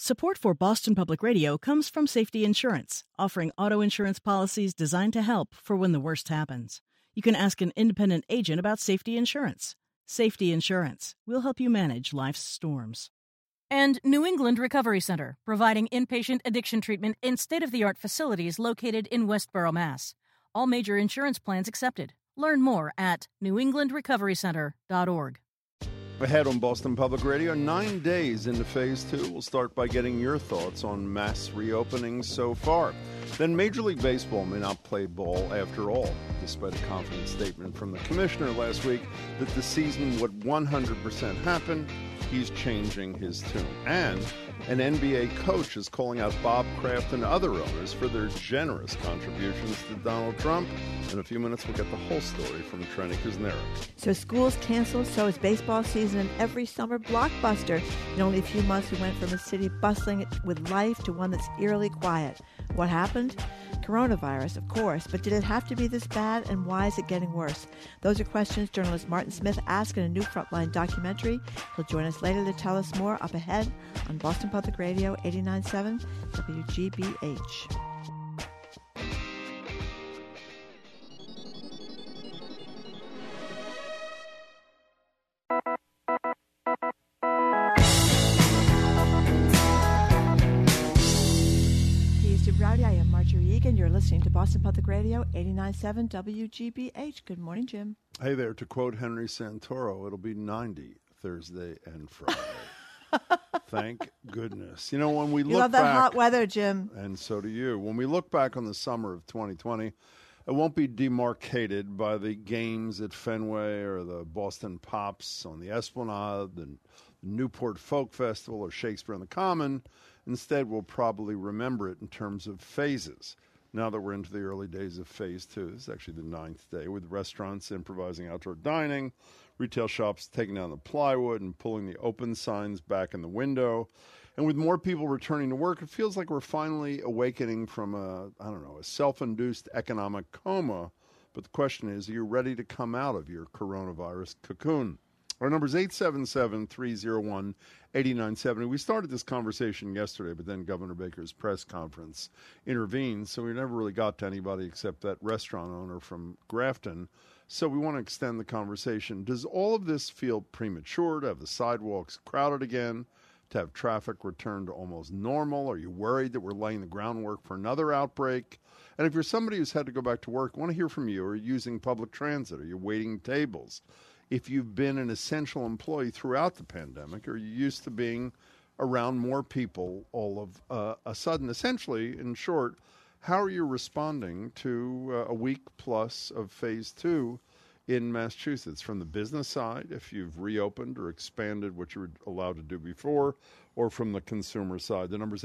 Support for Boston Public Radio comes from Safety Insurance, offering auto insurance policies designed to help for when the worst happens. You can ask an independent agent about safety insurance. Safety Insurance will help you manage life's storms. And New England Recovery Center, providing inpatient addiction treatment in state-of-the-art facilities located in Westborough, Mass. All major insurance plans accepted. Learn more at newenglandrecoverycenter.org. Ahead on Boston Public Radio, 9 days into Phase 2. We'll start by getting your thoughts on mass reopenings so far. Then Major League Baseball may not play ball after all, despite a confident statement from the commissioner last week that the season would 100% happen. He's changing his tune. And an NBA coach is calling out Bob Kraft and other owners for their generous contributions to Donald Trump. In a few minutes, we'll get the whole story from Trenny Kuznera. So schools canceled, so is baseball season, and every summer blockbuster. In only a few months, we went from a city bustling with life to one that's eerily quiet. What happened? Coronavirus, of course, but did it have to be this bad, and why is it getting worse? Those are questions journalist Martin Smith asked in a new Frontline documentary. He'll join us later to tell us more up ahead on Boston Public Radio 89.7 WGBH. Rowdy, I am Marjorie Egan. You're listening to Boston Public Radio 89.7 WGBH. Good morning, Jim. Hey there. To quote Henry Santoro, it'll be 90 Thursday and Friday. Thank goodness. You know, when we look love back, that hot weather, Jim. And so do you. When we look back on the summer of 2020, it won't be demarcated by the games at Fenway or the Boston Pops on the Esplanade, the Newport Folk Festival, or Shakespeare on the Common. Instead, we'll probably remember it in terms of phases. Now that we're into the early days of Phase 2, this is actually the 9th day, with restaurants improvising outdoor dining, retail shops taking down the plywood and pulling the open signs back in the window. And with more people returning to work, it feels like we're finally awakening from a self-induced economic coma. But the question is, are you ready to come out of your coronavirus cocoon? Our number is 877-301-8970. We started this conversation yesterday, but then Governor Baker's press conference intervened, so we never really got to anybody except that restaurant owner from Grafton. So we want to extend the conversation. Does all of this feel premature, to have the sidewalks crowded again, to have traffic return to almost normal? Are you worried that we're laying the groundwork for another outbreak? And if you're somebody who's had to go back to work, I want to hear from you. Are you using public transit? Are you waiting tables? If you've been an essential employee throughout the pandemic, or you used to being around more people all of a sudden, essentially, in short, how are you responding to a week plus of Phase 2 in Massachusetts? From the business side, if you've reopened or expanded what you were allowed to do before, or from the consumer side. The number is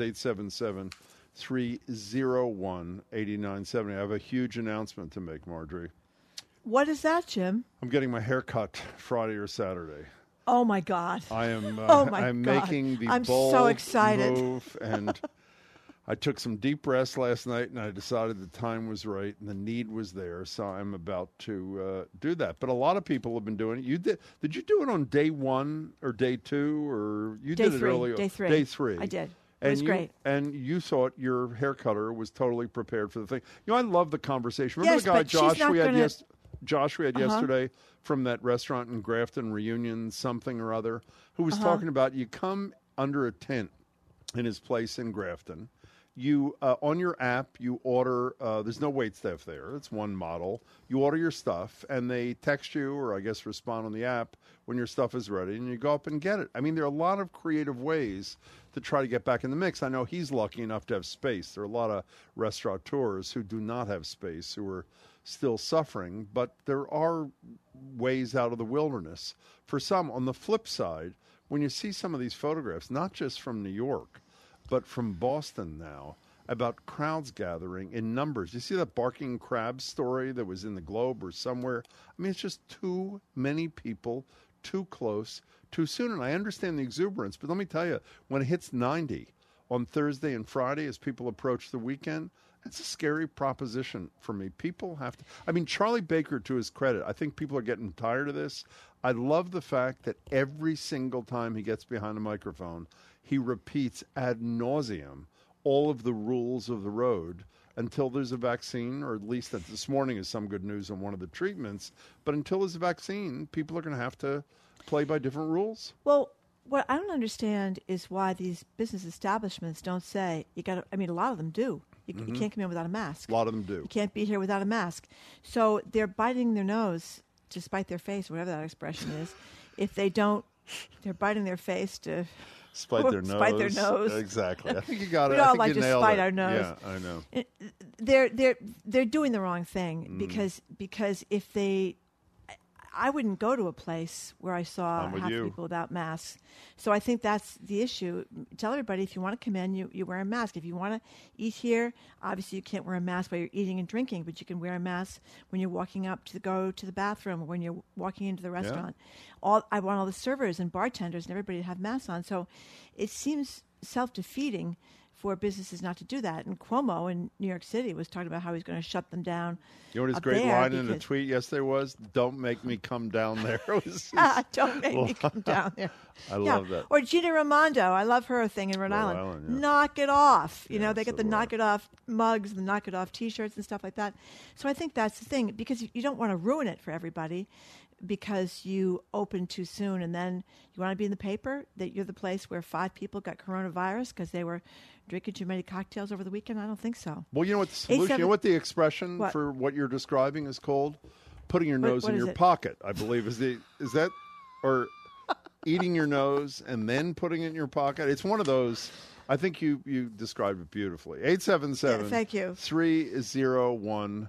877-301-8970. I have a huge announcement to make, Marjorie. What is that, Jim? I'm getting my hair cut Friday or Saturday. Oh, my God. I am I'm making the I'm bold so excited. move. And I took some deep breaths last night, and I decided the time was right and the need was there. So I'm about to do that. But a lot of people have been doing it. You did you do it on day 1 or day 2? Or you did it earlier? Day 3. Day 3. I did. It was great. And you thought your hair cutter was totally prepared for the thing. You know, I love the conversation. Remember Yes, the guy, but she's Josh, not we had gonna- Josh we had yesterday from that restaurant in Grafton, Reunion something or other, who was talking about you come under a tent in his place in Grafton. You, on your app, you order, there's no wait staff there. It's one model. You order your stuff, and they text you or, I guess, respond on the app when your stuff is ready, and you go up and get it. I mean, there are a lot of creative ways to try to get back in the mix. I know he's lucky enough to have space. There are a lot of restaurateurs who do not have space, who are still suffering, but there are ways out of the wilderness. For some, on the flip side, when you see some of these photographs, not just from New York, but from Boston now, about crowds gathering in numbers. You see that barking crab story that was in the Globe or somewhere? I mean, it's just too many people, too close, too soon. And I understand the exuberance, but let me tell you, when it hits 90 on Thursday and Friday as people approach the weekend, it's a scary proposition for me. People have to, I mean, Charlie Baker, to his credit, I think people are getting tired of this. I love the fact that every single time he gets behind a microphone, he repeats ad nauseum all of the rules of the road until there's a vaccine, or at least that this morning is some good news on one of the treatments. But until there's a vaccine, people are going to have to play by different rules. Well, what I don't understand is why these business establishments don't say, you got to, I mean, a lot of them do. You can't come in without a mask. A lot of them do. You can't be here without a mask. So they're biting their nose to spite their face, whatever that expression is. If they don't, they're biting their face to spite their nose. Spite their nose. Exactly. I think you got it. We all like to spite our nose. Yeah, I know. They're doing the wrong thing because if they, I wouldn't go to a place where I saw half the people without masks. So I think that's the issue. Tell everybody, if you want to come in, you wear a mask. If you want to eat here, obviously you can't wear a mask while you're eating and drinking, but you can wear a mask when you're walking up to go to the bathroom or when you're walking into the restaurant. Yeah. I want all the servers and bartenders and everybody to have masks on. So it seems self-defeating for businesses not to do that. And Cuomo in New York City was talking about how he's going to shut them down. You know what his great line in the tweet yesterday was? Don't make me come down there. Don't make me come down there. I love that. Or Gina Raimondo. I love her thing in Rhode Island. Knock it off. You know, they get the knock it off mugs, the knock it off T-shirts and stuff like that. So I think that's the thing, because you don't want to ruin it for everybody because you open too soon, and then you want to be in the paper that you're the place where 5 people got coronavirus because they were drinking too many cocktails over the weekend. I don't think so. Well, you know what the solution, you know what the expression for what you're describing is called? Putting your nose in your pocket, I believe. Is that, or eating your nose and then putting it in your pocket? It's one of those. I think you described it beautifully. 877 thank you. 301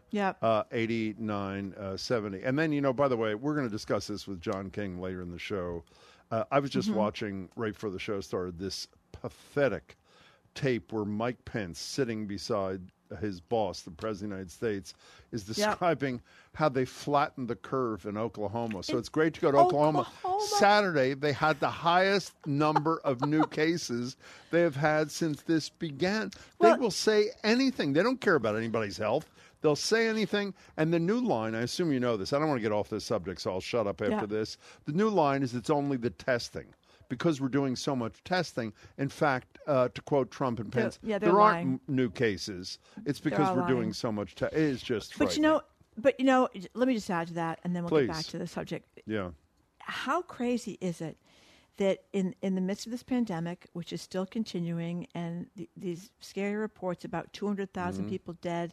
8970. And then, you know, by the way, we're going to discuss this with John King later in the show. I was just watching, right before the show started, this pathetic tape where Mike Pence, sitting beside his boss, the President of the United States, is describing how they flattened the curve in Oklahoma. So it's great to go to Oklahoma. Saturday, they had the highest number of new cases they have had since this began. They will say anything. They don't care about anybody's health. They'll say anything. And the new line, I assume you know this. I don't want to get off this subject, so I'll shut up after this. The new line is it's only the testing. Because we're doing so much testing. In fact, to quote Trump and Pence, there aren't new cases. It's because we're doing so much testing. It is just frightening. But you know, let me just add to that, and then we'll get back to the subject. Yeah. How crazy is it that in the midst of this pandemic, which is still continuing, and these scary reports about 200,000 people dead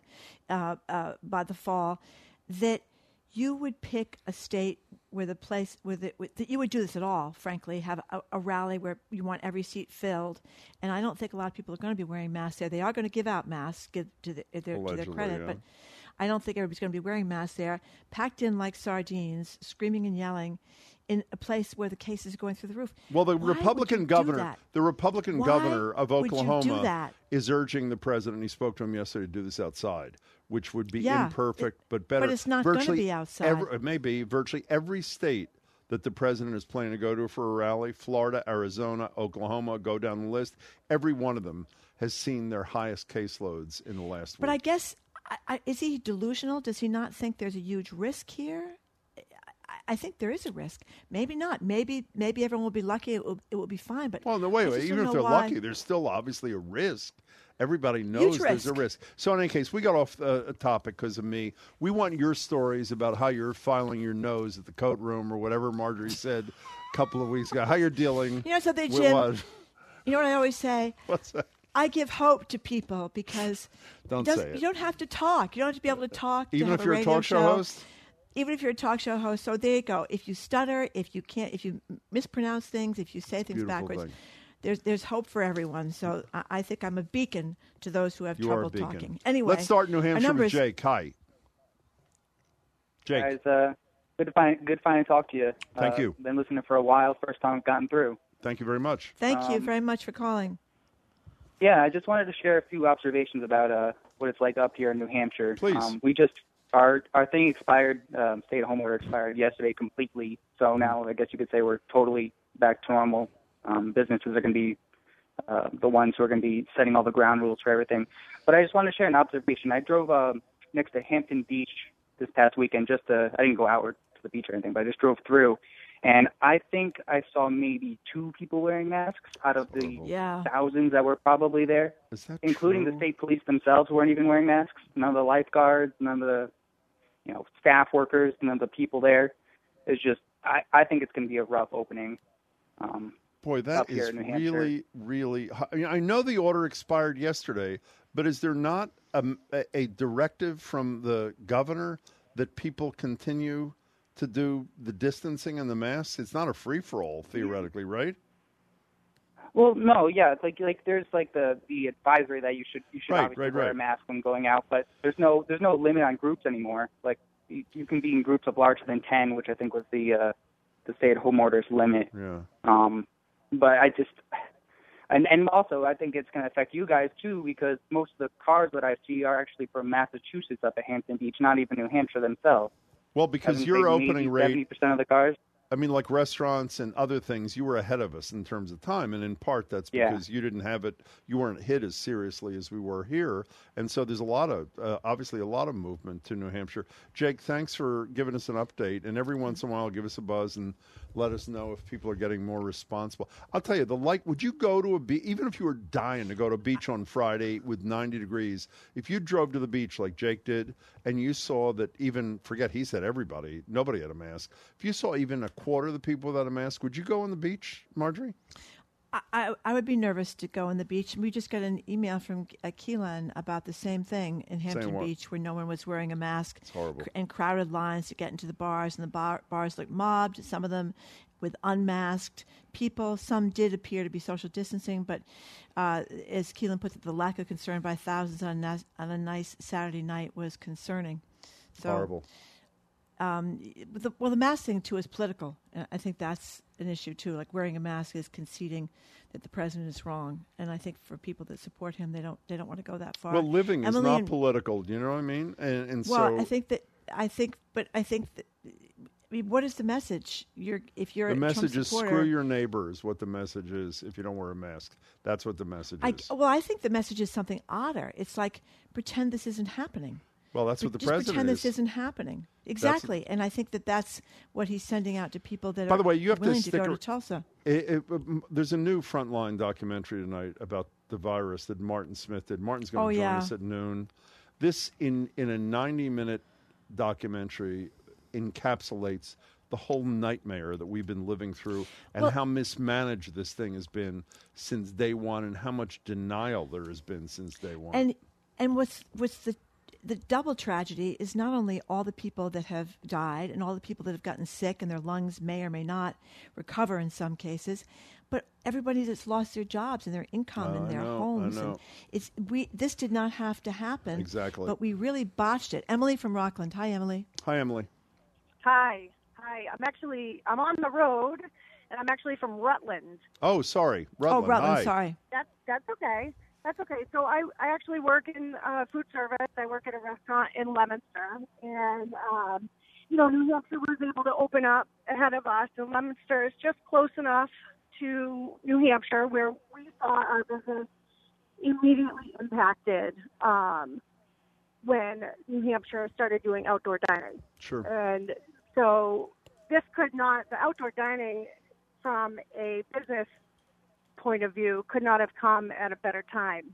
by the fall, that you would pick a state where the place that you would do this at all, frankly, have a rally where you want every seat filled. And I don't think a lot of people are going to be wearing masks there. They are going to give out masks, to their credit, but I don't think everybody's going to be wearing masks there, packed in like sardines, screaming and yelling in a place where the cases are going through the roof. Well, the Republican governor of Oklahoma is urging the president, he spoke to him yesterday, to do this outside, which would be imperfect but better. But it's not going to be outside. It may be virtually every state that the president is planning to go to for a rally, Florida, Arizona, Oklahoma, go down the list, every one of them has seen their highest caseloads in the last week. But I guess, is he delusional? Does he not think there's a huge risk here? I think there is a risk. Maybe not. Maybe everyone will be lucky. It will be fine. But well, no, wait. Even if they're lucky, there's still obviously a risk. Everybody knows there's a risk. So in any case, we got off a topic because of me. We want your stories about how you're filing your nose at the coat room or whatever Marjorie said a couple of weeks ago. How you're dealing. You know something, Jim? You know what I always say? What's that? I give hope to people because you don't have to talk. You don't have to be able to talk. Even if you're a talk show host? Even if you're a talk show host. So there you go. If you stutter, if you mispronounce things, if you say things backwards, there's hope for everyone. So I think I'm a beacon to those who have trouble talking. Anyway, let's start New Hampshire with Jake. Hi. Jake. Guys, good to finally talk to you. Thank you. Been listening for a while. First time I've gotten through. Thank you very much. Thank you very much for calling. Yeah, I just wanted to share a few observations about what it's like up here in New Hampshire. Please. Our thing expired, stay-at-home order expired yesterday completely. So now I guess you could say we're totally back to normal. Businesses are going to be the ones who are going to be setting all the ground rules for everything. But I just wanted to share an observation. I drove next to Hampton Beach this past weekend. I didn't go outward to the beach or anything, but I just drove through. And I think I saw maybe 2 people wearing masks out of the thousands that were probably there. Is that including true? the state police themselves weren't even wearing masks. None of the lifeguards, none of the staff workers, none of the people there. It's just I think it's going to be a rough opening. Boy, that is really, really. I know the order expired yesterday, but is there not a directive from the governor that people continue to do the distancing and the masks? It's not a free-for-all, theoretically, right? Well, no, yeah, it's like there's like the advisory that you should obviously wear a mask when going out, but there's no limit on groups anymore. Like you can be in groups of larger than 10, which I think was the stay-at-home order's limit. Yeah. But I just and also I think it's going to affect you guys too, because most of the cars that I see are actually from Massachusetts up at Hampton Beach, not even New Hampshire themselves. Well, because your opening rate, 70% of the cars. I mean, like restaurants and other things, you were ahead of us in terms of time. And in part, that's because you didn't have it, you weren't hit as seriously as we were here. And so there's a lot of, obviously, a lot of movement to New Hampshire. Jake, thanks for giving us an update. And every once in a while, give us a buzz and let us know if people are getting more responsible. I'll tell you, would you go to a beach, even if you were dying to go to a beach on Friday with 90 degrees, if you drove to the beach like Jake did and you saw that even, forget he said everybody, nobody had a mask. If you saw even a quarter of the people without a mask, would you go on the beach, Marjorie? I would be nervous to go on the beach. We just got an email from Keelan about the same thing in Hampton Beach, where no one was wearing a mask. It's horrible. And crowded lines to get into the bars, and the bars looked mobbed, some of them with unmasked people. Some did appear to be social distancing, but as Keelan puts it, the lack of concern by thousands on a nice Saturday night was concerning. So, horrible. The mask thing, too, is political. I think that's an issue, too. Like, wearing a mask is conceding that the president is wrong. And I think for people that support him, they don't want to go that far. Well, living is not political. Do you know what I mean? And well, I think what is the message? If you're the message Trump is supporter, screw your neighbor is what the message is. If you don't wear a mask, that's what the message is. I think the message is something odder. It's like, pretend this isn't happening. Well, that's what the president is. Just pretend this isn't happening. Exactly. And I think that's what he's sending out to people that By the way, are you have willing to go to Tulsa. There's a new Frontline documentary tonight about the virus that Martin Smith did. Martin's going to join us at noon. This, in a 90-minute documentary, encapsulates the whole nightmare that we've been living through and how mismanaged this thing has been since day one and how much denial there has been since day one. And what's the double tragedy is not only all the people that have died and all the people that have gotten sick and their lungs may or may not recover in some cases, but everybody that's lost their jobs and their income and their homes. And this did not have to happen. Exactly. But we really botched it. Emily from Rockland. Hi, Emily. Hi, Emily. Hi. I'm on the road, and I'm actually from Rutland. Oh, sorry. Rutland. Oh, Rutland, Hi. sorry. That's okay. That's okay. So I actually work in food service. I work at a restaurant in Leominster. And, New Hampshire was able to open up ahead of us. And Leominster is just close enough to New Hampshire where we saw our business immediately impacted when New Hampshire started doing outdoor dining. Sure. And so the outdoor dining from a business point of view could not have come at a better time.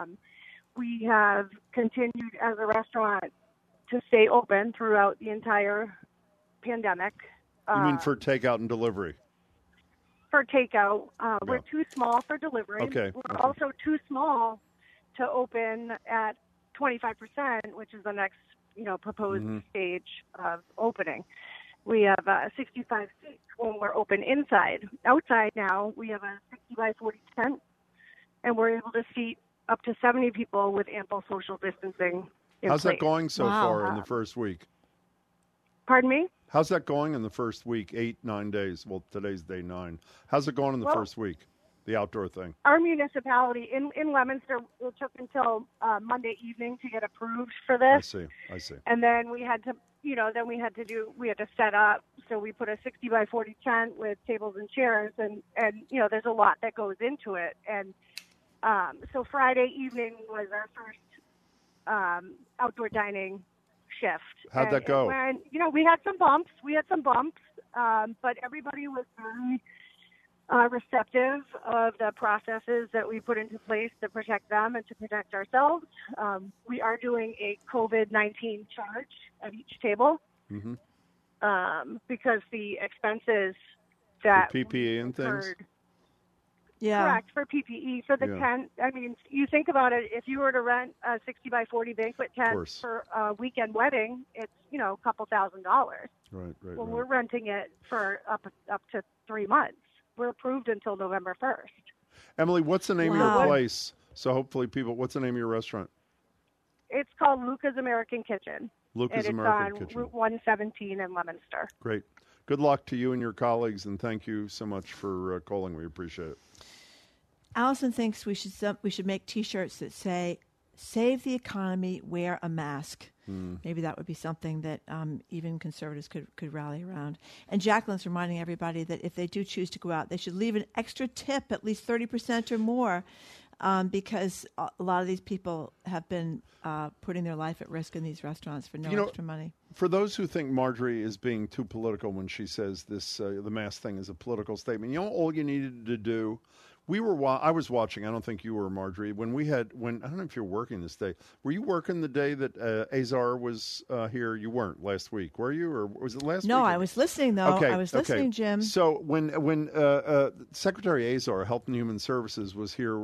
We have continued as a restaurant to stay open throughout the entire pandemic. You mean for takeout and delivery? For takeout. We're too small for delivery. Okay. We're also too small to open at 25%, which is the next, proposed stage of opening. We have 65 seats when we're open inside. Outside now, we have a 60 by 40 tent, and we're able to seat up to 70 people with ample social distancing in How's place. that going so far in the first week? Pardon me? How's that going in the first week, 8-9 days? Well, today's day 9. How's it going in the first week, the outdoor thing? Our municipality in Leominster, it took until Monday evening to get approved for this. I see. And then we had to, we had to set up. So we put a 60 by 40 tent with tables and chairs, and there's a lot that goes into it. And so Friday evening was our first outdoor dining shift. How'd that go? When, we had some bumps. But everybody was very receptive of the processes that we put into place to protect them and to protect ourselves. We are doing a COVID-19 charge at each table because the expenses that for PPE and things. Correct, for PPE, for the tent. I mean, you think about it, if you were to rent a 60 by 40 banquet tent for a weekend wedding, it's, a couple $1,000. Right. Well, we're renting it for up to 3 months. We're approved until November 1st. Emily, what's the name of your place? So hopefully what's the name of your restaurant? It's called Luca's American Kitchen. Luca's American Kitchen. It's on Route 117 in Leominster. Great. Good luck to you and your colleagues, and thank you so much for calling. We appreciate it. Allison thinks we should make T-shirts that say, "Save the economy, wear a mask." Maybe that would be something that even conservatives could rally around. And Jacqueline's reminding everybody that if they do choose to go out, they should leave an extra tip, at least 30% or more, because a lot of these people have been putting their life at risk in these restaurants for no extra money. For those who think Marjorie is being too political when she says this, the mask thing is a political statement, all you needed to do. I was watching. I don't think you were, Marjorie. When I don't know if you're working this day. Were you working the day that Azar was here? You weren't last week, were you, or was it last week? No, I was listening though. Okay, I was listening, Jim. So when Secretary Azar, Health and Human Services, was here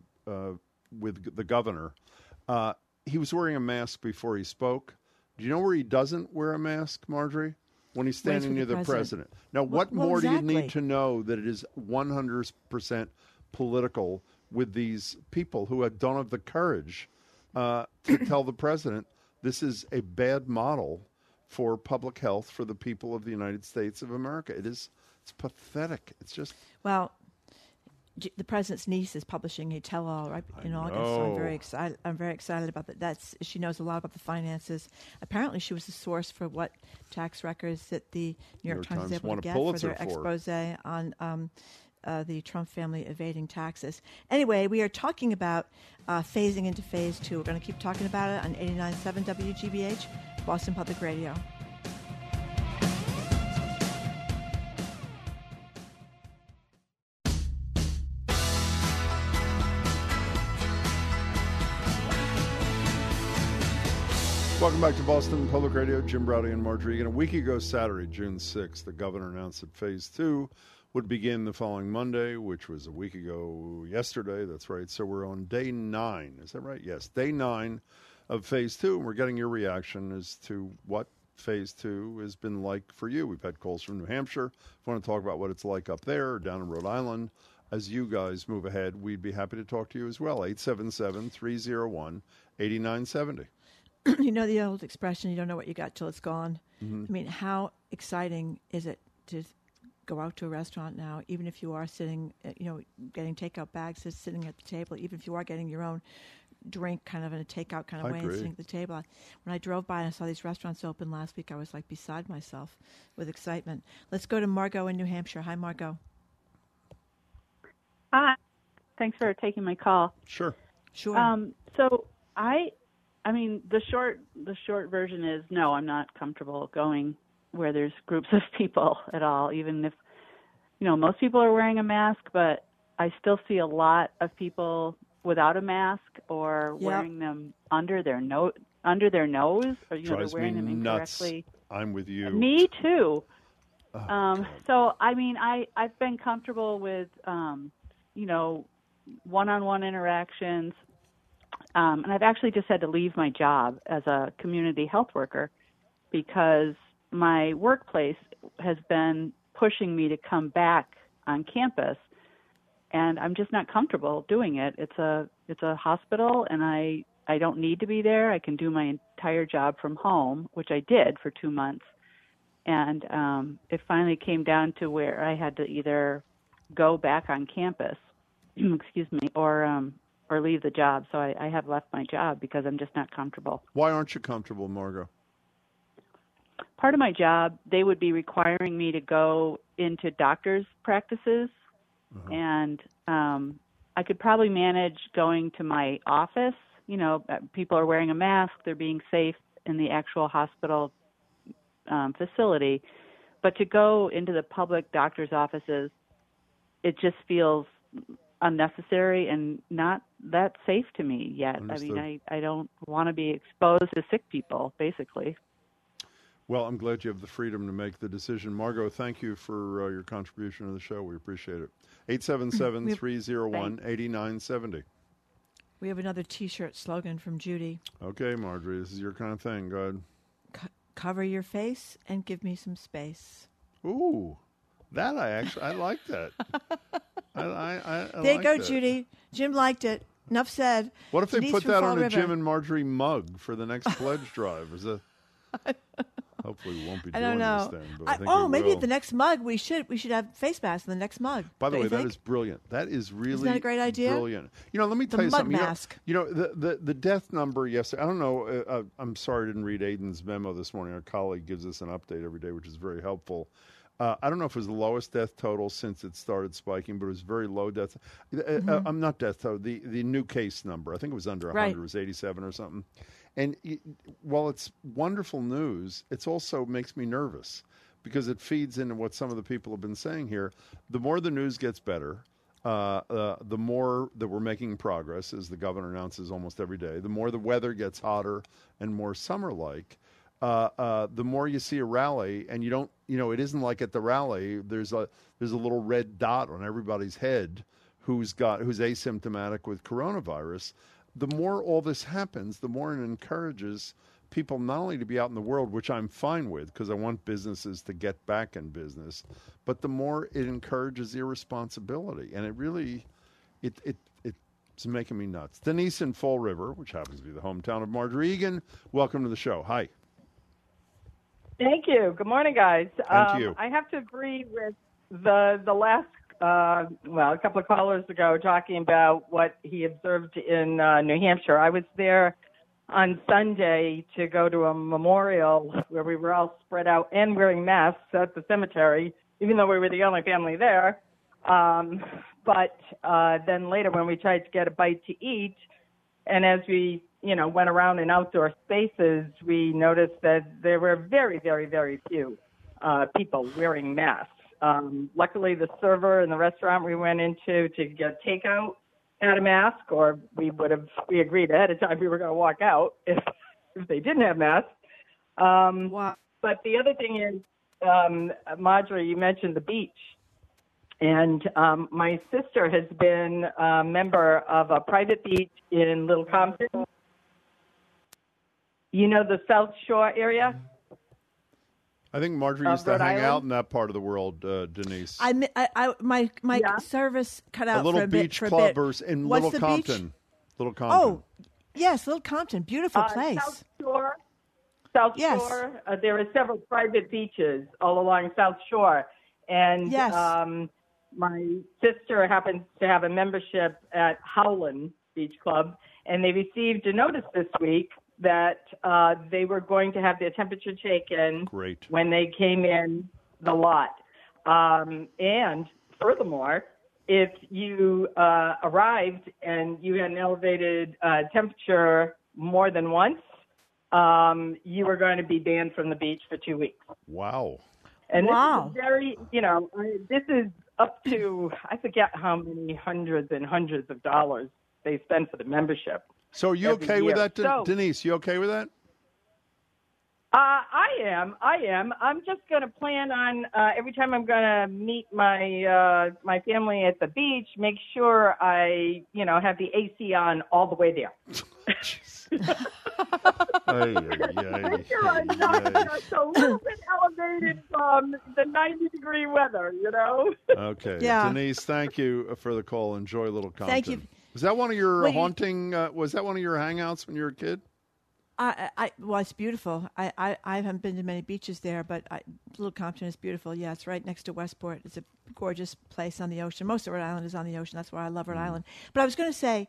with the governor, he was wearing a mask before he spoke. Do you know where he doesn't wear a mask, Marjorie? When he's standing near the president. Now, what more do you need to know that it is 100% political with these people who don't have the courage to tell the president this is a bad model for public health for the people of the United States of America? It's pathetic. It's just... Well, the president's niece is publishing a tell-all in August. So I'm very excited about that. She knows a lot about the finances. Apparently, she was the source for what tax records that the New York Times was able to get for their expose on the Trump family evading taxes. Anyway, we are talking about phasing into phase 2. We're going to keep talking about it on 89.7 WGBH, Boston Public Radio. Welcome back to Boston Public Radio. Jim Browdy and Marjorie Egan. A week ago Saturday, June 6th, the governor announced that Phase 2 would begin the following Monday, which was a week ago yesterday. That's right. So we're on day 9. Is that right? Yes, day 9 of Phase 2. And we're getting your reaction as to what Phase 2 has been like for you. We've had calls from New Hampshire. If you want to talk about what it's like up there or down in Rhode Island, as you guys move ahead, we'd be happy to talk to you as well. 877-301-8970. You know the old expression, you don't know what you got till it's gone. Mm-hmm. I mean, how exciting is it to go out to a restaurant now, even if you are sitting, getting takeout bags, just sitting at the table, even if you are getting your own drink kind of in a takeout kind of way and sitting at the table. When I drove by and I saw these restaurants open last week, I was like beside myself with excitement. Let's go to Margot in New Hampshire. Hi, Margot. Hi. Thanks for taking my call. Sure. So I mean, the short version is no, I'm not comfortable going where there's groups of people at all, even if, most people are wearing a mask, but I still see a lot of people without a mask or wearing them under their nose, or, they're wearing them incorrectly. I'm with you. Me too. So, I mean, I've been comfortable with, one-on-one interactions. And I've actually just had to leave my job as a community health worker because my workplace has been pushing me to come back on campus, and I'm just not comfortable doing it. It's a hospital, and I don't need to be there. I can do my entire job from home, which I did for 2 months. And it finally came down to where I had to either go back on campus, or leave the job. So I have left my job because I'm just not comfortable. Why aren't you comfortable, Margot? Part of my job, they would be requiring me to go into doctors' practices, and I could probably manage going to my office. People are wearing a mask, they're being safe in the actual hospital facility. But to go into the public doctor's offices, it just feels unnecessary and not that safe to me yet. Understood. I mean, I don't want to be exposed to sick people, basically. Well, I'm glad you have the freedom to make the decision. Margot, thank you for your contribution to the show. We appreciate it. 877-301-8970. We have another T-shirt slogan from Judy. Okay, Marjorie, this is your kind of thing. Go ahead. Cover your face and give me some space. Ooh, that I like that. I there you like go, that. Judy. Jim liked it. Enough said. What if they Denise put from that Fall on a River. Jim and Marjorie mug for the next pledge drive? Is that? Hopefully, we won't be I doing don't know. this then. But I think we maybe will. at the next mug we should have face masks in the next mug. By the Don't way, you that think? is brilliant. That is really Isn't that a great idea? Brilliant. You know, let me The tell you mud something. mask. You know, the death number yesterday. I don't know. I'm sorry I didn't read Aiden's memo this morning. Our colleague gives us an update every day, which is very helpful. I don't know if it was the lowest death total since it started spiking, but it was very low death. I'm not death total. The new case number. I think it was under 100. Right. It was 87 or something. And while it's wonderful news, it also makes me nervous because it feeds into what some of the people have been saying here. The more the news gets better, the more that we're making progress, as the governor announces almost every day, the more the weather gets hotter and more summer-like, the more you see a rally, and you don't, it isn't like at the rally, there's a little red dot on everybody's head who's asymptomatic with coronavirus. The more all this happens, the more it encourages people not only to be out in the world, which I'm fine with because I want businesses to get back in business, but the more it encourages irresponsibility. And it really, it's making me nuts. Denise in Fall River, which happens to be the hometown of Marjorie Egan, welcome to the show. Hi. Thank you. Good morning, guys. And to you. I have to agree with the last, a couple of callers ago talking about what he observed in New Hampshire. I was there on Sunday to go to a memorial where we were all spread out and wearing masks at the cemetery, even though we were the only family there. But then later when we tried to get a bite to eat, and as we went around in outdoor spaces, we noticed that there were very, very, very few people wearing masks. Luckily, the server in the restaurant we went into to get takeout had a mask, or we agreed ahead of time we were going to walk out if they didn't have masks. Wow. But the other thing is, Marjorie, you mentioned the beach. And my sister has been a member of a private beach in Little Compton. You know the South Shore area? I think Marjorie used to Rhode hang Island? out in that part of the world, Denise. My Yeah. service cut out a little for a bit. beach for a club bit. in What's Little the Compton. beach? Little Compton. Oh, yes, Little Compton, beautiful place. South Shore. South Yes. Shore. There are several private beaches all along South Shore. And Yes. my sister happens to have a membership at Howland Beach Club, and they received a notice this week that they were going to have their temperature taken Great. when they came in the lot. And furthermore, if you arrived and you had an elevated temperature more than once, you were going to be banned from the beach for 2 weeks. Wow. And Wow. this is very, this is up to, I forget how many hundreds and hundreds of dollars they spend for the membership. So are you Every okay with year. that, So- Denise? You okay with that? I am. I'm just going to plan on every time I'm going to meet my my family at the beach, make sure I, have the AC on all the way there. Sure, I'm not just a little bit elevated from the 90-degree weather, Okay. Yeah. Denise, thank you for the call. Enjoy Little Compton. Thank you. Was that one of your Well, you- haunting, was that one of your hangouts when you were a kid? Well, it's beautiful. I haven't been to many beaches there, but Little Compton is beautiful. Yeah, it's right next to Westport. It's a gorgeous place on the ocean. Most of Rhode Island is on the ocean. That's why I love Rhode Island. But I was going to say,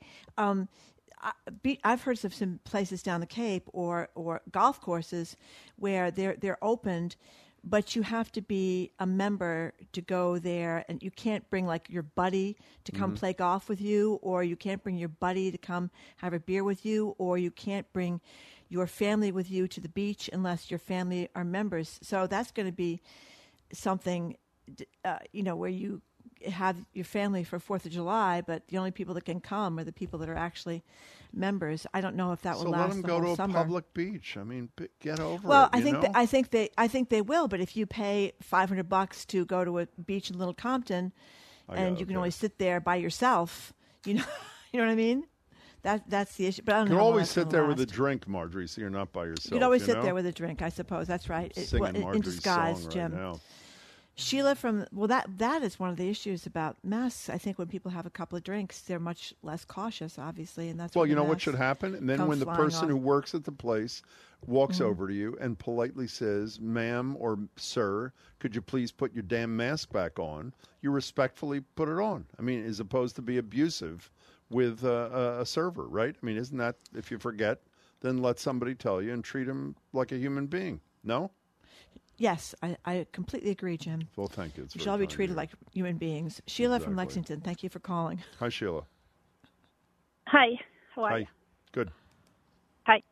I've heard of some places down the Cape or golf courses where they're opened but you have to be a member to go there, and you can't bring like your buddy to come play golf with you, or you can't bring your buddy to come have a beer with you, or you can't bring your family with you to the beach unless your family are members. So that's going to be something, where you have your family for 4th of July, but the only people that can come are the people that are actually members. I don't know if that will last the whole summer. So let them go to a public beach. I mean, get over it. Well, I think they will. But if you pay $500 to go to a beach in Little Compton, and you can only sit there by yourself, you know what I mean. That's the issue. But I don't know. You can always sit there with a drink, Marjorie, so you're not by yourself. You can always sit there with a drink, I suppose. That's right. In disguise, Jim. Right now. Sheila that is one of the issues about masks. I think when people have a couple of drinks, they're much less cautious, obviously, and that's what should happen? And then when the person who works at the place walks over to you and politely says, "Ma'am or sir, could you please put your damn mask back on?" You respectfully put it on. I mean, as opposed to be abusive with a server, right? I mean, isn't that, if you forget, then let somebody tell you and treat him like a human being? No? Yes, I completely agree, Jim. Well, thank you. We should all be treated like human beings. Sheila from Lexington, thank you for calling. Hi, Sheila. Hi. How are you? Good. Hi.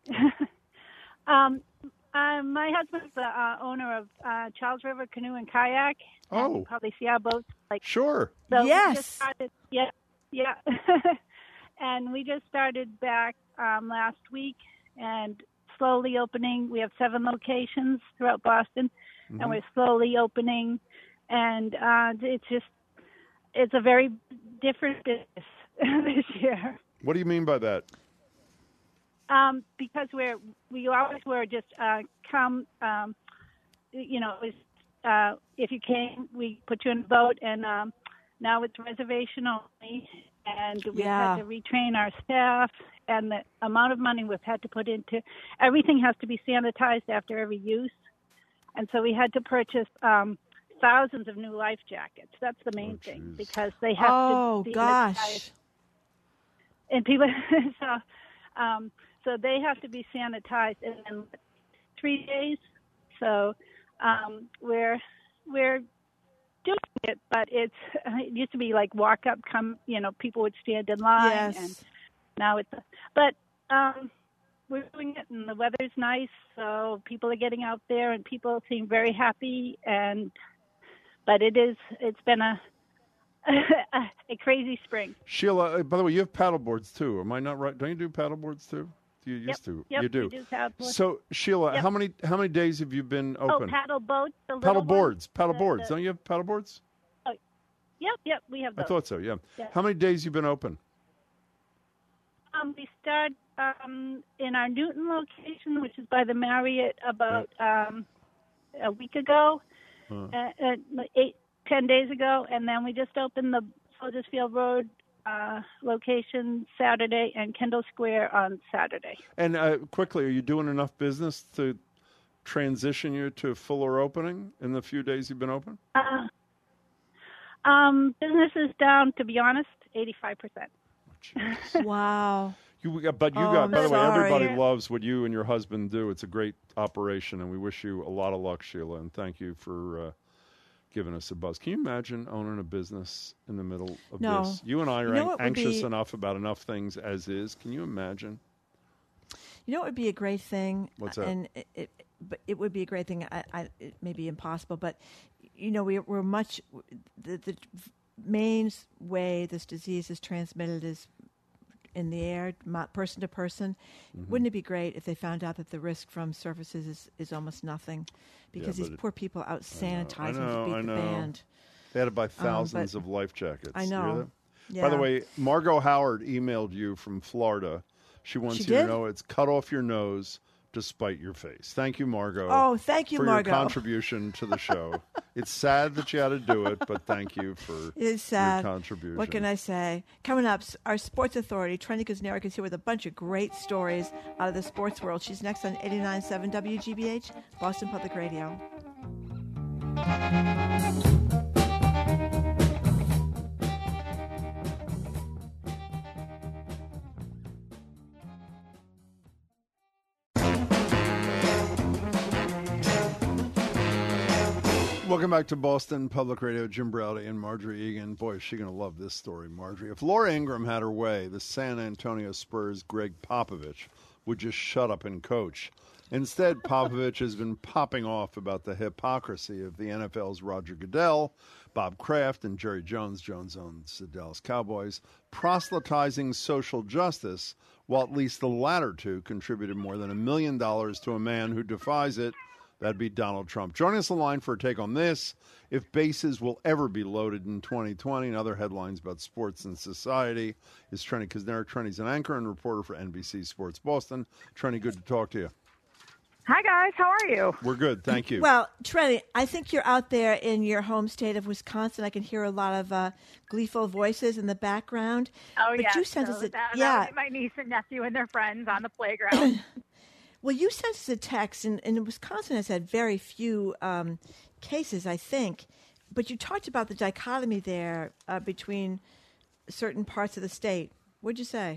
My husband's the owner of Charles River Canoe and Kayak. Oh. You probably see our boats. Sure. So yes. We just started, yeah. And we just started back last week and slowly opening. We have 7 locations throughout Boston, and we're slowly opening. And it's a very different business this year. What do you mean by that? Because we always were just come, if you came, we put you in a boat, and now it's reservation only, and we've had to retrain our staff, and the amount of money we've had to put into everything has to be sanitized after every use, and so we had to purchase thousands of new life jackets. That's the main thing, because they have to be sanitized. And people, so they have to be sanitized in 3 days. So we're doing it, but it used to be like walk up, come, people would stand in line, and now but we're doing it, and the weather's nice, so people are getting out there, and people seem very happy, but it's been a crazy spring. Sheila, by the way, you have paddle boards too. Am I not right? Don't you do paddle boards too? You used to. Yep, you do. We do paddle boards. So, Sheila, how many days have you been open? Oh, paddle boats. Paddle boards. Don't you have paddle boards? Oh, yep, we have those. I thought so. Yeah. How many days you been open? We start in our Newton location, which is by the Marriott, about a week ago, 10 days ago, and then we just opened the Soldiers Field Road location Saturday and Kendall Square on Saturday. And quickly, are you doing enough business to transition you to fuller opening in the few days you've been open? Business is down, to be honest, 85%. Wow. By the way, everybody loves what you and your husband do. It's a great operation, and we wish you a lot of luck, Sheila, and thank you for giving us a buzz. Can you imagine owning a business in the middle of this? You and I are anxious enough about enough things as is. Can you imagine? You know what would be a great thing? What's that? And it would be a great thing. It may be impossible, but we're much the main way this disease is transmitted is in the air, person to person. Wouldn't it be great if they found out that the risk from surfaces is almost nothing? Because these poor people out sanitizing to beat the band. They had to buy thousands of life jackets. I know. By the way, Margot Howard emailed you from Florida. She wants you to know it's cut off your nose to spite your face. Thank you, Margot. Oh, thank you, Margot. For your contribution to the show. It's sad that you had to do it, but thank you for your contribution. What can I say? Coming up, our sports authority, Trendy Kuznarek, is here with a bunch of great stories out of the sports world. She's next on 89.7 WGBH, Boston Public Radio. Welcome back to Boston Public Radio. Jim Browdy and Marjorie Egan. Boy, is she going to love this story, Marjorie. If Laura Ingraham had her way, the San Antonio Spurs' Greg Popovich would just shut up and coach. Instead, Popovich has been popping off about the hypocrisy of the NFL's Roger Goodell, Bob Kraft, and Jerry Jones. Jones owns the Dallas Cowboys, proselytizing social justice, while at least the latter two contributed more than $1 million to a man who defies it. That'd be Donald Trump. Joining us on the line for a take on this, if bases will ever be loaded in 2020, and other headlines about sports and society, is Trenny Kuznera. Trenny's an anchor and reporter for NBC Sports Boston. Trenny, good to talk to you. Hi, guys. How are you? We're good. Thank you. Well, Trenny, I think you're out there in your home state of Wisconsin. I can hear a lot of gleeful voices in the background. Oh, but yeah. you sent us my niece and nephew and their friends on the playground. Well, you sent us a text, and Wisconsin has had very few cases, I think. But you talked about the dichotomy there between certain parts of the state. What'd you say?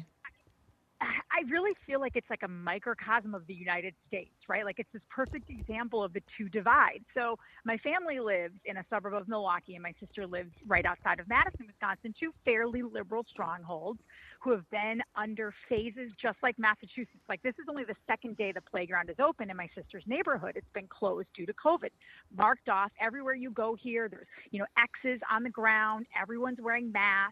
I really feel like it's like a microcosm of the United States, right? Like it's this perfect example of the two divides. So my family lives in a suburb of Milwaukee, and my sister lives right outside of Madison, Wisconsin, two fairly liberal strongholds who have been under phases just like Massachusetts. Like this is only the second day the playground is open in my sister's neighborhood. It's been closed due to COVID. Marked off everywhere you go here. There's, X's on the ground. Everyone's wearing masks.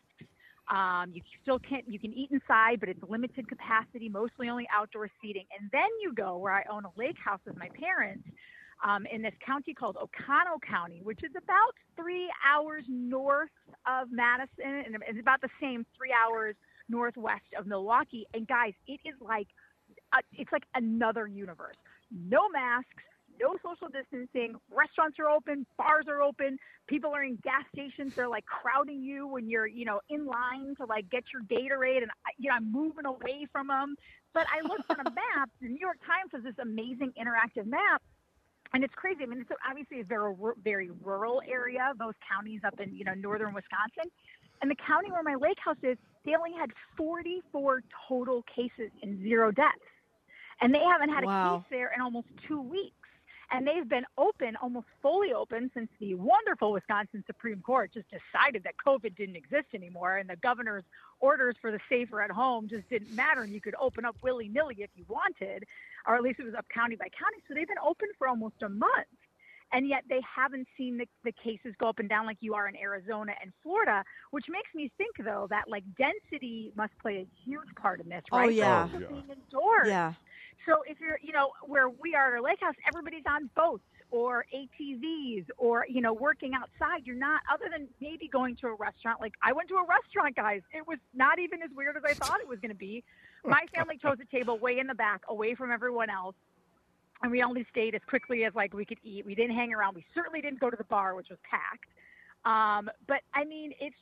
You still can't, you can eat inside, but it's limited capacity, mostly only outdoor seating. And then you go where I own a lake house with my parents, in this county called Oconto County, which is about 3 hours north of Madison, and it's about the same 3 hours northwest of Milwaukee. And guys, it is like, it's like another universe. No masks, no social distancing, restaurants are open, bars are open, people are in gas stations, they're like crowding you when you're, in line to like get your Gatorade, and I'm moving away from them. But I looked on a map, the New York Times has this amazing interactive map, and it's crazy. I mean, it's obviously a very, very rural area, those counties up in, northern Wisconsin. And the county where my lake house is, they only had 44 total cases and 0 deaths. And they haven't had a case there in almost 2 weeks. And they've been open, almost fully open, since the wonderful Wisconsin Supreme Court just decided that COVID didn't exist anymore, and the governor's orders for the safer at home just didn't matter, and you could open up willy-nilly if you wanted, or at least it was up county by county. So they've been open for almost a month, and yet they haven't seen the cases go up and down like you are in Arizona and Florida, which makes me think, though, that, like, density must play a huge part in this, right? Oh, yeah. So being indoors. Yeah. So if you're, where we are at our lake house, everybody's on boats or ATVs or, working outside. You're not, other than maybe going to a restaurant. Like I went to a restaurant, guys. It was not even as weird as I thought it was going to be. My family chose a table way in the back, away from everyone else. And we only stayed as quickly as like we could eat. We didn't hang around. We certainly didn't go to the bar, which was packed. But I mean, it's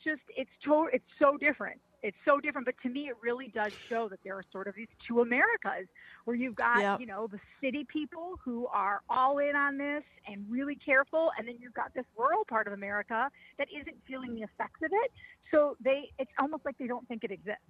so different. It's so different, but to me, it really does show that there are sort of these two Americas where you've got, the city people who are all in on this and really careful, and then you've got this rural part of America that isn't feeling the effects of it. So it's almost like they don't think it exists.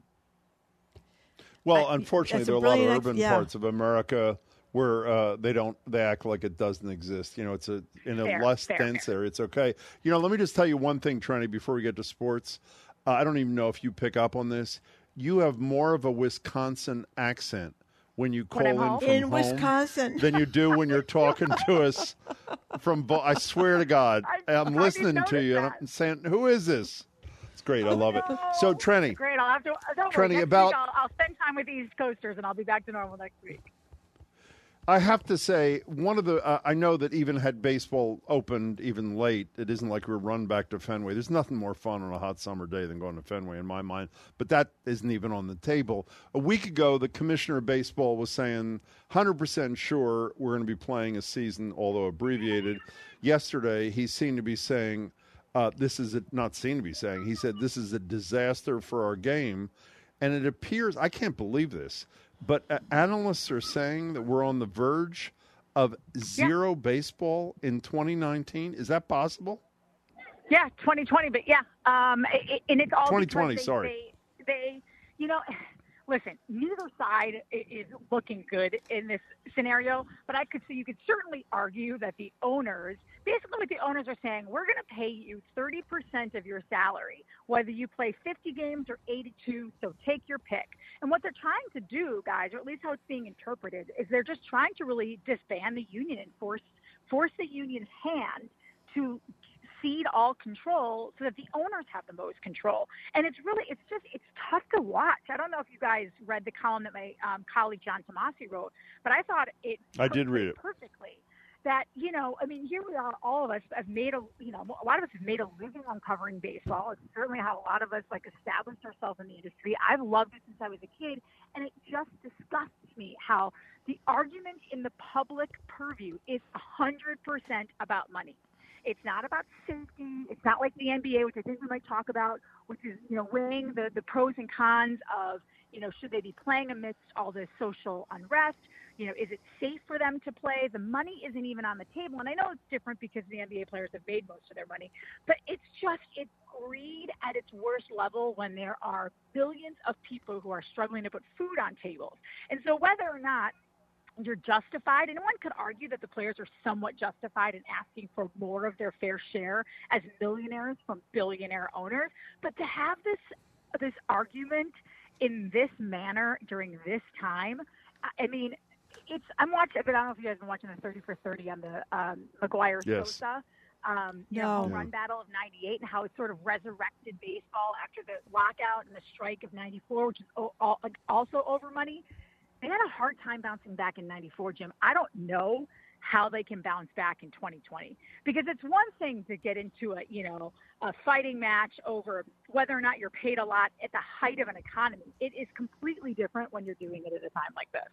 Well, unfortunately, there are a lot of urban parts of America where they act like it doesn't exist. It's in a less dense area. It's okay. Let me just tell you one thing, Trenny, before we get to sports. I don't even know if you pick up on this. You have more of a Wisconsin accent when you call in from home Wisconsin than you do when you're talking to us from. I swear to God, I'm listening to you and I'm saying, "Who is this?" It's great. I love it. So, Trenny, great. I'll have to. Don't worry. Next week I'll spend time with these coasters and I'll be back to normal next week. I have to say, one of the I know that even had baseball opened even late, it isn't like we're run back to Fenway. There's nothing more fun on a hot summer day than going to Fenway in my mind, but that isn't even on the table. A week ago, the commissioner of baseball was saying 100% sure we're going to be playing a season, although abbreviated. Yesterday, he seemed to be saying, he said this is a disaster for our game, and it appears, I can't believe this, but analysts are saying that we're on the verge of zero baseball in 2019. Is that possible? Yeah, 2020, but yeah. And it's all 2020, sorry. They listen, neither side is looking good in this scenario, but you could certainly argue that the owners, basically what the owners are saying, we're going to pay you 30% of your salary, whether you play 50 games or 82, so take your pick. And what they're trying to do, guys, or at least how it's being interpreted, is they're just trying to really disband the union and force the union's hand to cede all control so that the owners have the most control. And it's tough to watch. I don't know if you guys read the column that my colleague John Tomasi wrote, but I thought I did read it perfectly. That, here we are, all of us have made a lot of us have made a living on covering baseball. It's certainly how a lot of us established ourselves in the industry. I've loved it since I was a kid, and it just disgusts me how the argument in the public purview is 100% about money. It's not about safety. It's not like the NBA, which I think we might talk about, which is, weighing the pros and cons of, should they be playing amidst all this social unrest? Is it safe for them to play? The money isn't even on the table. And I know it's different because the NBA players have made most of their money, but it's greed at its worst level when there are billions of people who are struggling to put food on tables. And so whether or not you're justified, and one could argue that the players are somewhat justified in asking for more of their fair share as millionaires from billionaire owners, but to have this argument in this manner during this time, I mean, I'm watching, but I don't know if you guys have been watching the 30 for 30 on the McGuire-Sosa run battle of 98 and how it sort of resurrected baseball after the lockout and the strike of 94, which is also over money. They had a hard time bouncing back in 94, Jim. I don't know how they can bounce back in 2020, because it's one thing to get into a fighting match over whether or not you're paid a lot at the height of an economy. It is completely different when you're doing it at a time like this.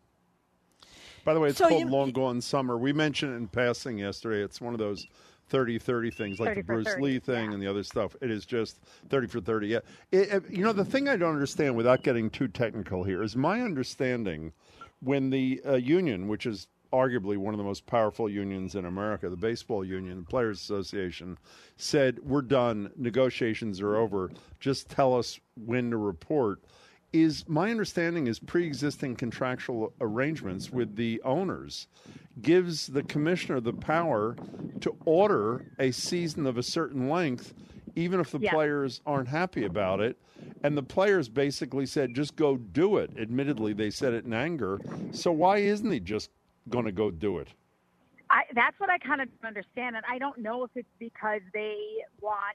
By the way, it's called Long Gone Summer. We mentioned it in passing yesterday. It's one of those 30-30 things, like the Bruce Lee thing and the other stuff. It is just 30 for 30. Yeah. The thing I don't understand, without getting too technical here, is my understanding when the union, which is arguably one of the most powerful unions in America, the baseball union, the Players Association, said, we're done, negotiations are over, just tell us when to report. My understanding is pre-existing contractual arrangements with the owners gives the commissioner the power to order a season of a certain length, even if the players aren't happy about it. And the players basically said, just go do it. Admittedly, they said it in anger. So why isn't he just going to go do it? That's what I kind of understand. And I don't know if it's because they want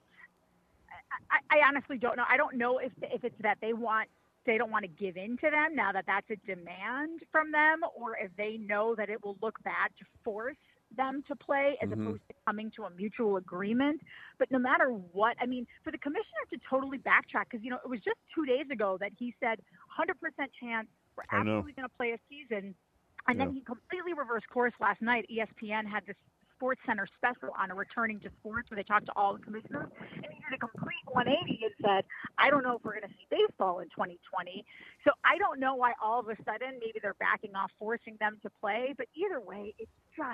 – I honestly don't know. I don't know if it's that they don't want to give in to them now that that's a demand from them, or if they know that it will look bad to force them to play as opposed to coming to a mutual agreement. But no matter what, I mean, for the commissioner to totally backtrack, because, it was just 2 days ago that he said 100% chance we're absolutely going to play a season. And then he completely reversed course last night. ESPN had this Sports Center special on a returning to sports where they talked to all the commissioners, and he did a complete 180 and said, I don't know if we're going to see baseball in 2020. So I don't know why all of a sudden maybe they're backing off, forcing them to play. But either way, it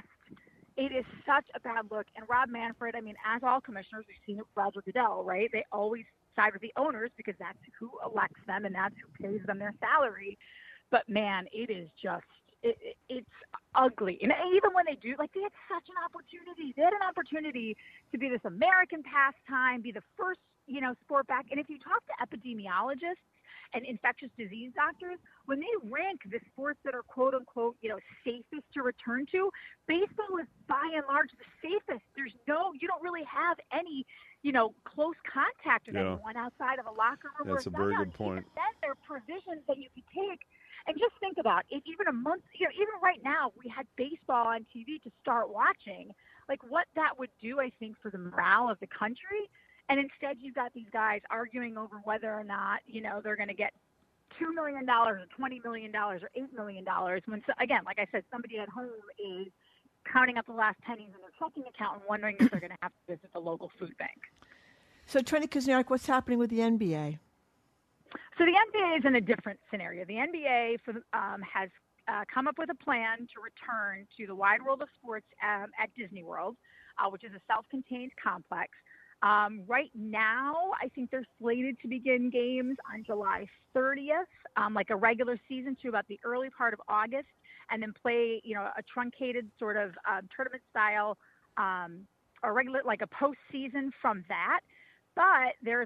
is such a bad look. And Rob Manfred, I mean, as all commissioners, we've seen it with Roger Goodell, right? They always side with the owners because that's who elects them and that's who pays them their salary. But man, it is just, it's ugly. And even when they do, they had such an opportunity. They had an opportunity to be this American pastime, be the first, sport back. And if you talk to epidemiologists and infectious disease doctors, when they rank the sports that are quote unquote, safest to return to, baseball is by and large the safest. You don't really have any, close contact with anyone outside of a locker room. That's a very good point. Then there are provisions that you can take. And just think about if even a month, even right now, we had baseball on TV to start watching, what that would do, I think, for the morale of the country. And instead, you've got these guys arguing over whether or not, they're going to get $2 million or $20 million or $8 million. When, again, like I said, somebody at home is counting up the last pennies in their checking account and wondering if they're going to have to visit the local food bank. So, Trini Kuzniak, what's happening with the NBA? So the NBA is in a different scenario. The NBA has come up with a plan to return to the wide world of sports at Disney World, which is a self-contained complex. Right now, I think they're slated to begin games on July 30th, like a regular season to about the early part of August, and then play, a truncated sort of tournament style, or regular, like a postseason from that. But there is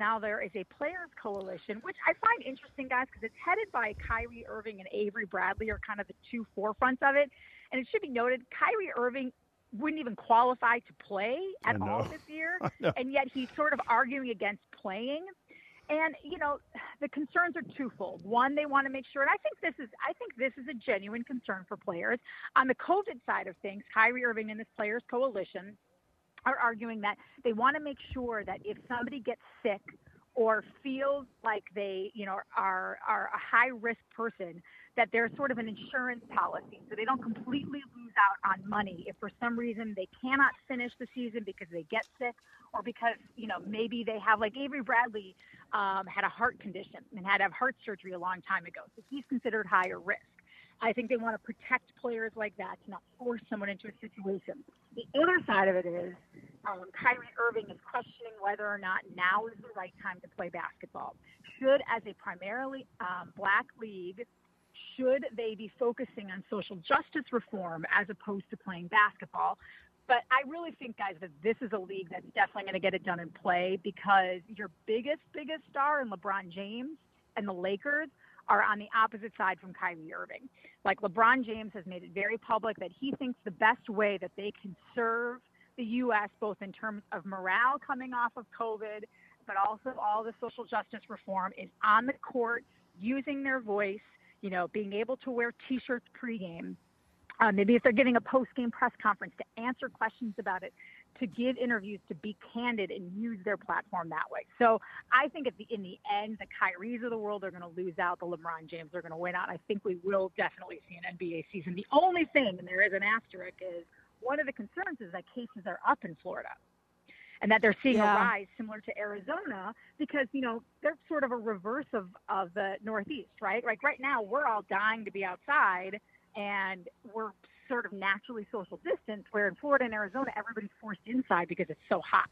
a players coalition, which I find interesting, guys, because it's headed by Kyrie Irving and Avery Bradley are kind of the two forefronts of it. And it should be noted, Kyrie Irving wouldn't even qualify to play at all this year, and yet he's sort of arguing against playing. And the concerns are twofold. One, they want to make sure, and I think this is a genuine concern for players. On the COVID side of things, Kyrie Irving and this players coalition are arguing that they want to make sure that if somebody gets sick or feels like they, are a high-risk person, that there's sort of an insurance policy so they don't completely lose out on money if for some reason they cannot finish the season because they get sick or because, maybe they have, like Avery Bradley had a heart condition and had to have heart surgery a long time ago. So he's considered higher risk. I think they want to protect players like that to not force someone into a situation. The other side of it is Kyrie Irving is questioning whether or not now is the right time to play basketball. Should, as a primarily black league, should they be focusing on social justice reform as opposed to playing basketball? But I really think, guys, that this is a league that's definitely going to get it done in play because your biggest star in LeBron James and the Lakers are on the opposite side from Kyrie Irving. Like LeBron James has made it very public that he thinks the best way that they can serve the U.S., both in terms of morale coming off of COVID, but also all the social justice reform, is on the court, using their voice, being able to wear T-shirts pregame. Maybe if they're giving a post-game press conference to answer questions about it, to give interviews, to be candid and use their platform that way. So I think in the end, the Kyries of the world are going to lose out. The LeBron James are going to win out. I think we will definitely see an NBA season. The only thing, and there is an asterisk, is one of the concerns is that cases are up in Florida and that they're seeing a rise similar to Arizona because, they're sort of a reverse of the Northeast, right? Like right now, we're all dying to be outside and we're sort of naturally social distance, where in Florida and Arizona, everybody's forced inside because it's so hot.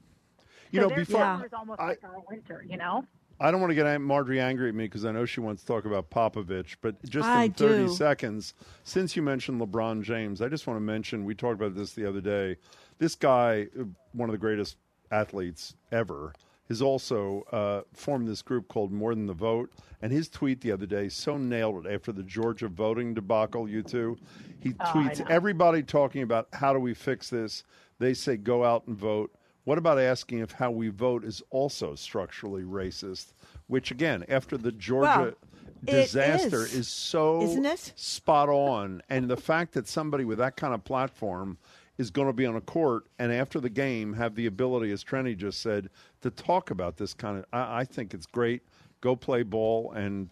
Summer is almost like our winter, I don't want to get Marjorie angry at me because I know she wants to talk about Popovich, but just in 30 seconds, since you mentioned LeBron James, I just want to mention, we talked about this the other day, this guy, one of the greatest athletes ever, has also formed this group called More Than the Vote, and his tweet the other day so nailed it after the Georgia voting debacle, you two. He tweets, everybody talking about how do we fix this? They say go out and vote. What about asking if how we vote is also structurally racist? Which, again, after the Georgia disaster is so spot on. And the fact that somebody with that kind of platform is going to be on a court and after the game have the ability, as Trenny just said, to talk about this kind of – I think it's great. Go play ball and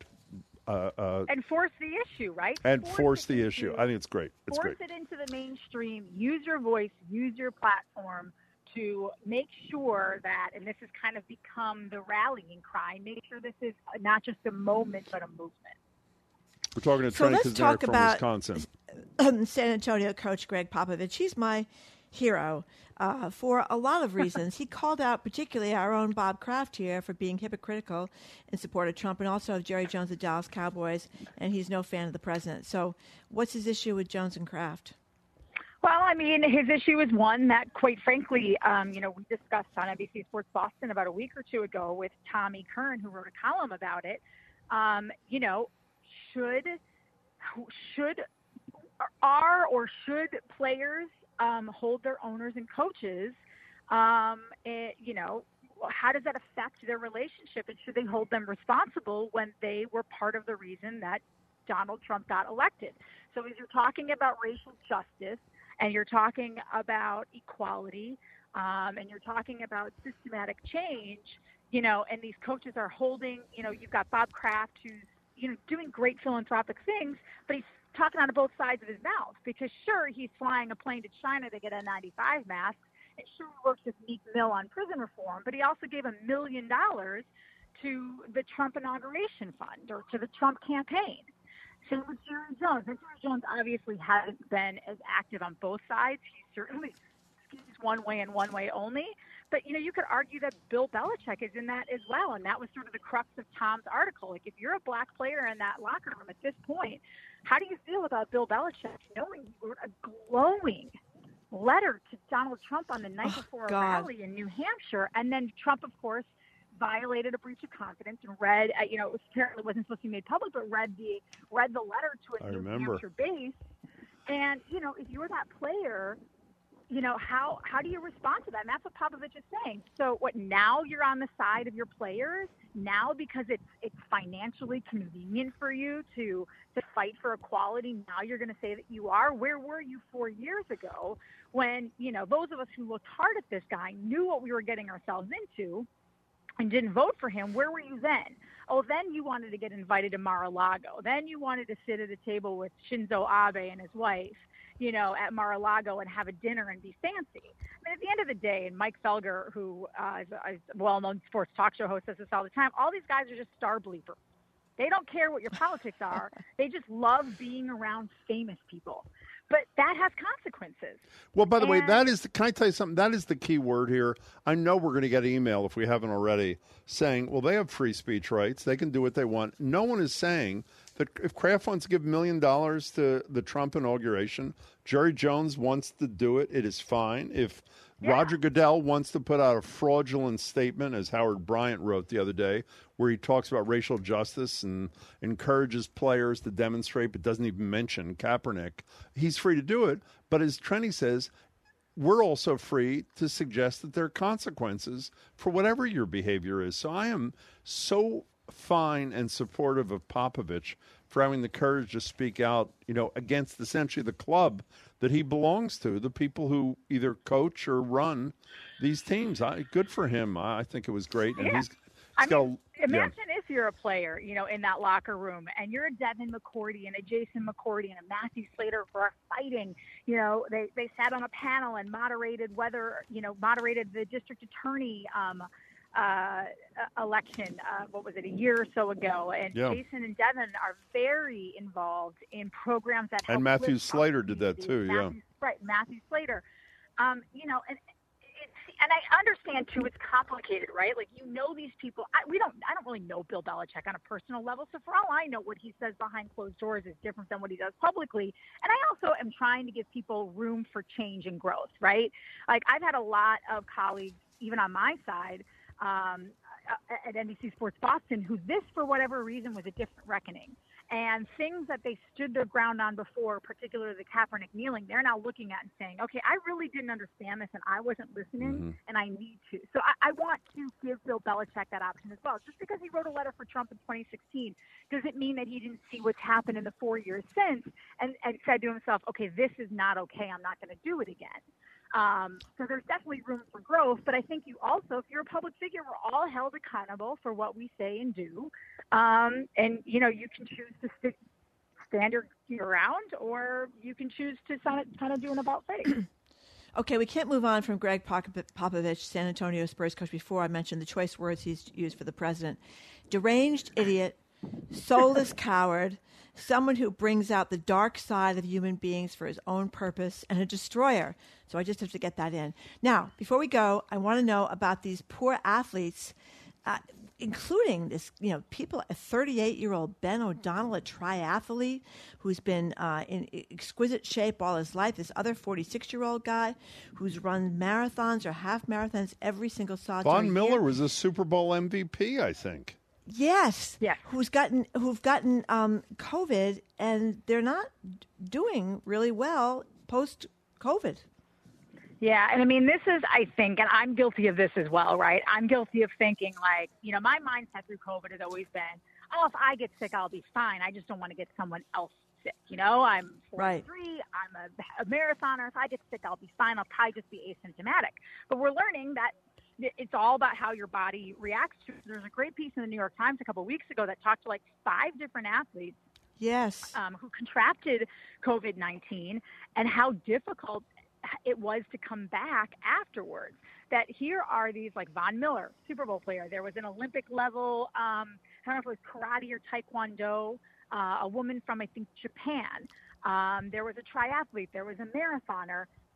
force the issue, right? And force the issue. I think it's great. Force it into the mainstream. Use your voice. Use your platform to make sure that, and this has kind of become the rallying cry, make sure this is not just a moment but a movement. We're talking to Trenny Kuznarek from Wisconsin. San Antonio coach Greg Popovich. He's my hero for a lot of reasons. He called out particularly our own Bob Kraft here for being hypocritical in support of Trump and also of Jerry Jones, the Dallas Cowboys, and he's no fan of the president. So what's his issue with Jones and Kraft? Well, I mean, his issue is one that, quite frankly, we discussed on NBC Sports Boston about a week or two ago with Tommy Kern, who wrote a column about it. Should players hold their owners and coaches? How does that affect their relationship? And should they hold them responsible when they were part of the reason that Donald Trump got elected? So as you're talking about racial justice and you're talking about equality and you're talking about systematic change, and these coaches are holding, you've got Bob Kraft who's, doing great philanthropic things, but he's talking out of both sides of his mouth because sure, he's flying a plane to China to get a 95 mask, and sure, he works with Meek Mill on prison reform, but he also gave $1 million to the Trump Inauguration Fund or to the Trump campaign. Same with Jerry Jones. And Jerry Jones obviously hasn't been as active on both sides. He certainly, one way and one way only. But, you could argue that Bill Belichick is in that as well. And that was sort of the crux of Tom's article. Like, if you're a black player in that locker room at this point, how do you feel about Bill Belichick knowing he wrote a glowing letter to Donald Trump on the night before a rally in New Hampshire? And then Trump, of course, violated a breach of confidence and read, it was apparently wasn't supposed to be made public, but read the letter to a New Hampshire base. And, if you're that player, how do you respond to that? And that's what Popovich is saying. So what, now you're on the side of your players now because it's financially convenient for you to fight for equality. Now you're going to say that you are. Where were you 4 years ago when, those of us who looked hard at this guy knew what we were getting ourselves into and didn't vote for him? Where were you then? Oh, then you wanted to get invited to Mar-a-Lago. Then you wanted to sit at a table with Shinzo Abe and his wife, at Mar-a-Lago and have a dinner and be fancy. I mean, at the end of the day, and Mike Felger, who is a well-known sports talk show host, says this all the time, all these guys are just star bleepers. They don't care what your politics are. They just love being around famous people. But that has consequences. Well, by the way, can I tell you something? That is the key word here. I know we're going to get email if we haven't already saying, well, they have free speech rights. They can do what they want. No one is saying that if Kraft wants to give $1 million to the Trump inauguration, Jerry Jones wants to do it, it is fine. If Roger Goodell wants to put out a fraudulent statement, as Howard Bryant wrote the other day, where he talks about racial justice and encourages players to demonstrate but doesn't even mention Kaepernick, he's free to do it. But as Trenny says, we're also free to suggest that there are consequences for whatever your behavior is. So I am so fine and supportive of Popovich for having the courage to speak out, against essentially the club that he belongs to, the people who either coach or run these teams. Good for him. I think it was great. And imagine if you're a player, in that locker room, and you're a Devin McCourty and a Jason McCourty and a Matthew Slater who are fighting. They sat on a panel and moderated the district attorney election, a year or so ago. And Jason and Devin are very involved in programs that help. And Matthew Slater did that too, Matthew Slater. And I understand too, it's complicated, right? Like, these people. I don't really know Bill Belichick on a personal level. So for all I know, what he says behind closed doors is different than what he does publicly. And I also am trying to give people room for change and growth, right? Like, I've had a lot of colleagues, even on my side, at NBC Sports Boston, who this, for whatever reason, was a different reckoning. And things that they stood their ground on before, particularly the Kaepernick kneeling, they're now looking at and saying, okay, I really didn't understand this and I wasn't listening and I need to. So I want to give Bill Belichick that option as well. Just because he wrote a letter for Trump in 2016 doesn't mean that he didn't see what's happened in the 4 years since and said to himself, okay, this is not okay. I'm not going to do it again. So there's definitely room for growth, but I think you also, if you're a public figure, we're all held accountable for what we say and do. And, you can choose to stand your ground, or you can choose to kind of do an about face. Okay, we can't move on from Greg Popovich, San Antonio Spurs coach. Before I mentioned the choice words he's used for the president: deranged idiot, soulless coward, someone who brings out the dark side of human beings for his own purpose, and a destroyer. So I just have to get that in. Now, before we go, I want to know about these poor athletes, including this, people, a 38-year-old Ben O'Donnell, a triathlete who's been in exquisite shape all his life. This other 46-year-old guy who's run marathons or half marathons every single solitary Von Miller was a Super Bowl MVP, I think. Yes. Yeah. Who've gotten COVID, and they're not doing really well post-COVID. Yeah, and I mean, this is, I think, and I'm guilty of this as well, right? I'm guilty of thinking like, my mindset through COVID has always been, oh, if I get sick, I'll be fine. I just don't want to get someone else sick. I'm 43, I'm a marathoner. If I get sick, I'll be fine. I'll probably just be asymptomatic. But we're learning that it's all about how your body reacts to it. There's a great piece in the New York Times a couple of weeks ago that talked to like 5 different athletes who contracted COVID-19 and how difficult it was to come back afterwards. That here are these, like Von Miller, Super Bowl player. There was an Olympic level, I don't know if it was karate or taekwondo, a woman from, I think, Japan. There was a triathlete. There was a marathoner.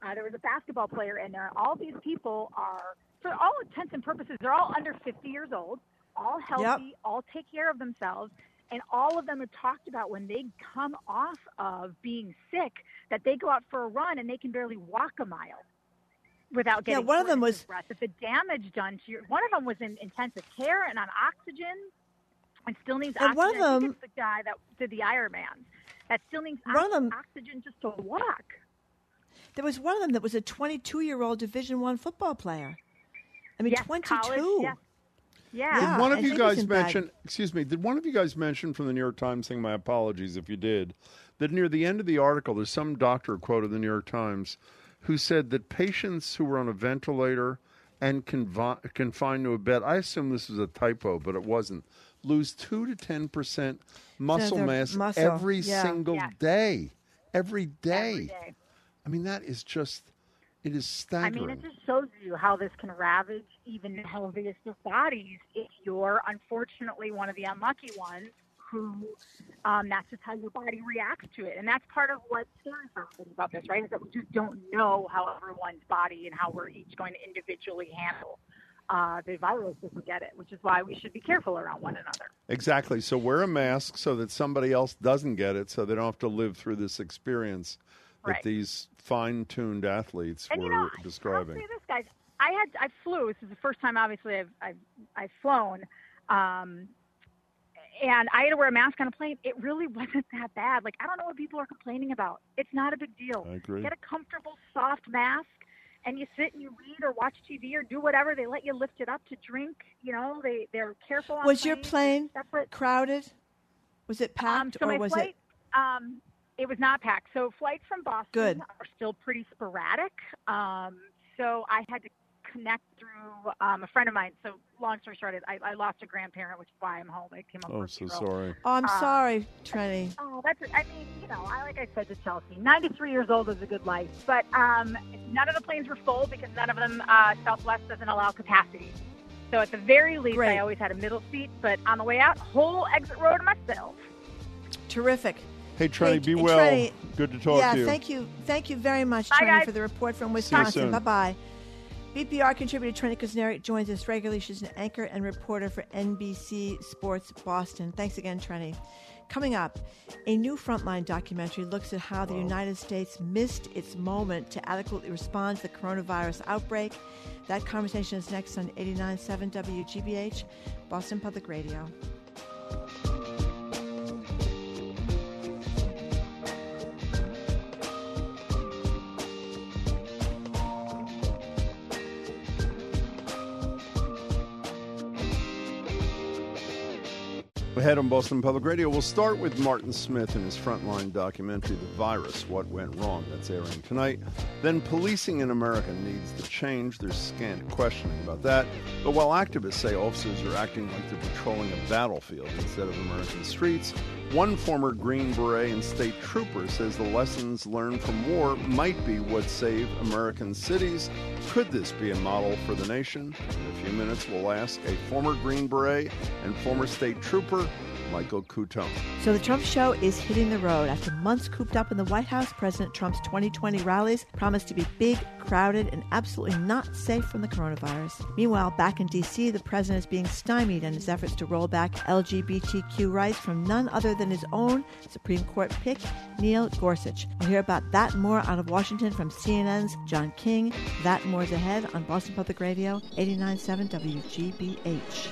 There was a basketball player in there. All these people are, for all intents and purposes, they're all under 50 years old, all healthy, all take care of themselves. And all of them have talked about when they come off of being sick that they go out for a run and they can barely walk a mile without getting one of them was breath. If the damage done to one of them was in intensive care and on oxygen and still needs oxygen. One of them, I think it's the guy that did the Ironman that still needs oxygen just to walk. There was one of them that was a 22-year-old Division I football player. I mean, 22. College, yes. Yeah. Did one of you guys mention, did one of you guys mention from the New York Times thing, my apologies if you did, that near the end of the article, there's some doctor quoted in the New York Times who said that patients who were on a ventilator and confined to a bed, I assume this was a typo, but it wasn't, lose 2 to 10% muscle mass every single day. Every day. I mean, that is just... It is staggering. I mean, it just shows you how this can ravage even the healthiest of bodies if you're unfortunately one of the unlucky ones who that's just how your body reacts to it. And that's part of what's scary about this, right, is that we just don't know how everyone's body and how we're each going to individually handle the virus if we get it, which is why we should be careful around one another. Exactly. So wear a mask so that somebody else doesn't get it, so they don't have to live through this experience that these fine-tuned athletes were describing. I'll say this, guys. I flew. This is the first time, obviously, I've flown, and I had to wear a mask on a plane. It really wasn't that bad. Like, I don't know what people are complaining about. It's not a big deal. I agree. Get a comfortable, soft mask, and you sit and you read or watch TV or do whatever. They let you lift it up to drink. You know, they're careful on Was your plane crowded? Was it packed, so or my was flight, it? It was not packed. So flights from Boston are still pretty sporadic. So I had to connect through a friend of mine. So long story short, I lost a grandparent, which is why I'm home. I came home. Oh, so sorry. Oh, I'm sorry, Trenny. Oh, that's it. I mean, like I said to Chelsea, 93 years old is a good life. But none of the planes were full because none of them, Southwest doesn't allow capacity. So at the very least, I always had a middle seat. But on the way out, whole exit row to myself. Terrific. Hey, Trenny, be well. Trenny, good to talk to you. Yeah, thank you very much, Bye, Trenny, guys. for the report from Wisconsin. Bye-bye. BPR contributor Trenny Kuznarek joins us regularly. She's an anchor and reporter for NBC Sports Boston. Thanks again, Trenny. Coming up, a new Frontline documentary looks at how the United States missed its moment to adequately respond to the coronavirus outbreak. That conversation is next on 89.7 WGBH, Boston Public Radio. Ahead on Boston Public Radio, we'll start with Martin Smith and his Frontline documentary, The Virus, What Went Wrong. That's airing tonight. Then policing in America needs to change. There's scant questioning about that. But while activists say officers are acting like they're patrolling a battlefield instead of American streets, one former Green Beret and state trooper says the lessons learned from war might be what saved American cities. Could this be a model for the nation? In a few minutes, we'll ask a former Green Beret and former state trooper, Michael Coutone. So the Trump show is hitting the road. After months cooped up in the White House, President Trump's 2020 rallies promised to be big, crowded, and absolutely not safe from the coronavirus. Meanwhile, back in D.C., the president is being stymied in his efforts to roll back LGBTQ rights from none other than his own Supreme Court pick, Neil Gorsuch. We'll hear about that and more out of Washington from CNN's John King. That and more is ahead on Boston Public Radio, 89.7 WGBH.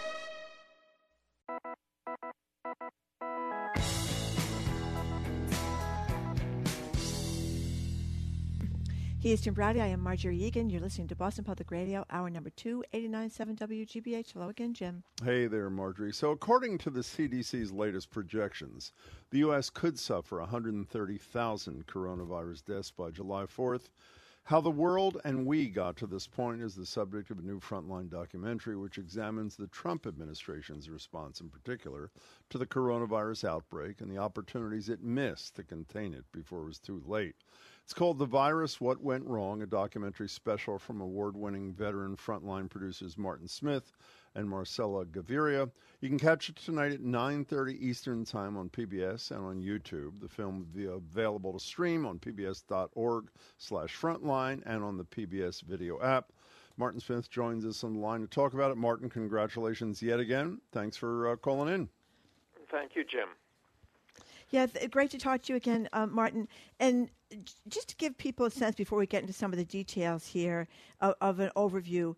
He is Jim Browdy. I am Marjorie Egan. You're listening to Boston Public Radio, hour number 2, 89.7 WGBH. Hello again, Jim. Hey there, Marjorie. So according to the CDC's latest projections, the U.S. could suffer 130,000 coronavirus deaths by July 4th. How the world and we got to this point is the subject of a new Frontline documentary which examines the Trump administration's response in particular to the coronavirus outbreak and the opportunities it missed to contain it before it was too late. It's called The Virus, What Went Wrong, a documentary special from award-winning veteran frontline producers Martin Smith and Marcella Gaviria. You can catch it tonight at 9:30 Eastern Time on PBS and on YouTube. The film will be available to stream on pbs.org/frontline and on the PBS video app. Martin Smith joins us on the line to talk about it. Martin, congratulations yet again. Thanks for calling in. Thank you, Jim. Yeah, great to talk to you again, Martin. And just to give people a sense before we get into some of the details here of an overview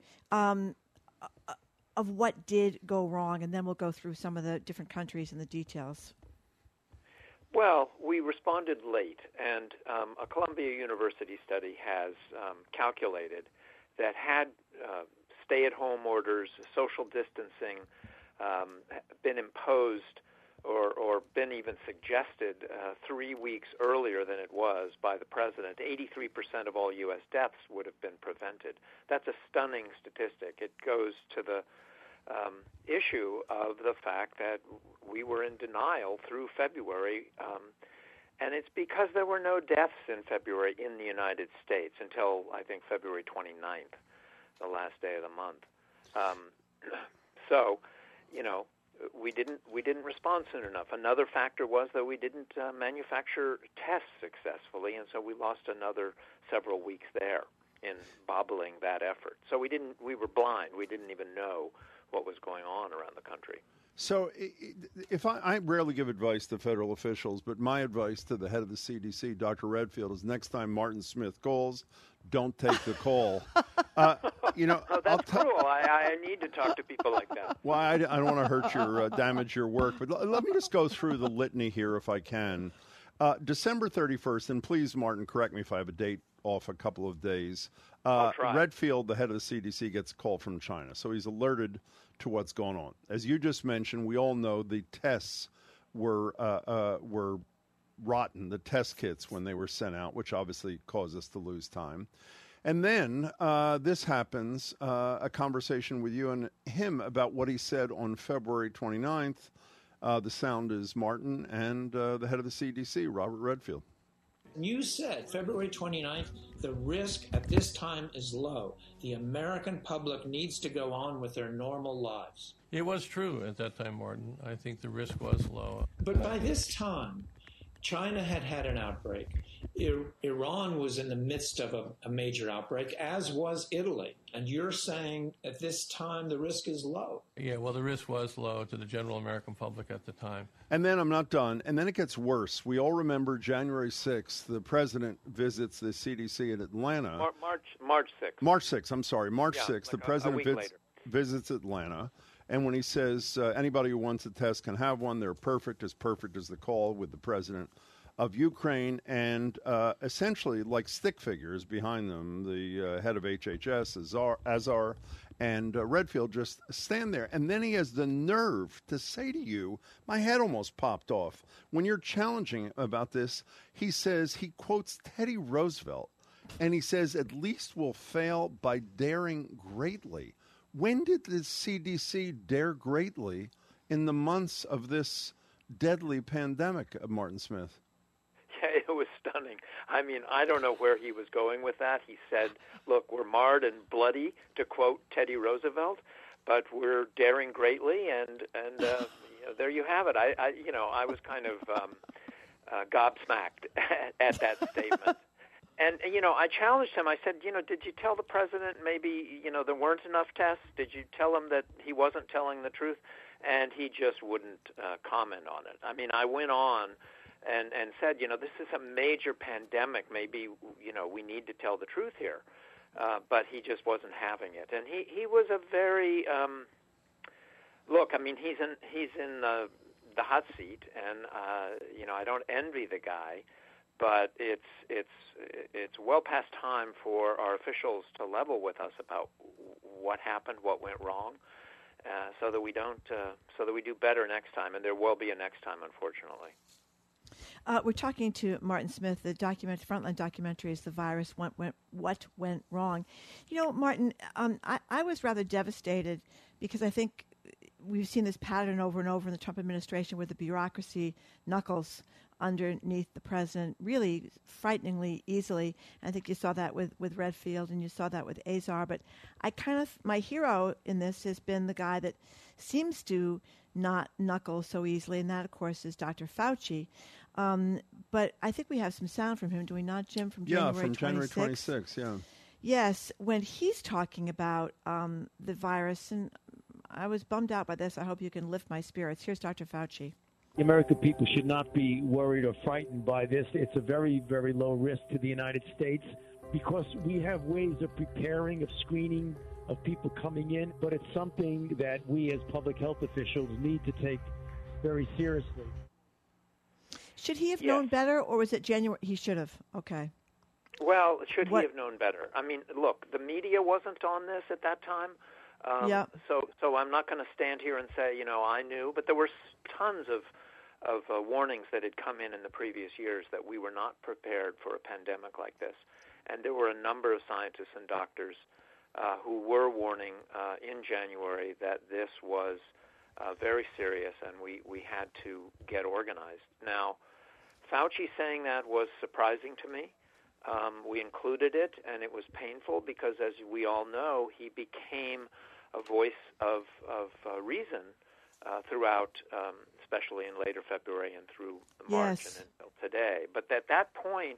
of what did go wrong, and then we'll go through some of the different countries and the details. Well, we responded late, and a Columbia University study has calculated that had stay-at-home orders, social distancing been imposed or been even suggested 3 weeks earlier than it was by the president, 83% of all U.S. deaths would have been prevented. That's a stunning statistic. It goes to the issue of the fact that we were in denial through February, and it's because there were no deaths in February in the United States until, I think, February 29th, the last day of the month. So, we didn't respond soon enough. Another factor was that we didn't manufacture tests successfully, and so we lost another several weeks there in bobbling that effort. So we were blind. We didn't even know what was going on around the country. So if I rarely give advice to federal officials, but my advice to the head of the CDC, Dr. Redfield, is next time Martin Smith calls, don't take the call. Oh, that's cruel. I need to talk to people like that. Well, I don't want to hurt damage your work, but let me just go through the litany here if I can. December 31st, and please, Martin, correct me if I have a date off a couple of days. I'll try. Redfield, the head of the CDC, gets a call from China, so he's alerted to what's going on. As you just mentioned, we all know the tests were rotten, the test kits when they were sent out, which obviously caused us to lose time. And then this happens, a conversation with you and him about what he said on February 29th. The sound is Martin and the head of the CDC, Robert Redfield. You said February 29th, the risk at this time is low. The American public needs to go on with their normal lives. It was true at that time, Martin. I think the risk was low. But by this time, China had an outbreak. Iran was in the midst of a major outbreak, as was Italy. And you're saying at this time the risk is low. Yeah, well, the risk was low to the general American public at the time. And then I'm not done. And then it gets worse. We all remember January 6th, the president visits the CDC in Atlanta. March 6th. March 6th, I'm sorry. March 6th, like the president visits Atlanta. And when he says anybody who wants a test can have one, they're perfect as the call with the president of Ukraine, and essentially like stick figures behind them, the head of HHS, Azar, and Redfield just stand there. And then he has the nerve to say to you, my head almost popped off. When you're challenging about this, he says, he quotes Teddy Roosevelt, and he says, at least we'll fail by daring greatly. When did the CDC dare greatly in the months of this deadly pandemic, Martin Smith? Yeah, it was stunning. I mean, I don't know where he was going with that. He said, look, we're marred and bloody, to quote Teddy Roosevelt, but we're daring greatly, and there you have it. I was kind of gobsmacked at that statement. And, I challenged him. I said, did you tell the president maybe, there weren't enough tests? Did you tell him that he wasn't telling the truth? And he just wouldn't comment on it. I mean, I went on and said, this is a major pandemic. Maybe, we need to tell the truth here. But he just wasn't having it. And he was a very, look, I mean, he's in the hot seat, and, I don't envy the guy. But it's well past time for our officials to level with us about what happened, what went wrong, so that we do better next time, and there will be a next time, unfortunately. We're talking to Martin Smith. The frontline documentary is "The Virus: What Went Wrong." Martin, I was rather devastated because I think we've seen this pattern over and over in the Trump administration where the bureaucracy knuckles underneath the president really frighteningly easily. And I think you saw that with Redfield and you saw that with Azar. But my hero in this has been the guy that seems to not knuckle so easily, and that, of course, is Dr. Fauci. But I think we have some sound from him, do we not, Jim, from January 26th? Yeah, from January 26th, yeah. Yes, when he's talking about the virus, and I was bummed out by this. I hope you can lift my spirits. Here's Dr. Fauci. The American people should not be worried or frightened by this. It's a very, very low risk to the United States because we have ways of preparing, of screening, of people coming in, but it's something that we as public health officials need to take very seriously. Should he have known better, or was it January? He should have. Okay. Well, should he have known better? I mean, look, the media wasn't on this at that time. So I'm not going to stand here and say, I knew, but there were tons of warnings that had come in the previous years that we were not prepared for a pandemic like this. And there were a number of scientists and doctors who were warning in January that this was very serious and we had to get organized. Now, Fauci saying that was surprising to me. We included it, and it was painful because, as we all know, he became a voice of reason throughout, especially in later February and through March and until today. But at that point,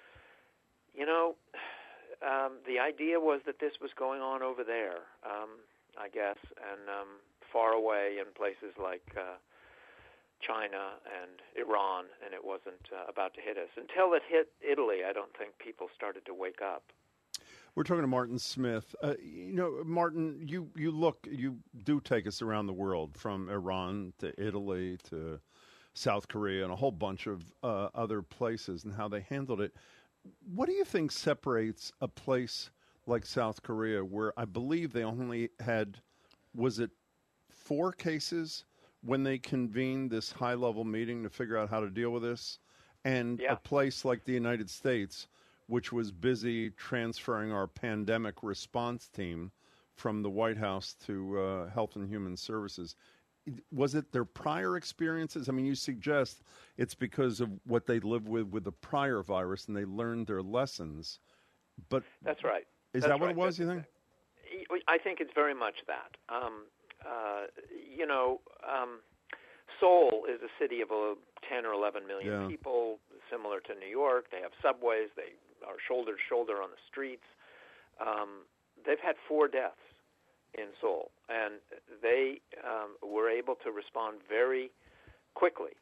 the idea was that this was going on over there, I guess, and far away in places like China and Iran, and it wasn't about to hit us. Until it hit Italy, I don't think people started to wake up. We're talking to Martin Smith. Martin, you do take us around the world, from Iran to Italy to South Korea and a whole bunch of other places and how they handled it. What do you think separates a place like South Korea, where I believe they only had, was it 4 cases when they convened this high-level meeting to figure out how to deal with this, and a place like the United States, which was busy transferring our pandemic response team from the White House to Health and Human Services? Was it their prior experiences? I mean, you suggest it's because of what they lived with the prior virus and they learned their lessons. But that's right. Is that what it was, you think? I think it's very much that. Seoul is a city of 10 or 11 million people, similar to New York. They have subways. They are shoulder to shoulder on the streets. They've had 4 deaths in Seoul, and they were able to respond very quickly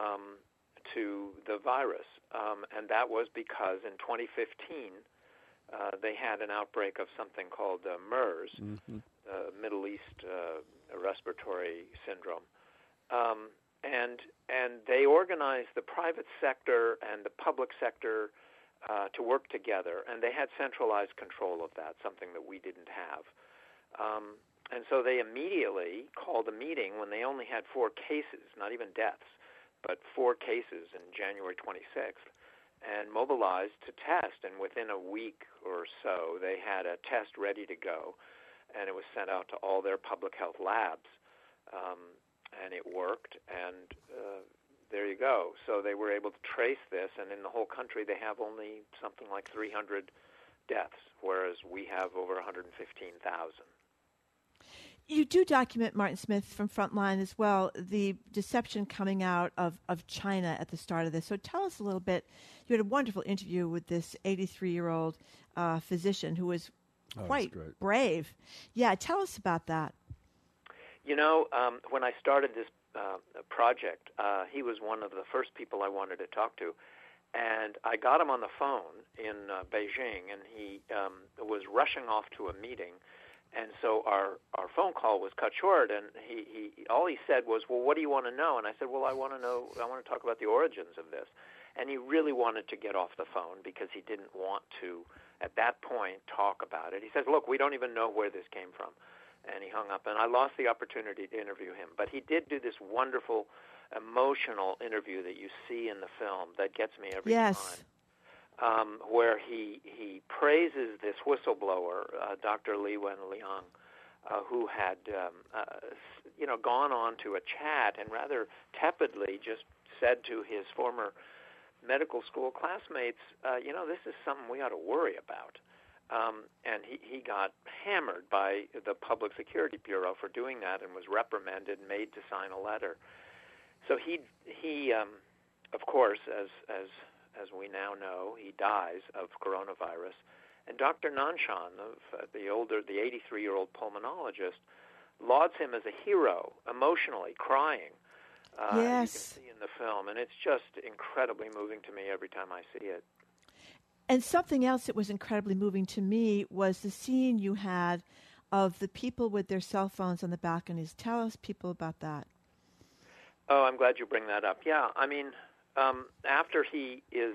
to the virus, and that was because in 2015 they had an outbreak of something called MERS, Middle East Respiratory Syndrome, and they organized the private sector and the public sector to work together, and they had centralized control of that, something that we didn't have. And so they immediately called a meeting when they only had 4 cases, not even deaths, but 4 cases in January 26th, and mobilized to test. And within a week or so, they had a test ready to go, and it was sent out to all their public health labs, and it worked, and there you go. So they were able to trace this, and in the whole country, they have only something like 300 deaths, whereas we have over 115,000. You do document, Martin Smith, from Frontline as well, the deception coming out of China at the start of this. So tell us a little bit. You had a wonderful interview with this 83-year-old physician who was quite brave. Yeah, tell us about that. When I started this project, he was one of the first people I wanted to talk to. And I got him on the phone in Beijing, and he was rushing off to a meeting. And so our phone call was cut short, and he all he said was, "Well, what do you want to know?" And I said, "Well, I want to talk about the origins of this." And he really wanted to get off the phone because he didn't want to, at that point, talk about it. He says, "Look, we don't even know where this came from." And he hung up, and I lost the opportunity to interview him. But he did do this wonderful, emotional interview that you see in the film that gets me every time, where he praises this whistleblower, Dr. Li Wenliang, who had, gone on to a chat and rather tepidly just said to his former medical school classmates, this is something we ought to worry about. And he got hammered by the Public Security Bureau for doing that and was reprimanded and made to sign a letter. So he of course, as we now know, he dies of coronavirus. And Dr. Nanshan, the 83-year-old pulmonologist, lauds him as a hero, emotionally crying. Yes. You can see in the film, and it's just incredibly moving to me every time I see it. And something else that was incredibly moving to me was the scene you had of the people with their cell phones on the balconies. Tell us, people, about that. Oh, I'm glad you bring that up. Yeah, I mean, after he is...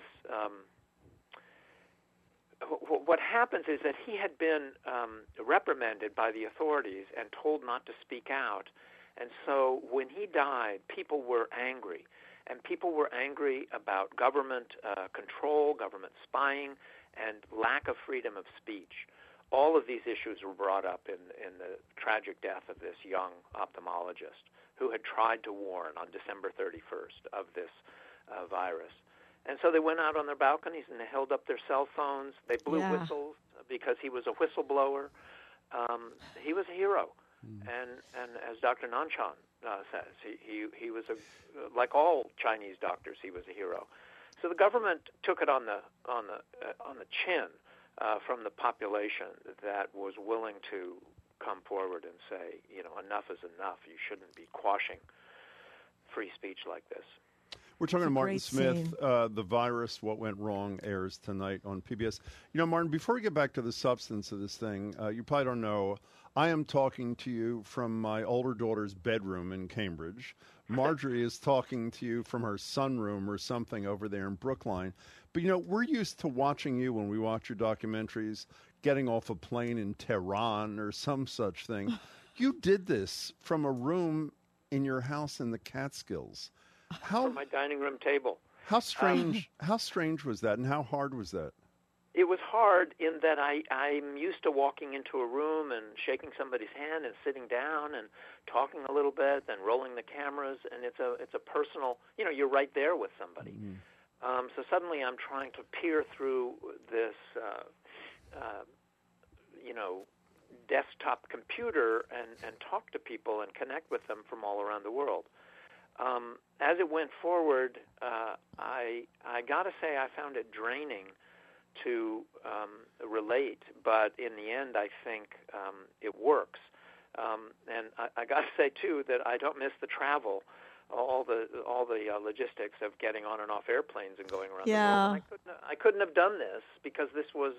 what happens is that he had been reprimanded by the authorities and told not to speak out. And so when he died, people were angry. And people were angry about government control, government spying, and lack of freedom of speech. All of these issues were brought up in the tragic death of this young ophthalmologist who had tried to warn on December 31st of this virus. And so they went out on their balconies and they held up their cell phones. They blew whistles because he was a whistleblower. He was a hero. And as Dr. Nanshan says, he was like all Chinese doctors, he was a hero. So the government took it on the chin from the population that was willing to come forward and say, enough is enough. You shouldn't be quashing free speech like this. We're talking to Martin Smith. The Virus, What Went Wrong airs tonight on PBS. Martin, before we get back to the substance of this thing, you probably don't know, I am talking to you from my older daughter's bedroom in Cambridge. Marjorie is talking to you from her sunroom or something over there in Brookline. But, we're used to watching you when we watch your documentaries, getting off a plane in Tehran or some such thing. You did this from a room in your house in the Catskills. From my dining room table. How strange was that, and how hard was that? It was hard in that I'm used to walking into a room and shaking somebody's hand and sitting down and talking a little bit and rolling the cameras, and it's a personal, you're right there with somebody. Mm-hmm. So suddenly I'm trying to peer through this, desktop computer and talk to people and connect with them from all around the world. As it went forward, I got to say I found it draining to relate, but in the end, I think it works. And I got to say too that I don't miss the travel, all the logistics of getting on and off airplanes and going around the world. And I couldn't have done this because this was,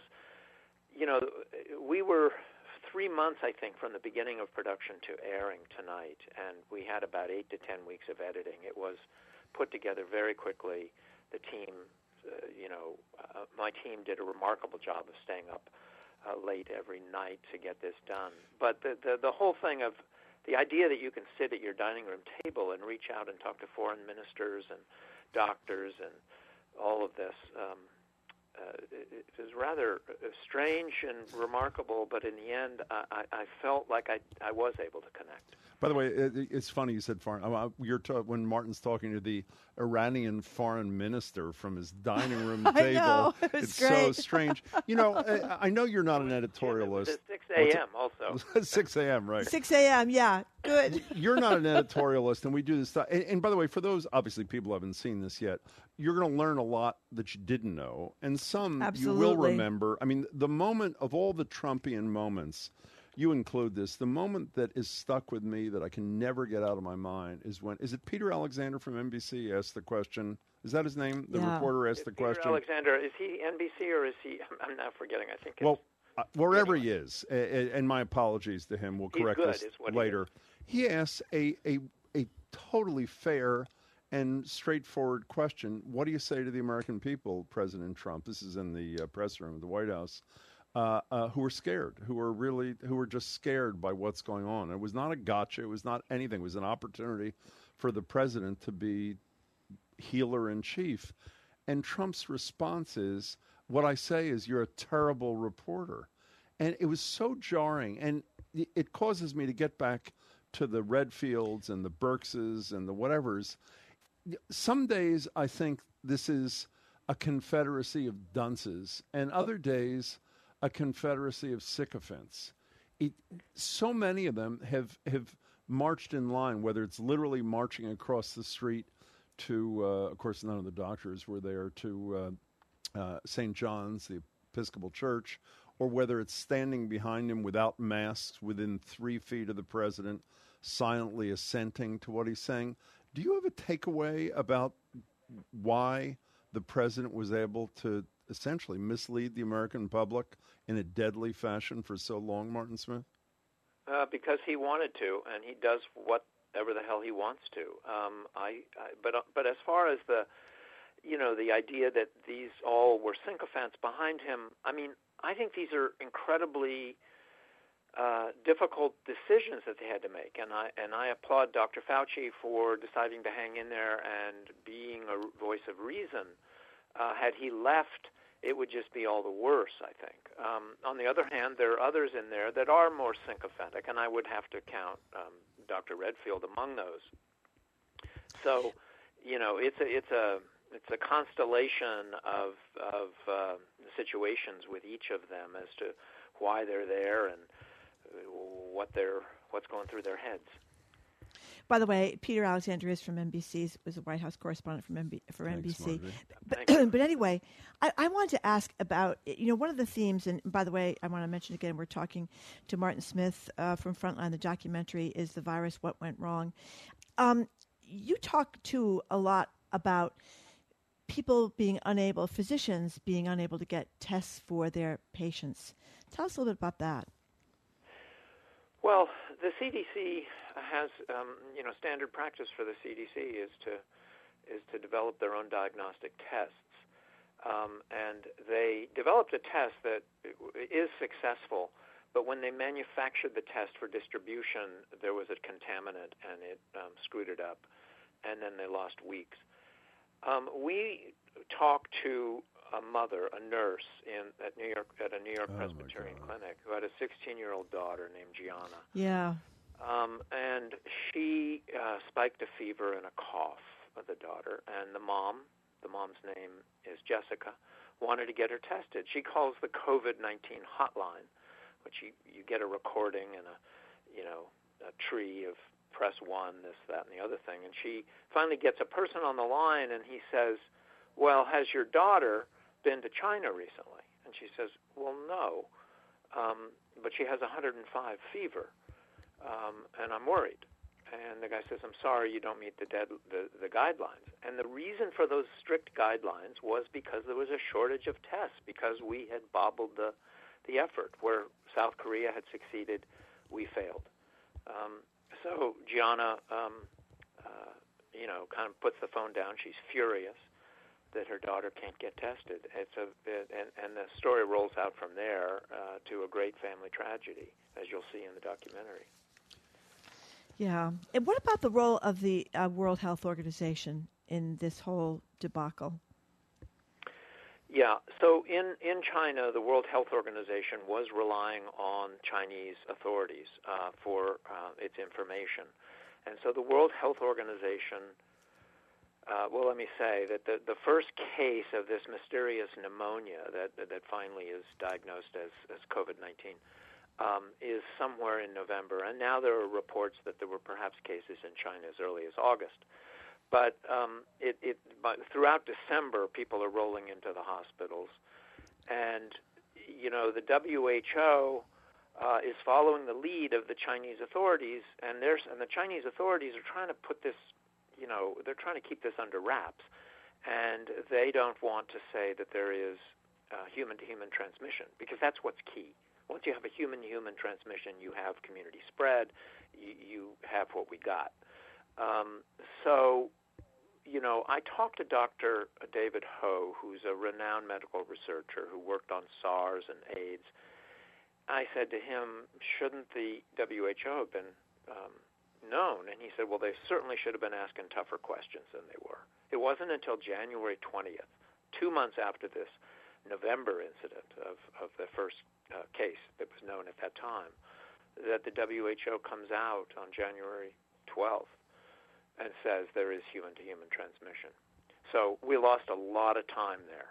we were 3 months, I think, from the beginning of production to airing tonight, and we had about 8 to 10 weeks of editing. It was put together very quickly. The team, my team did a remarkable job of staying up late every night to get this done. But the whole thing of the idea that you can sit at your dining room table and reach out and talk to foreign ministers and doctors and all of this, it was rather strange and remarkable, but in the end, I felt like I was able to connect. By the way, it's funny you said foreign. When Martin's talking to the Iranian foreign minister from his dining room table, I know, it's great. So strange. I know you're not an editorialist. It's 6 a.m. also. 6 a.m., right. 6 a.m., yeah, good. You're not an editorialist, and we do this stuff. And by the way, for those, obviously, people who haven't seen this yet, you're going to learn a lot that you didn't know, and some Absolutely. You will remember. I mean, the moment of all the Trumpian moments, you include this. The moment that is stuck with me that I can never get out of my mind is is it Peter Alexander from NBC asked the question? Is that his name? The reporter asked the question. Peter Alexander, is he NBC or is he? I'm now forgetting. I think. Wherever he is, and my apologies to him. We'll correct this later. He asks a totally fair and straightforward question. What do you say to the American people, President Trump? This is in the press room of the White House. Who are scared, who are just scared by what's going on. It was not a gotcha. It was not anything. It was an opportunity for the president to be healer in chief. And Trump's response is, what I say is, you're a terrible reporter. And it was so jarring. And it causes me to get back to the Redfields and the Birxes and the whatevers. Some days I think this is a confederacy of dunces, and other days a confederacy of sycophants. So many of them have marched in line, whether it's literally marching across the street to, of course, none of the doctors were there, to St. John's, the Episcopal Church, or whether it's standing behind him without masks within 3 feet of the president, silently assenting to what he's saying. Do you have a takeaway about why the president was able to essentially mislead the American public in a deadly fashion for so long, Martin Smith? Because he wanted to, and he does whatever the hell he wants to. But as far as the idea that these all were sycophants behind him, I mean, I think these are incredibly difficult decisions that they had to make, and I applaud Dr. Fauci for deciding to hang in there and being a voice of reason. Had he left, it would just be all the worse, I think. On the other hand, there are others in there that are more sycophantic, and I would have to count Dr. Redfield among those. So, it's a constellation of situations with each of them as to why they're there and what's going through their heads. By the way, Peter Alexandrius from NBC was a White House correspondent for NBC. But anyway, I wanted to ask about, one of the themes, and by the way, I want to mention again, we're talking to Martin Smith from Frontline. The documentary is The Virus, What Went Wrong. You talk, too, a lot about physicians being unable to get tests for their patients. Tell us a little bit about that. Well, the CDC has, standard practice for the CDC is to develop their own diagnostic tests, and they developed a test that is successful. But when they manufactured the test for distribution, there was a contaminant, and it screwed it up, and then they lost weeks. We talked to a mother, a nurse at a New York Presbyterian clinic who had a 16-year-old daughter named Gianna. Yeah. And she spiked a fever and a cough of the daughter, and the mom's name is Jessica, wanted to get her tested. She calls the COVID-19 hotline, which you get a recording and a tree of press 1, this, that, and the other thing. And she finally gets a person on the line, and he says, well, has your daughter been to China recently? And she says, well, no, but she has 105 fever, and I'm worried. And the guy says, I'm sorry, you don't meet the guidelines. And the reason for those strict guidelines was because there was a shortage of tests, because we had bobbled the effort. Where South Korea had succeeded, we failed. So Gianna, kind of puts the phone down. She's furious that her daughter can't get tested. And the story rolls out from there to a great family tragedy, as you'll see in the documentary. Yeah. And what about the role of the World Health Organization in this whole debacle? Yeah. So in China, the World Health Organization was relying on Chinese authorities for its information. And so the World Health Organization, let me say that the first case of this mysterious pneumonia that finally is diagnosed as COVID-19 is somewhere in November. And now there are reports that there were perhaps cases in China as early as August. But but throughout December, people are rolling into the hospitals. And, the WHO is following the lead of the Chinese authorities, and the Chinese authorities are trying to put this, they're trying to keep this under wraps. And they don't want to say that there is human-to-human transmission, because that's what's key. Once you have a human-to-human transmission, you have community spread, you have what we got. I talked to Dr. David Ho, who's a renowned medical researcher who worked on SARS and AIDS. I said to him, shouldn't the WHO have been known? And he said, well, they certainly should have been asking tougher questions than they were. It wasn't until January 20th, 2 months after this November incident of the first case that was known at that time, that the WHO comes out on January 12th and says there is human-to-human transmission. So we lost a lot of time there.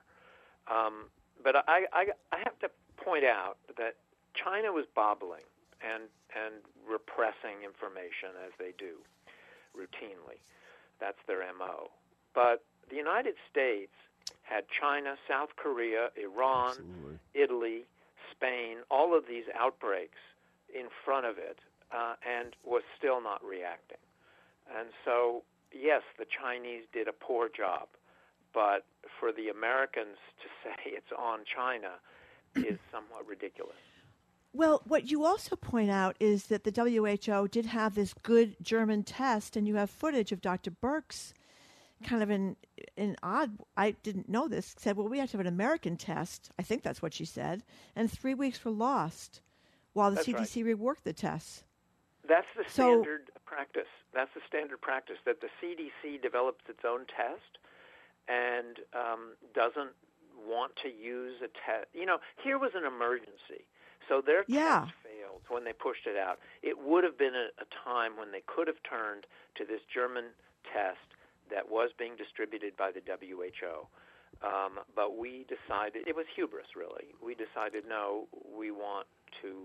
But I have to point out that China was bobbling and repressing information as they do routinely. That's their MO. But the United States had China, South Korea, Iran, Absolutely. Italy, Spain, all of these outbreaks in front of it, and was still not reacting. And so, yes, the Chinese did a poor job, but for the Americans to say it's on China is somewhat ridiculous. Well, what you also point out is that the WHO did have this good German test, and you have footage of Dr. Birx kind of in odd, I didn't know this, said, well, we have to have an American test. I think that's what she said. And 3 weeks were lost while the CDC reworked the tests. That's the standard practice. That's the standard practice, that the CDC develops its own test and doesn't want to use a test. You know, here was an emergency. So their test failed when they pushed it out. It would have been a time when they could have turned to this German test that was being distributed by the WHO. But we decided, it was hubris really, we decided no, we want to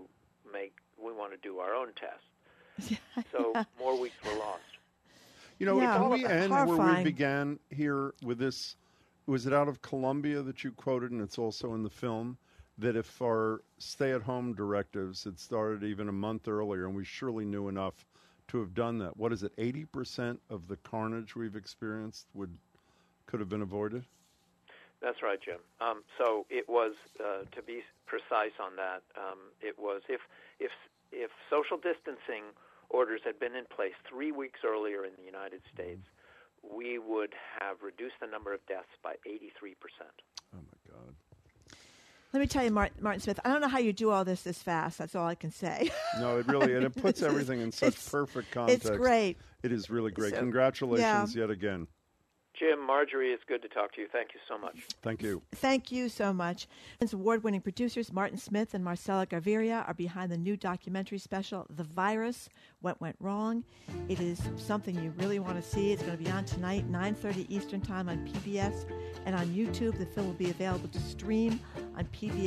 do our own test. So more weeks were lost. You know, can we end where we began here with this? Was it out of Colombia that you quoted, and it's also in the film, that if our stay-at-home directives had started even a month earlier, and we surely knew enough to have done that, what is it, 80% of the carnage we've experienced could have been avoided? That's right, Jim. So it was, to be precise on that, it was if social distancing orders had been in place 3 weeks earlier in the United States, we would have reduced the number of deaths by 83%. Oh, my God. Let me tell you, Martin Smith, I don't know how you do all this fast. That's all I can say. No, it really, and it puts everything in such perfect context. It's great. It is really great. Congratulations yet again. Jim, Marjorie, it's good to talk to you. Thank you so much. Thank you. Thank you so much. Award-winning producers Martin Smith and Marcella Gaviria are behind the new documentary special, The Virus, What Went Wrong. It is something you really want to see. It's going to be on tonight, 9:30 Eastern Time on PBS and on YouTube. The film will be available to stream on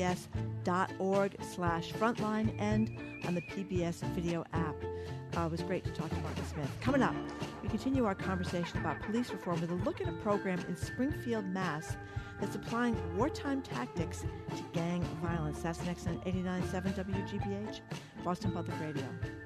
pbs.org/frontline and on the PBS video app. It was great to talk to Martin Smith. Coming up, we continue our conversation about police reform with a look at a program in Springfield, Mass. that's applying wartime tactics to gang violence. That's next on 89.7 WGBH, Boston Public Radio.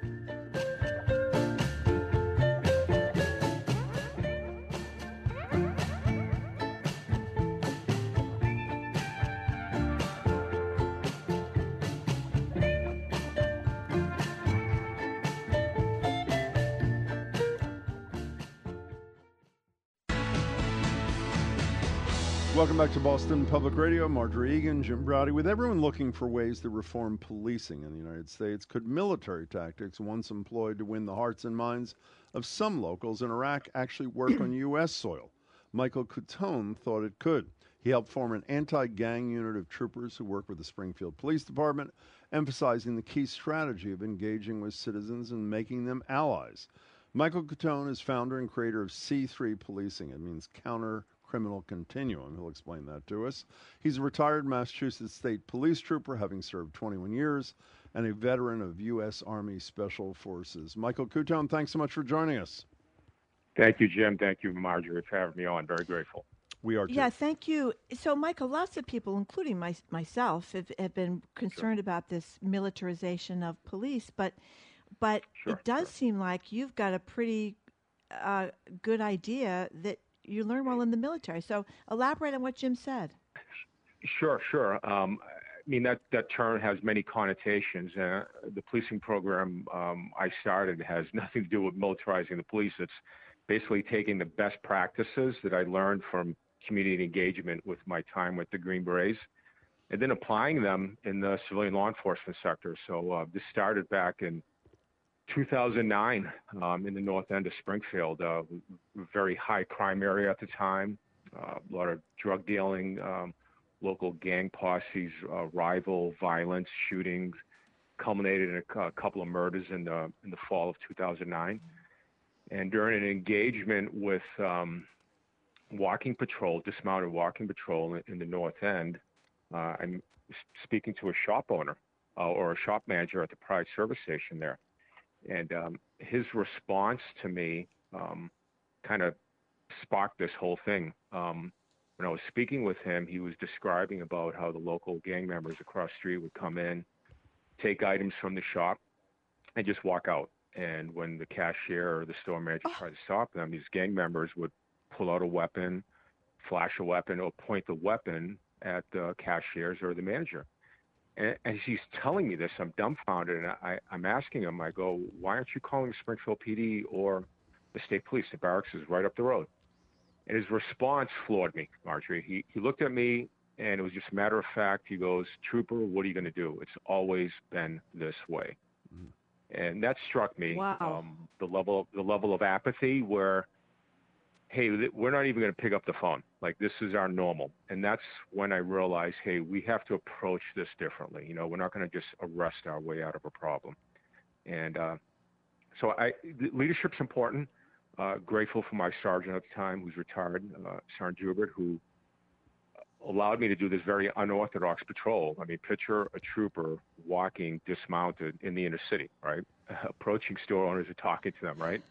Welcome back to Boston Public Radio. Marjorie Egan, Jim Braude. With everyone looking for ways to reform policing in the United States, could military tactics once employed to win the hearts and minds of some locals in Iraq actually work on U.S. soil? Michael Coutone thought it could. He helped form an anti-gang unit of troopers who work with the Springfield Police Department, emphasizing the key strategy of engaging with citizens and making them allies. Michael Coutone is founder and creator of C3 Policing. It means Counter Criminal Continuum. He'll explain that to us. He's a retired Massachusetts State Police trooper, having served 21 years, and a veteran of U.S. Army Special Forces. Michael Coutone, thanks so much for joining us. Thank you, Jim. Thank you, Marjorie, for having me on. Very grateful. We are too. Yeah, thank you. So, Michael, lots of people, including myself, have been concerned about this militarization of police, but it does seem like you've got a pretty good idea that you learn well in the military. So elaborate on what Jim said. Sure. I mean, that term has many connotations. The policing program I started has nothing to do with militarizing the police. It's basically taking the best practices that I learned from community engagement with my time with the Green Berets and then applying them in the civilian law enforcement sector. So this started back in 2009 in the north end of Springfield, very high crime area at the time, a lot of drug dealing, local gang posses, rival violence, shootings, culminated in a couple of murders in the fall of 2009. And during an engagement with walking patrol, dismounted walking patrol in the North End, I'm speaking to a shop owner or a shop manager at the Pride service station there. And his response to me kind of sparked this whole thing. When I was speaking with him, he was describing about how the local gang members across the street would come in, take items from the shop, and just walk out. And when the cashier or the store manager tried to stop them, these gang members would pull out a weapon, flash a weapon, or point the weapon at the cashiers or the manager. And as he's telling me this, I'm dumbfounded, and I'm asking him, I go, why aren't you calling Springfield PD or the state police? The barracks is right up the road. And his response floored me, Marjorie. He looked at me, and it was just a matter of fact. He goes, Trooper, what are you going to do? It's always been this way. Mm-hmm. And that struck me. Wow. The level of apathy where, hey, we're not even going to pick up the phone. Like, this is our normal. And that's when I realized, hey, we have to approach this differently. You know, we're not going to just arrest our way out of a problem. And so leadership's important. Grateful for my sergeant at the time, who's retired, Sergeant Joubert, who allowed me to do this very unorthodox patrol. I mean, picture a trooper walking dismounted in the inner city, right? Approaching store owners and talking to them, right?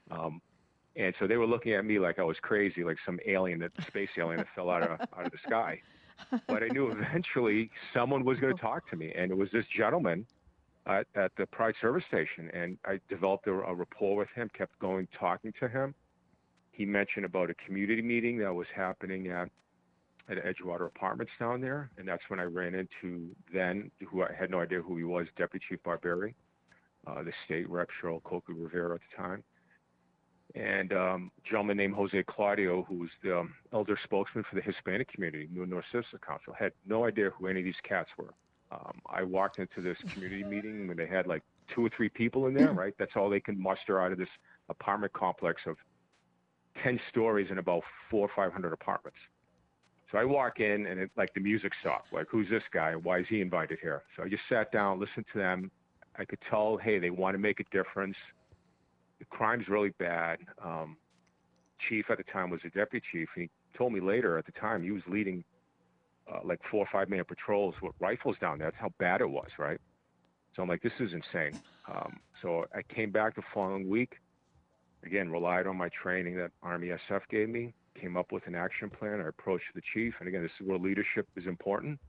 And so they were looking at me like I was crazy, like some space alien that fell out of the sky. But I knew eventually someone was going to talk to me, and it was this gentleman at the Pride service station, and I developed a rapport with him, kept going, talking to him. He mentioned about a community meeting that was happening at Edgewater Apartments down there, and that's when I ran into who I had no idea who he was, Deputy Chief Barberi, the state rep, Cheryl Coker Rivera at the time, and a gentleman named Jose Claudio, who was the elder spokesman for the Hispanic community, New North Citizen Council. Had no idea who any of these cats were. I walked into this community meeting when they had like 2 or 3 people in there, right? That's all they can muster out of this apartment complex of 10 stories and about 400 or 500 apartments. So I walk in, and the music stopped. Like, who's this guy? Why is he invited here? So I just sat down, listened to them. I could tell, hey, they want to make a difference. The crime's really bad. Chief at the time was a deputy chief, and he told me later at the time he was leading like 4 or 5 man patrols with rifles down there. That's how bad it was, right? So I'm like, this is insane. So I came back the following week, again, relied on my training that Army SF gave me, came up with an action plan. I approached the chief, and again, this is where leadership is important.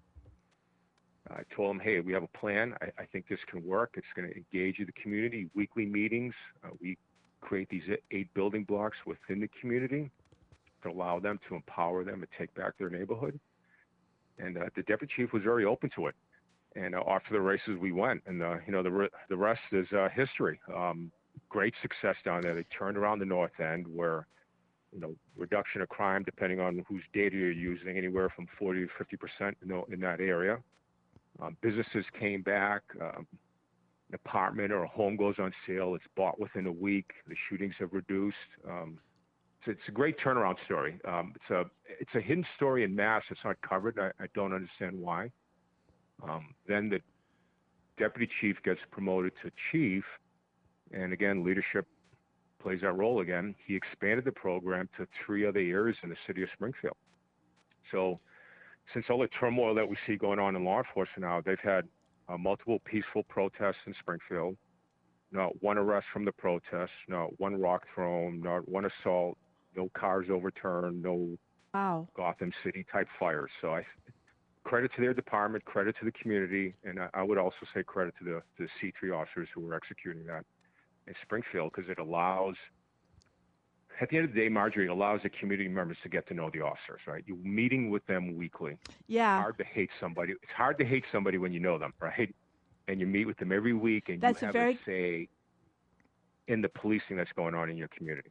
I told him, hey, we have a plan. I think this can work. It's going to engage the community, weekly meetings. We create these 8 building blocks within the community to allow them to empower them to take back their neighborhood. And the deputy chief was very open to it. And off to the races we went. And, the rest is history. Great success down there. They turned around the North End where, reduction of crime, depending on whose data you're using, anywhere from 40 to 50% in that area. Businesses came back. An apartment or a home goes on sale. It's bought within a week. The shootings have reduced. So it's a great turnaround story. It's a hidden story in Mass. It's not covered. I don't understand why. Then the deputy chief gets promoted to chief, and again, leadership plays that role again. He expanded the program to 3 other areas in the city of Springfield. So since all the turmoil that we see going on in law enforcement now, they've had multiple peaceful protests in Springfield, not one arrest from the protests, not one rock thrown, not one assault, no cars overturned, no Gotham City type fires. So credit to their department, credit to the community, and I would also say credit to the C3 officers who were executing that in Springfield, because it allows, at the end of the day, Marjorie, it allows the community members to get to know the officers, right? You're meeting with them weekly. Yeah. It's hard to hate somebody. It's hard to hate somebody when you know them, right? And you meet with them every week, and you have a say in the policing that's going on in your community.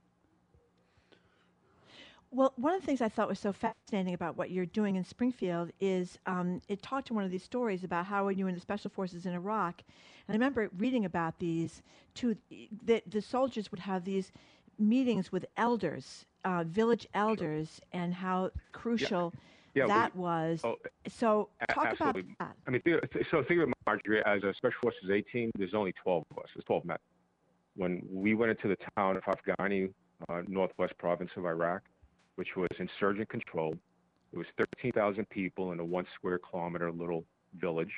Well, one of the things I thought was so fascinating about what you're doing in Springfield is it talked to one of these stories about how when you were in the Special Forces in Iraq, and I remember reading about these the soldiers would have these meetings with elders, village elders, and how crucial that was. So talk absolutely. about that. I mean, so think of it, Marjorie, as a Special Forces 18, there's only 12 of us. There's 12 men. When we went into the town of Afghani, northwest province of Iraq, which was insurgent controlled, it was 13,000 people in a 1 square kilometer little village,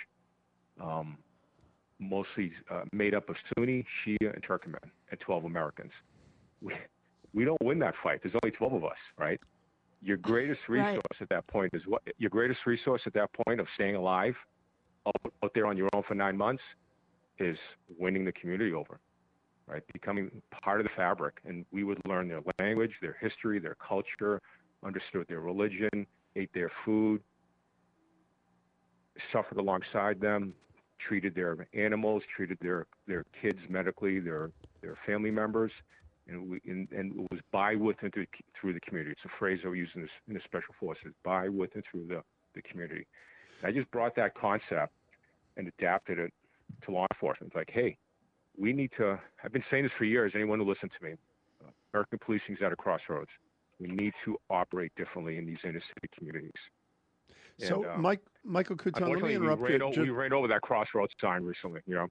mostly made up of Sunni, Shia, and Turkmen, and 12 Americans. We don't win that fight. There's only 12 of us, right? Your greatest resource at that point is what? Your greatest resource at that point of staying alive out there on your own for 9 months is winning the community over, right? Becoming part of the fabric. And we would learn their language, their history, their culture, understood their religion, ate their food, suffered alongside them, treated their animals, treated their kids medically, their family members. And it was by, with, and through the community. It's a phrase that we use in the Special Forces, by, with, and through the community. And I just brought that concept and adapted it to law enforcement. It's like, hey, we need to, I've been saying this for years, anyone who listens to me, American policing is at a crossroads. We need to operate differently in these inner city communities. So, and, Michael Couton, let me interrupt you. We ran over that crossroads sign recently, you know.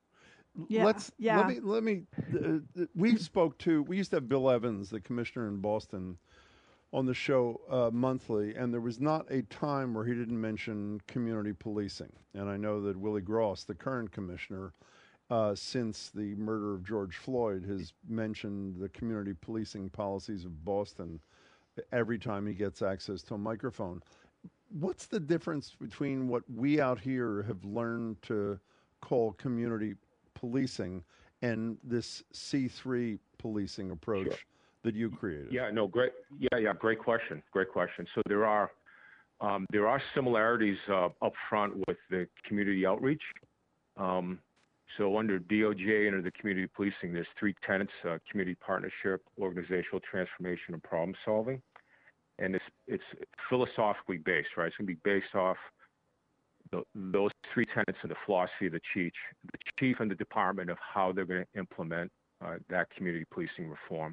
Let me. We used to have Bill Evans, the commissioner in Boston, on the show monthly, and there was not a time where he didn't mention community policing. And I know that Willie Gross, the current commissioner, since the murder of George Floyd, has mentioned the community policing policies of Boston every time he gets access to a microphone. What's the difference between what we out here have learned to call community policing and this C3 policing approach that you created? Yeah, no, great. Yeah, great question. Great question. So there are similarities up front with the community outreach. So under DOJ, under the community policing, there's 3 tenets: community partnership, organizational transformation, and problem solving. And it's philosophically based, right? It's going to be based off those 3 tenets of the philosophy of the chief and the department of how they're going to implement that community policing reform.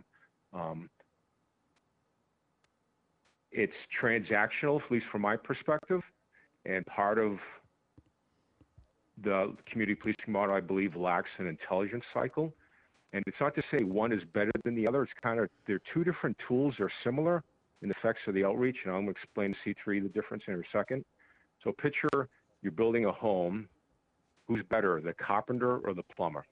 It's transactional, at least from my perspective, and part of the community policing model, I believe, lacks an intelligence cycle. And it's not to say one is better than the other. It's kind of, they're 2 different tools. They're similar in the effects of the outreach, and I'm going to explain C3, the difference, in a second. So picture you're building a home. Who's better, the carpenter or the plumber?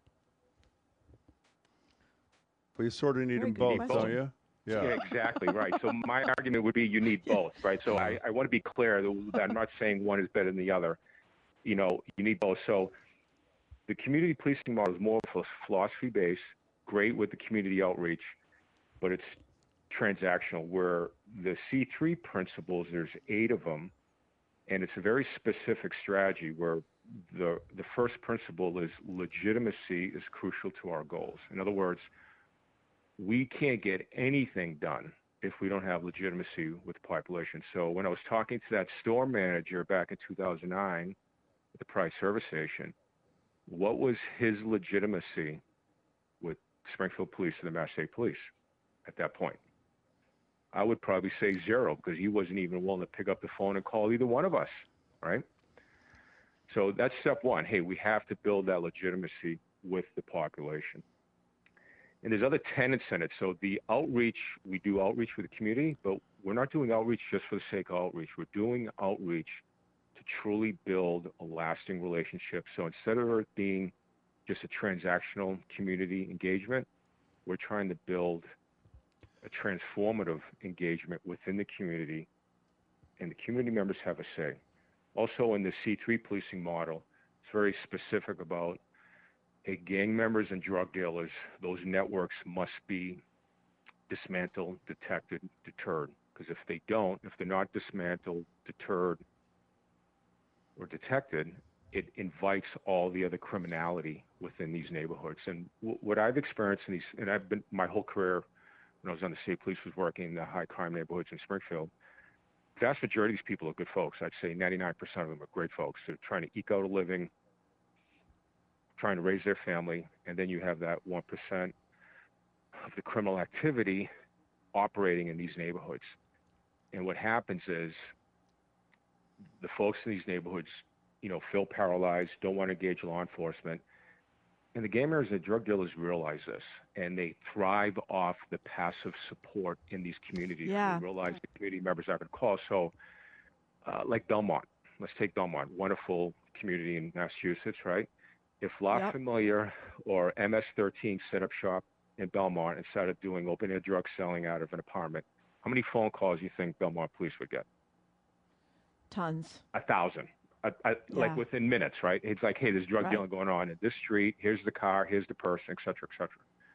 Well, you sort of need them both, don't you? Yeah, exactly, right. So my argument would be you need both, right? So I want to be clear that I'm not saying one is better than the other. You know, you need both. So the community policing model is more philosophy-based, great with the community outreach, but it's transactional, where the C3 principles, there's 8 of them, and it's a very specific strategy where the first principle is legitimacy is crucial to our goals. In other words, we can't get anything done if we don't have legitimacy with the population. So when I was talking to that store manager back in 2009 at the Price Service Station, what was his legitimacy with Springfield Police and the Mass State Police at that point? I would probably say 0, because he wasn't even willing to pick up the phone and call either one of us, right? So that's step 1. Hey, we have to build that legitimacy with the population. And there's other tenets in it. So the outreach, we do outreach with the community, but we're not doing outreach just for the sake of outreach. We're doing outreach to truly build a lasting relationship. So instead of it being just a transactional community engagement, we're trying to build a transformative engagement within the community, and the community members have a say. Also in the C3 policing model, it's very specific about gang members and drug dealers. Those networks must be dismantled, detected, deterred. Because if they don't, if they're not dismantled, deterred, or detected, it invites all the other criminality within these neighborhoods. And what I've experienced in these, and I've been my whole career when I was on the state police, was working in the high crime neighborhoods in Springfield. The vast majority of these people are good folks. I'd say 99% of them are great folks. They're trying to eke out a living, trying to raise their family, and then you have that 1% of the criminal activity operating in these neighborhoods. And what happens is the folks in these neighborhoods, feel paralyzed, don't want to engage law enforcement. And the gamers and the drug dealers realize this, and they thrive off the passive support in these communities. Yeah. They realize the community members are going to call. So, like Belmont, let's take Belmont, wonderful community in Massachusetts, right? If La Familia or MS-13 set up shop in Belmont and started doing open-air drug selling out of an apartment, how many phone calls do you think Belmont police would get? Tons. 1,000. Like within minutes, right? It's like, hey, there's drug dealing going on in this street. Here's the car. Here's the person, et cetera, et cetera.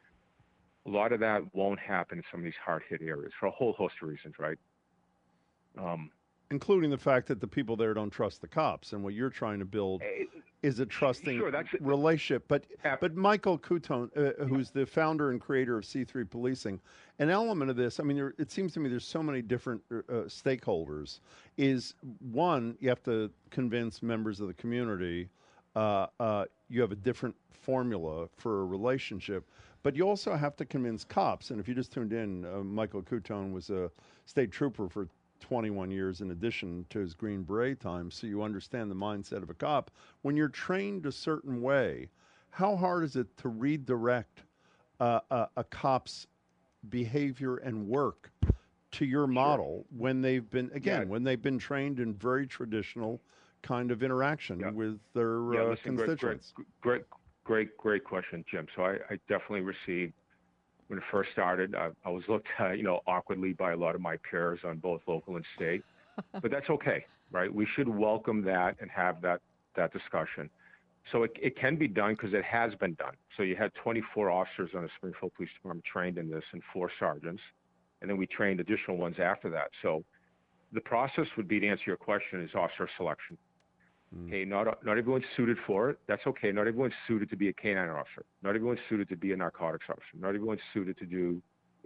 A lot of that won't happen in some of these hard-hit areas for a whole host of reasons, right? Including the fact that the people there don't trust the cops, and what you're trying to build is a trusting relationship. But Michael Coutone, who's the founder and creator of C3 Policing, an element of this, I mean, it seems to me there's so many different stakeholders, is one, you have to convince members of the community you have a different formula for a relationship, but you also have to convince cops. And if you just tuned in, Michael Coutone was a state trooper for 21 years in addition to his Green Beret time, so you understand the mindset of a cop. When you're trained a certain way, how hard is it to redirect a cop's behavior and work to your model when they've been, when they've been trained in very traditional kind of interaction with their constituents? Great question, Jim. So I definitely received, when it first started, I was looked at, awkwardly by a lot of my peers on both local and state, but that's okay, right? We should welcome that and have that discussion. So it can be done because it has been done. So you had 24 officers on the Springfield Police Department trained in this and 4 sergeants, and then we trained additional ones after that. So the process would be, to answer your question, is officer selection. Hey, not everyone's suited for it. That's okay. Not everyone's suited to be a canine officer. Not everyone's suited to be a narcotics officer. Not everyone's suited to do,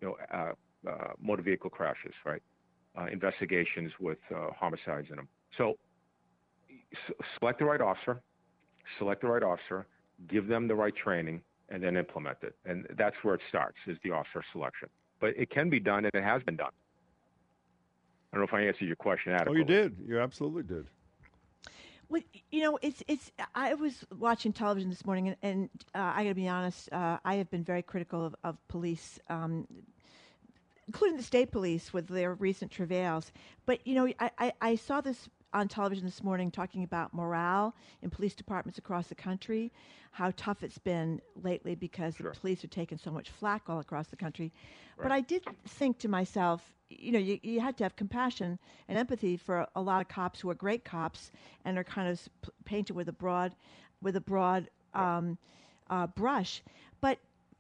motor vehicle crashes, right? Investigations with homicides in them. So select the right officer, give them the right training, and then implement it. And that's where it starts, is the officer selection. But it can be done, and it has been done. I don't know if I answered your question adequately. Oh, you did. You absolutely did. Well, it's. I was watching television this morning, and I got to be honest. I have been very critical of police, including the state police, with their recent travails. But I saw this on television this morning talking about morale in police departments across the country, how tough it's been lately because the police are taking so much flack all across the country. Right. But I did think to myself, you had to have compassion and empathy for a lot of cops who are great cops and are kind of painted with a broad brush. But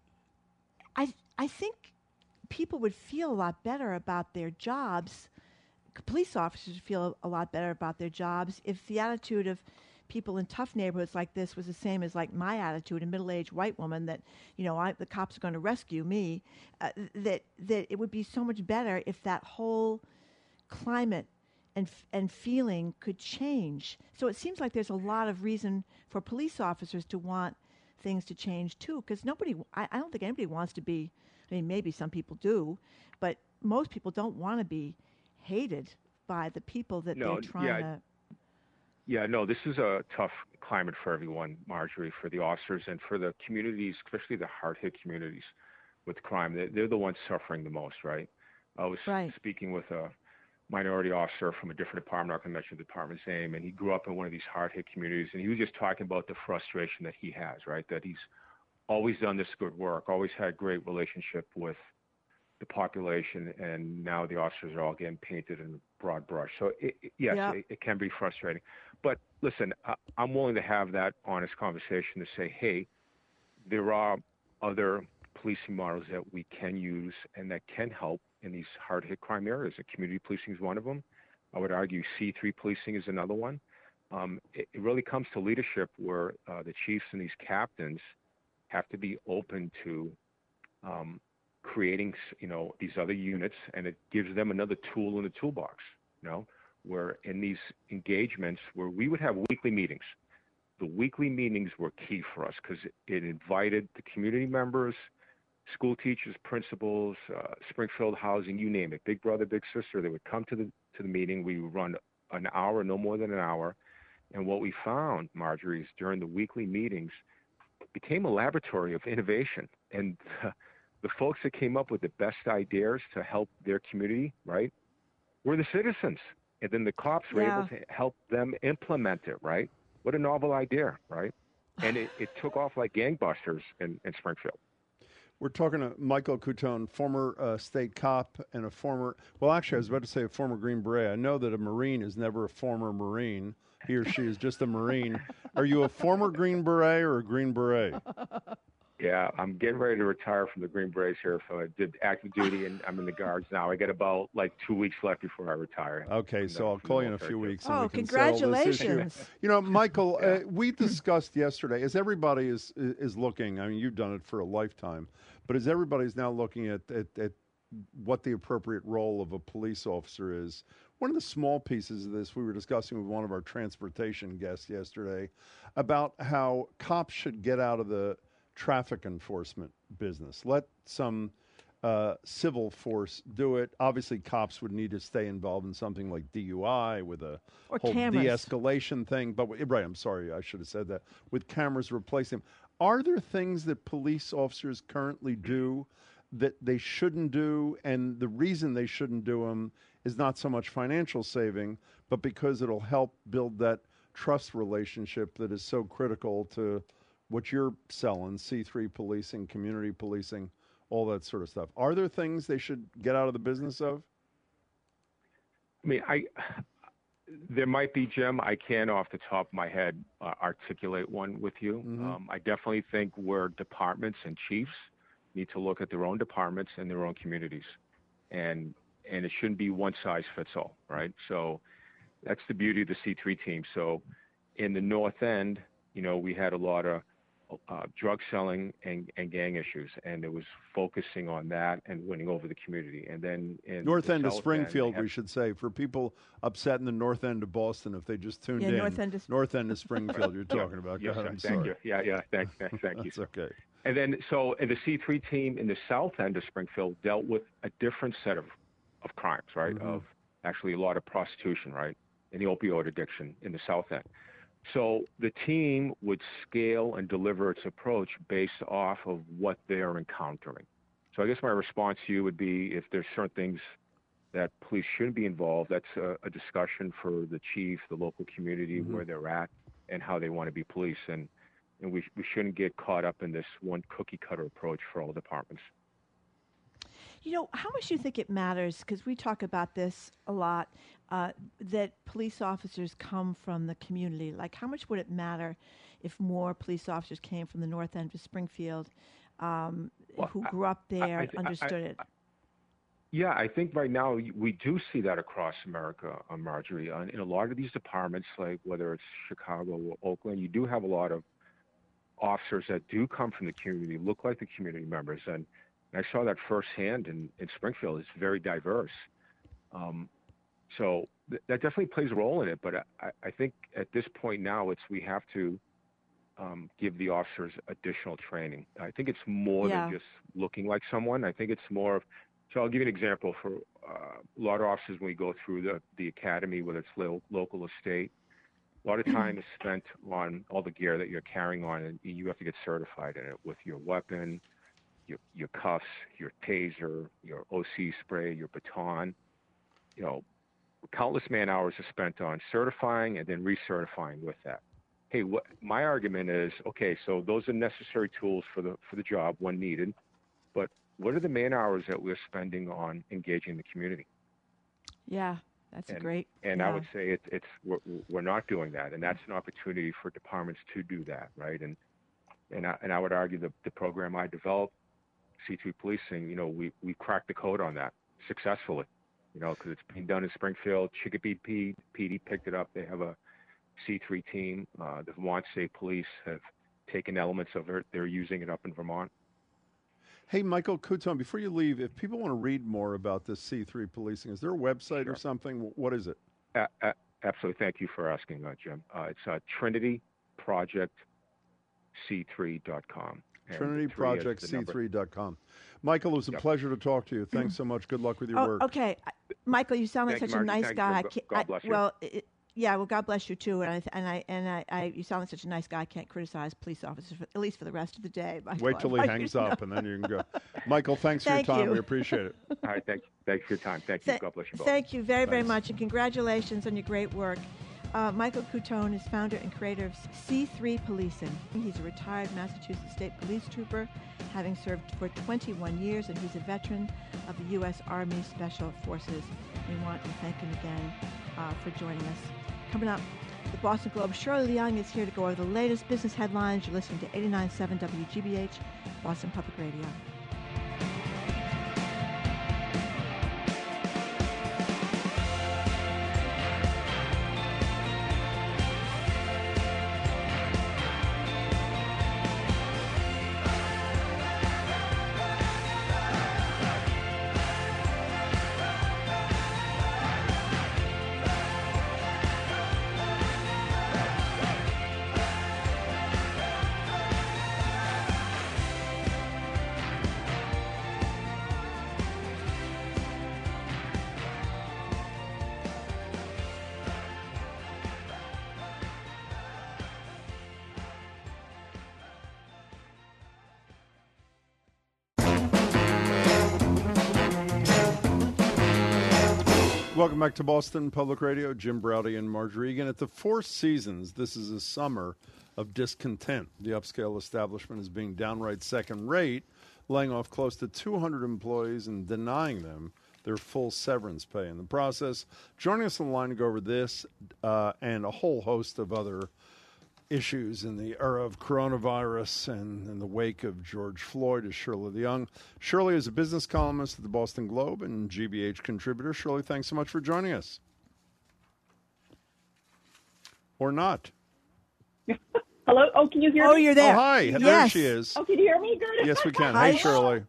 I think people would feel a lot better about their jobs. Police officers feel a lot better about their jobs if the attitude of people in tough neighborhoods like this was the same as like my attitude, a middle-aged white woman, that the cops are going to rescue me. That it would be so much better if that whole climate and feeling could change. So it seems like there's a lot of reason for police officers to want things to change too, because I don't think anybody wants to be. I mean, maybe some people do, but most people don't want to be hated by the people that they're trying to. Yeah, no, this is a tough climate for everyone, Marjorie, for the officers and for the communities, especially the hard-hit communities with crime. They're the ones suffering the most, right? I was speaking with a minority officer from a different department. I'm not going to mention the department's name, and he grew up in one of these hard-hit communities, and he was just talking about the frustration that he has, right? That he's always done this good work, always had great relationship with the population, and now the officers are all getting painted in a broad brush. So it can be frustrating. But listen, I'm willing to have that honest conversation to say, hey, there are other policing models that we can use and that can help in these hard-hit crime areas. And community policing is one of them. I would argue C3 policing is another one. It really comes to leadership where the chiefs and these captains have to be open to creating, these other units, and it gives them another tool in the toolbox, where in these engagements where we would have weekly meetings. The weekly meetings were key for us because it invited the community members, school teachers, principals, Springfield Housing, you name it, big brother, big sister. They would come to the meeting. We would run an hour, no more than an hour. And what we found, Marjorie, is during the weekly meetings, became a laboratory of innovation. And the folks that came up with the best ideas to help their community, right, were the citizens. And then the cops were able to help them implement it, right? What a novel idea, right? And it took off like gangbusters in Springfield. We're talking to Michael Coutone, former state cop and a former, well, actually, I was about to say a former Green Beret. I know that a Marine is never a former Marine. He or she is just a Marine. Are you a former Green Beret or a Green Beret? Yeah, I'm getting ready to retire from the Green Berets here. So I did active duty, and I'm in the Guards now. I got about 2 weeks left before I retire. Okay, so I'll call you in a few weeks. And we can congratulations! settle this issue. You know, Michael, we discussed yesterday, as everybody is looking. I mean, you've done it for a lifetime, but as everybody's now looking at what the appropriate role of a police officer is. One of the small pieces of this we were discussing with one of our transportation guests yesterday about how cops should get out of the traffic enforcement business. Let some civil force do it. Obviously, cops would need to stay involved in something like DUI with a whole de-escalation thing. But right, I'm sorry, I should have said that. With cameras replacing them. Are there things that police officers currently do that they shouldn't do? And the reason they shouldn't do them is not so much financial saving, but because it'll help build that trust relationship that is so critical to what you're selling, C3 policing, community policing, all that sort of stuff. Are there things they should get out of the business of? I mean, there might be, Jim. I can't off the top of my head articulate one with you. Mm-hmm. I definitely think where departments and chiefs need to look at their own departments and their own communities. And it shouldn't be one size fits all, right? So that's the beauty of the C3 team. So in the North End, we had a lot of drug selling and gang issues, and it was focusing on that and winning over the community. And then in North End of Springfield, we should say, for people upset in the North End of Boston, if they just tuned in. North End of Springfield, you're talking about. Yes, God, thank you. Yeah, thank you. That's okay. And then, so in the C3 team in the South End of Springfield dealt with a different set of crimes, right? Mm-hmm. Of actually a lot of prostitution, right? And the opioid addiction in the South End. So the team would scale and deliver its approach based off of what they're encountering. So I guess my response to you would be, if there's certain things that police shouldn't be involved, that's a discussion for the chief, the local community, mm-hmm. where they're at and how they want to be policed. And we shouldn't get caught up in this one cookie cutter approach for all departments. How much do you think it matters, because we talk about this a lot, that police officers come from the community? Like, how much would it matter if more police officers came from the North End of Springfield, who grew up there, understood it? Yeah, I think right now we do see that across America, Marjorie. In a lot of these departments, like whether it's Chicago or Oakland, you do have a lot of officers that do come from the community, look like the community members. And I saw that firsthand in Springfield. It's very diverse. So that definitely plays a role in it. But I think at this point now, we have to give the officers additional training. I think it's more than just looking like someone. I think it's more of, so I'll give you an example. For a lot of officers, when we go through the academy, whether it's local or state, a lot of time is spent on all the gear that you're carrying on, and you have to get certified in it with your weapon, your cuffs, your taser, your OC spray, your baton. Countless man hours are spent on certifying and then recertifying with that. Hey, my argument is, okay, so those are necessary tools for the job when needed, but what are the man hours that we're spending on engaging the community? Yeah, that's great. And I would say we're not doing that, and that's an opportunity for departments to do that, right? And I would argue the program I developed, C3 Policing, we cracked the code on that successfully, because it's being done in Springfield. Chicopee PD picked it up. They have a C3 team. The Vermont State Police have taken elements of it. They're using it up in Vermont. Hey, Michael Coutone, before you leave, if people want to read more about this C3 Policing, is there a website or something? What is it? Absolutely. Thank you for asking, Jim. It's trinityprojectc3.com. TrinityProjectC3.com. Michael, it was a pleasure to talk to you. Thanks so much. Good luck with your work. Okay. Michael, you sound like Thank such you, a nice Margie. guy. God bless you. Well, God bless you too. And you sound like such a nice guy. I can't criticize police officers, at least for the rest of the day. Michael. Wait till he hangs up, and then you can go. Michael, thanks for your time. We appreciate it. All right, thanks for your time. Thank you. God bless you both. Thank you very, very much, and congratulations on your great work. Michael Coutone is founder and creator of C3 Policing. He's a retired Massachusetts State Police Trooper, having served for 21 years, and he's a veteran of the U.S. Army Special Forces. We want to thank him again for joining us. Coming up, the Boston Globe. Shirley Leung is here to go over the latest business headlines. You're listening to 89.7 WGBH, Boston Public Radio. Welcome back to Boston Public Radio. Jim Browdy and Marjorie Egan. At the Four Seasons, this is a summer of discontent. The upscale establishment is being downright second-rate, laying off close to 200 employees and denying them their full severance pay. In the process, joining us on the line to go over this and a whole host of other issues in the era of coronavirus and in the wake of George Floyd is Shirley Leung. Shirley is a business columnist at the Boston Globe and GBH contributor. Shirley, thanks so much for joining us. Or not. Hello? Oh, can you hear me? Oh, you're there. Oh, hi. Yes. There she is. Oh, can you hear me? Good. Yes, we can. Hi. Hey, Shirley.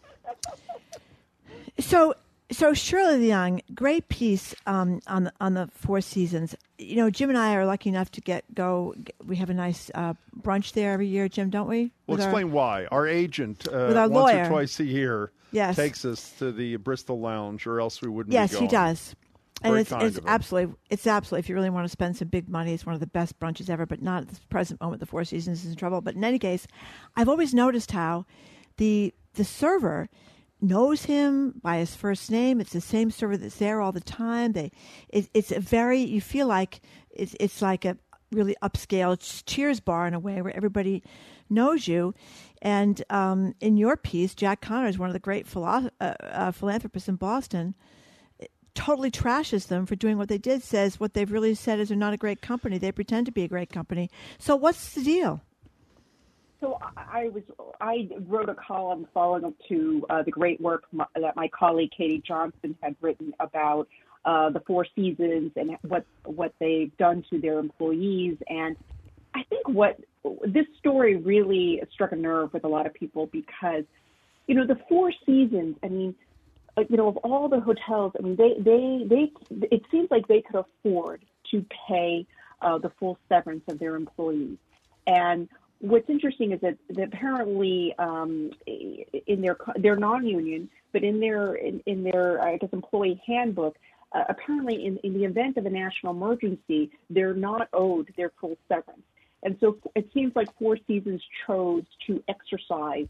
So Shirley Leung, great piece on the Four Seasons. You know, Jim and I are lucky enough to we have a nice brunch there every year, Jim, don't we? Well, explain why. Our agent, with our once lawyer. or twice a year, Yes. takes us to the Bristol Lounge, or else we wouldn't be Yes, going. he does. Very And kind it's of him. absolutely, if you really want to spend some big money, it's one of the best brunches ever, but not at the present moment. The Four Seasons is in trouble. But in any case, I've always noticed how the server knows him by his first name. It's the same server that's there all the time. It's a very, you feel like it's like a really upscale Cheers bar in a way where everybody knows you. And in your piece, Jack Connors, one of the great philanthropists in Boston, totally trashes them for doing what they did, says what they've really said is they're not a great company. They pretend to be a great company. So what's the deal? So I wrote a column following up to the great work that my colleague Katie Johnson had written about the Four Seasons and what they've done to their employees. And I think this story really struck a nerve with a lot of people because, you know, the Four Seasons, I mean, you know, of all the hotels, I mean, they it seems like they could afford to pay the full severance of their employees. And what's interesting is that apparently in they're non-union, but in their I guess employee handbook, apparently in the event of a national emergency, they're not owed their full severance. And so it seems like Four Seasons chose to exercise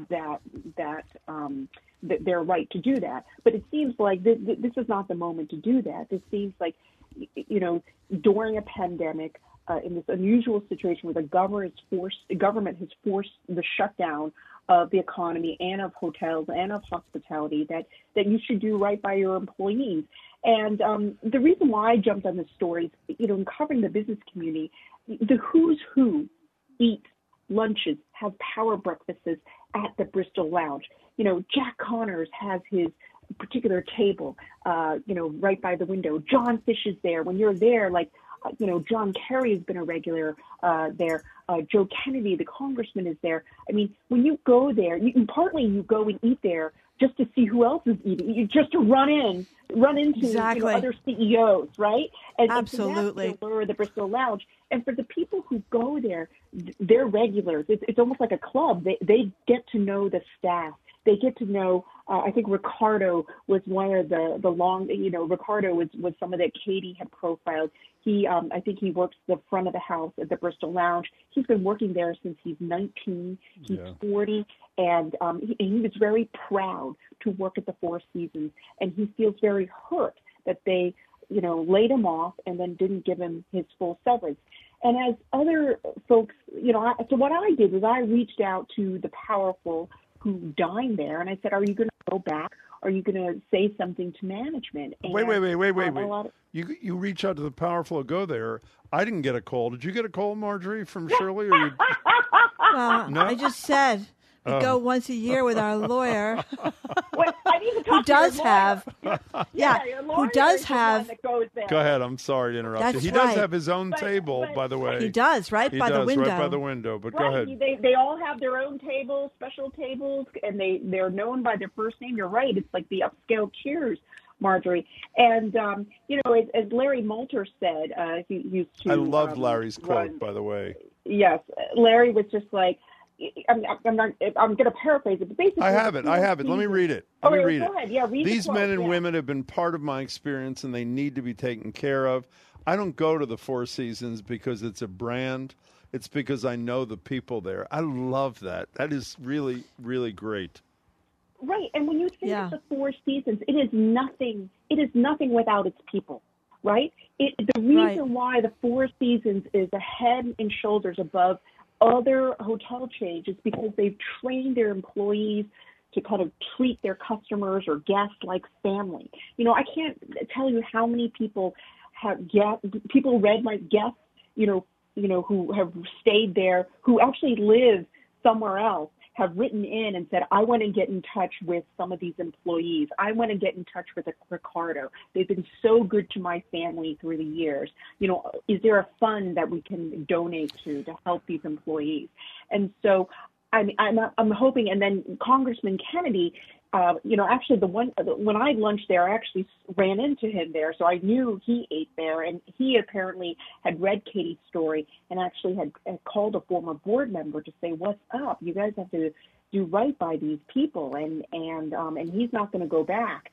their right to do that. But it seems like this is not the moment to do that. This seems like, you know, during a pandemic, in this unusual situation where the government has forced the shutdown of the economy and of hotels and of hospitality, that you should do right by your employees. And the reason why I jumped on this story is, you know, in covering the business community, the who's who eat lunches, have power breakfasts at the Bristol Lounge. You know, Jack Connors has his particular table, you know, right by the window. John Fish is there. When you're there, like, you know, John Kerry has been a regular there. Joe Kennedy, the congressman, is there. I mean, when you go there, you go and eat there just to see who else is eating, just to run into Exactly. other CEOs, right? And Absolutely. And so that's the lure of the Bristol Lounge. And for the people who go there, they're regulars. It's almost like a club. They get to know the staff. They get to know. I think Ricardo was one of the long. Ricardo was someone that Katie had profiled. I think he works the front of the house at the Bristol Lounge. He's been working there since he's 19. He's 40, and he was very proud to work at the Four Seasons. And he feels very hurt that they, laid him off and then didn't give him his full severance. And as other folks, so what I did was I reached out to the powerful who dine there, and I said, "Are you going to go back? Are you going to say something to management?" And, wait. You reach out to the powerful who go there. I didn't get a call. Did you get a call, Marjorie, from Shirley? Or Well, no? I just said we go once a year with our lawyer. I need to talk who does to your lawyer. have, who does have. Go ahead. I'm sorry to interrupt That's you. He right. does have his own table, by the way. He does, right He by does, the window. right by the window. But go Right. ahead. They all have their own tables, special tables, and they're known by their first name. You're right. It's like the upscale Cheers, Marjorie. And as Larry Moulter said, he used to. I loved Larry's quote, run. by the way. Yes, Larry was just like. I'm going to paraphrase it, but basically. I have it. Let me read it. Go ahead. Yeah, read These the quote, men and women have been part of my experience, and they need to be taken care of. I don't go to the Four Seasons because it's a brand. It's because I know the people there. I love that. That is really, really great. Right, and when you think of the Four Seasons, it is nothing. It is nothing without its people, right? The reason why the Four Seasons is a head and shoulders above other hotel chains is because they've trained their employees to kind of treat their customers or guests like family. I can't tell you how many people read my guests, who have stayed there, who actually live somewhere else, have written in and said, I want to get in touch with some of these employees. I want to get in touch with Ricardo. They've been so good to my family through the years. Is there a fund that we can donate to help these employees? And so I'm hoping, and then Congressman Kennedy, actually when I lunched there, I actually ran into him there, so I knew he ate there, and he apparently had read Katie's story and actually had called a former board member to say, "What's up? You guys have to do right by these people," and he's not going to go back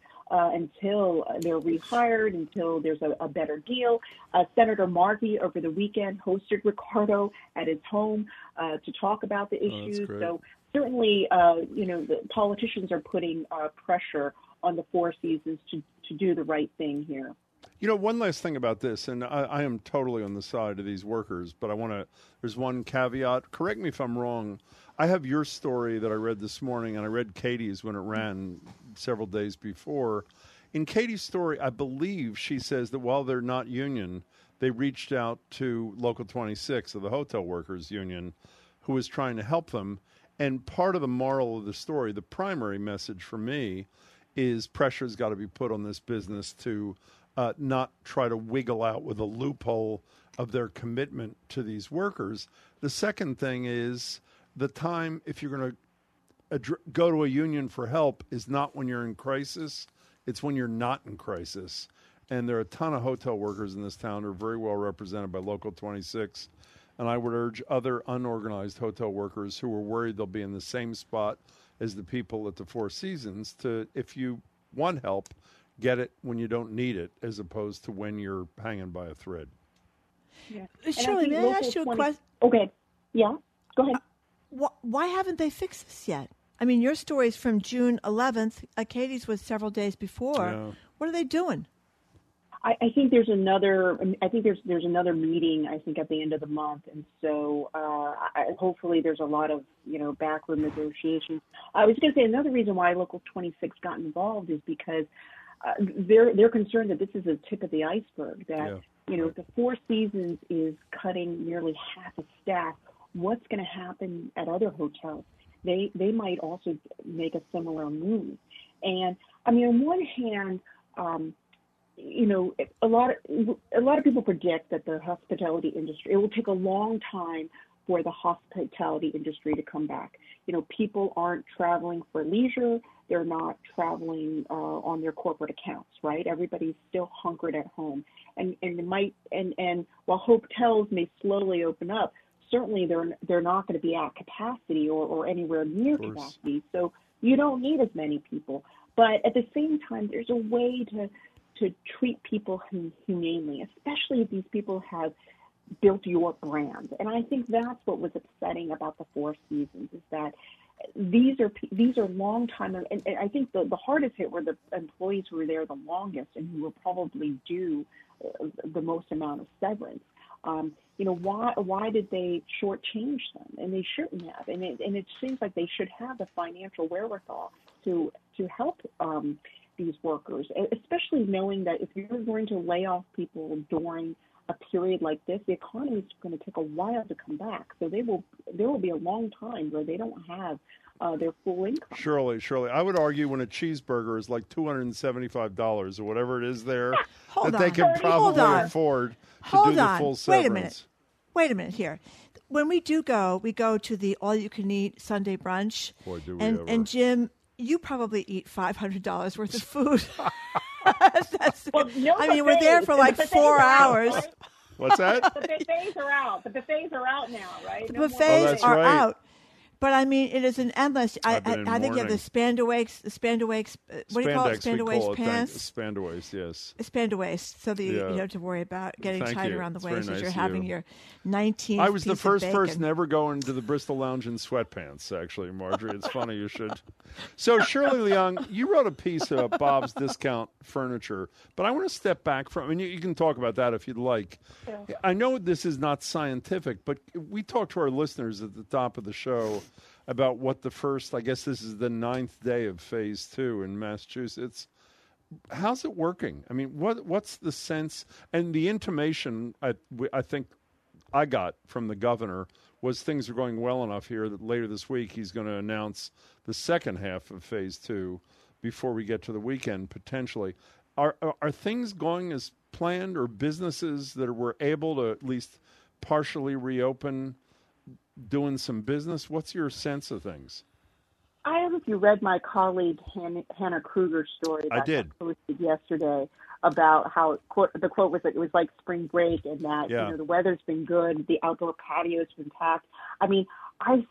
until they're rehired, until there's a better deal. Senator Markey over the weekend hosted Ricardo at his home to talk about the issues. So certainly, the politicians are putting pressure on the Four Seasons to do the right thing here. One last thing about this, and I am totally on the side of these workers, but there's one caveat. Correct me if I'm wrong. I have your story that I read this morning, and I read Katie's when it ran several days before. In Katie's story, I believe she says that while they're not union, they reached out to Local 26 of the Hotel Workers Union, who was trying to help them. And part of the moral of the story, the primary message for me, is pressure's got to be put on this business to not try to wiggle out with a loophole of their commitment to these workers. The second thing is the time, if you're going to go to a union for help, is not when you're in crisis. It's when you're not in crisis. And there are a ton of hotel workers in this town who are very well represented by Local 26. And I would urge other unorganized hotel workers who are worried they'll be in the same spot as the people at the Four Seasons to, if you want help, get it when you don't need it, as opposed to when you're hanging by a thread. Yeah. Shirley, may I ask you a question? Okay. Yeah, go ahead. Why haven't they fixed this yet? I mean, your story is from June 11th. Katie's was several days before. Yeah. What are they doing? I think there's another. I think there's another meeting. I think at the end of the month, and so hopefully there's a lot of backroom negotiations. I was going to say another reason why Local 26 got involved is because they're concerned that this is the tip of the iceberg. That the Four Seasons is cutting nearly half its staff. What's going to happen at other hotels? They might also make a similar move. And I mean, on one hand. A lot of people predict that the hospitality industry, it will take a long time for the hospitality industry to come back. People aren't traveling for leisure. They're not traveling on their corporate accounts, right? Everybody's still hunkered at home. And while hotels may slowly open up, certainly they're not going to be at capacity or anywhere near capacity. So you don't need as many people. But at the same time, there's a way to treat people humanely, especially if these people have built your brand. And I think that's what was upsetting about the Four Seasons, is that these are long time, and I think the hardest hit were the employees who were there the longest and who were probably due the most amount of severance. Why did they shortchange them? And they shouldn't have. And it seems like they should have the financial wherewithal to help these workers, especially knowing that if you're going to lay off people during a period like this, the economy is going to take a while to come back. So there will be a long time where they don't have their full income. Surely. I would argue when a cheeseburger is like $275 or whatever it is there, they can probably afford to do the full severance. Wait a minute here. When we go to the all-you-can-eat Sunday brunch. Boy, do we and, ever. And Jim, you probably eat $500 worth of food. We're there for like 4 hours. Right? What's that? The buffets are out. The buffets are out now, right? The buffets are out. But I mean, it is an endless. I think you have the Spandawaist. What do you call it? Spandawaist pants. Spandawaist, yes. Spandawaist, so that you don't have to worry about getting tied around the waist as you're having your 19th. I was the first person person ever going to the Bristol Lounge in sweatpants. Actually, Marjorie, it's funny you should. So Shirley Leung, you wrote a piece about Bob's Discount Furniture, but I want to step back from. I mean, you can talk about that if you'd like. Yeah. I know this is not scientific, but we talked to our listeners at the top of the show about what the first, I guess this is the 9th day of phase 2 in Massachusetts. How's it working? I mean, what's the sense? And the intimation I think I got from the governor was things are going well enough here that later this week he's going to announce the second half of phase 2 before we get to the weekend, potentially. Are things going as planned, or businesses that were able to at least partially reopen doing some business? What's your sense of things? I don't know if you read my colleague Hannah Kruger's story that I posted yesterday about how the quote was that it was like spring break, and that the weather's been good, the outdoor patio's been packed. I mean, I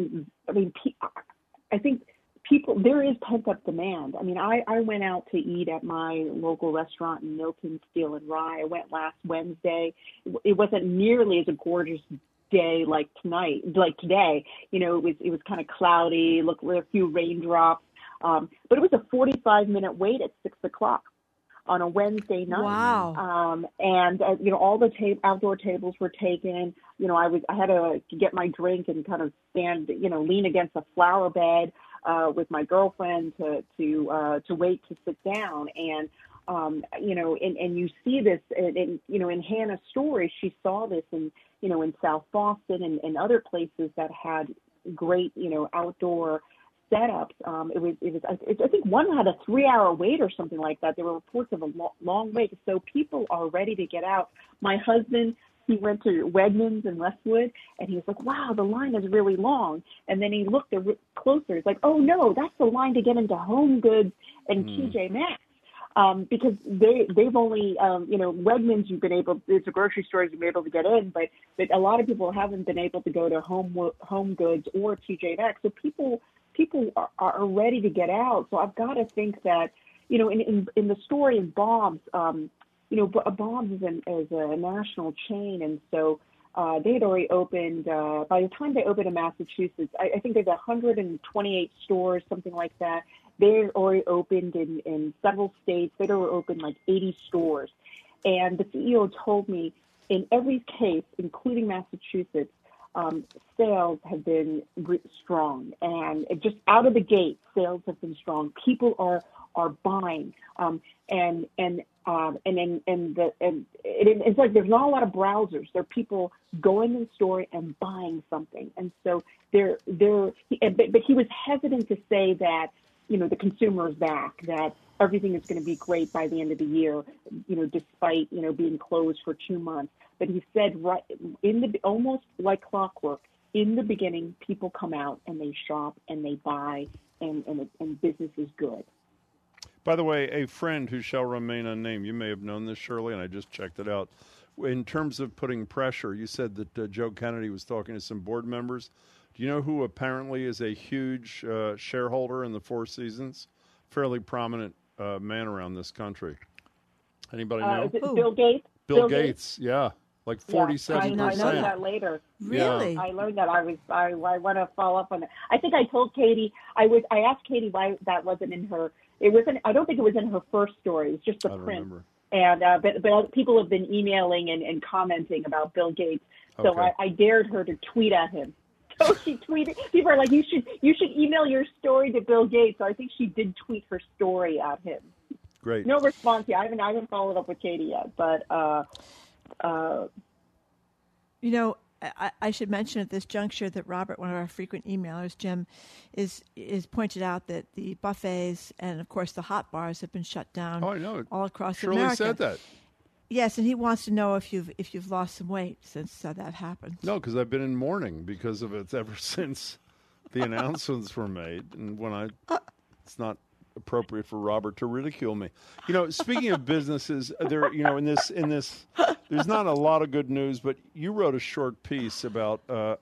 think people, there is pent up demand. I mean, I went out to eat at my local restaurant in Milton Steel and Rye. I went last Wednesday. It wasn't nearly as a gorgeous day like today. It was kind of cloudy, looked like a few raindrops, but it was a 45-minute wait at 6:00 on a Wednesday night. Wow. And all the outdoor tables were taken. I had to get my drink and kind of stand, lean against a flower bed with my girlfriend to wait to sit down. And and you see this, in Hannah's story, she saw this in South Boston and other places that had great, outdoor setups. I think one had a 3-hour wait or something like that. There were reports of a long wait. So people are ready to get out. My husband, he went to Wegmans in Westwood, and he was like, wow, the line is really long. And then he looked closer. He's like, oh, no, that's the line to get into Home Goods and TJ Maxx. Because they've only, Wegmans, it's a grocery store you've been able to get in, but a lot of people haven't been able to go to Home Goods or TJ Maxx. So people are ready to get out. So I've got to think that, in the story in Bob's, Bob's is a national chain, and so they had already opened, by the time they opened in Massachusetts, I think there's 128 stores, something like that. They had already opened in several states. They'd already opened like 80 stores. And the CEO told me in every case, including Massachusetts, sales have been strong. And just out of the gate, sales have been strong. People are buying. It's like there's not a lot of browsers. There are people going in the store and buying something. And so but he was hesitant to say that, the consumer is back, that everything is going to be great by the end of the year, despite, being closed for 2 months. But he said right almost like clockwork, in the beginning, people come out and they shop and they buy and business is good. By the way, a friend who shall remain unnamed, you may have known this, Shirley, and I just checked it out. In terms of putting pressure, you said that Joe Kennedy was talking to some board members. Do you know who apparently is a huge shareholder in the Four Seasons? Fairly prominent man around this country. Anybody know? Is it Bill Gates? Bill Gates, yeah. Like 47%. I learned that later. Really? I learned that. I want to follow up on it. I think I told Katie, I asked Katie why that wasn't in her. I don't think it was in her first story. It was just the print. Remember. And but people have been emailing and commenting about Bill Gates. So Okay. I dared her to tweet at him. So she tweeted. People are like, you should email your story to Bill Gates. So I think she did tweet her story at him. Great. No response yet. I haven't followed up with Katie yet, but. I should mention at this juncture that Robert, one of our frequent emailers, Jim, is pointed out that the buffets and, of course, the hot bars have been shut down. Oh, I know. All across Shirley America. said that. Yes, and he wants to know if you've lost some weight since that happened. No, because I've been in mourning because of it ever since the announcements were made, and when it's not appropriate for Robert to ridicule me. Speaking of businesses, there, in this, there's not a lot of good news, but you wrote a short piece about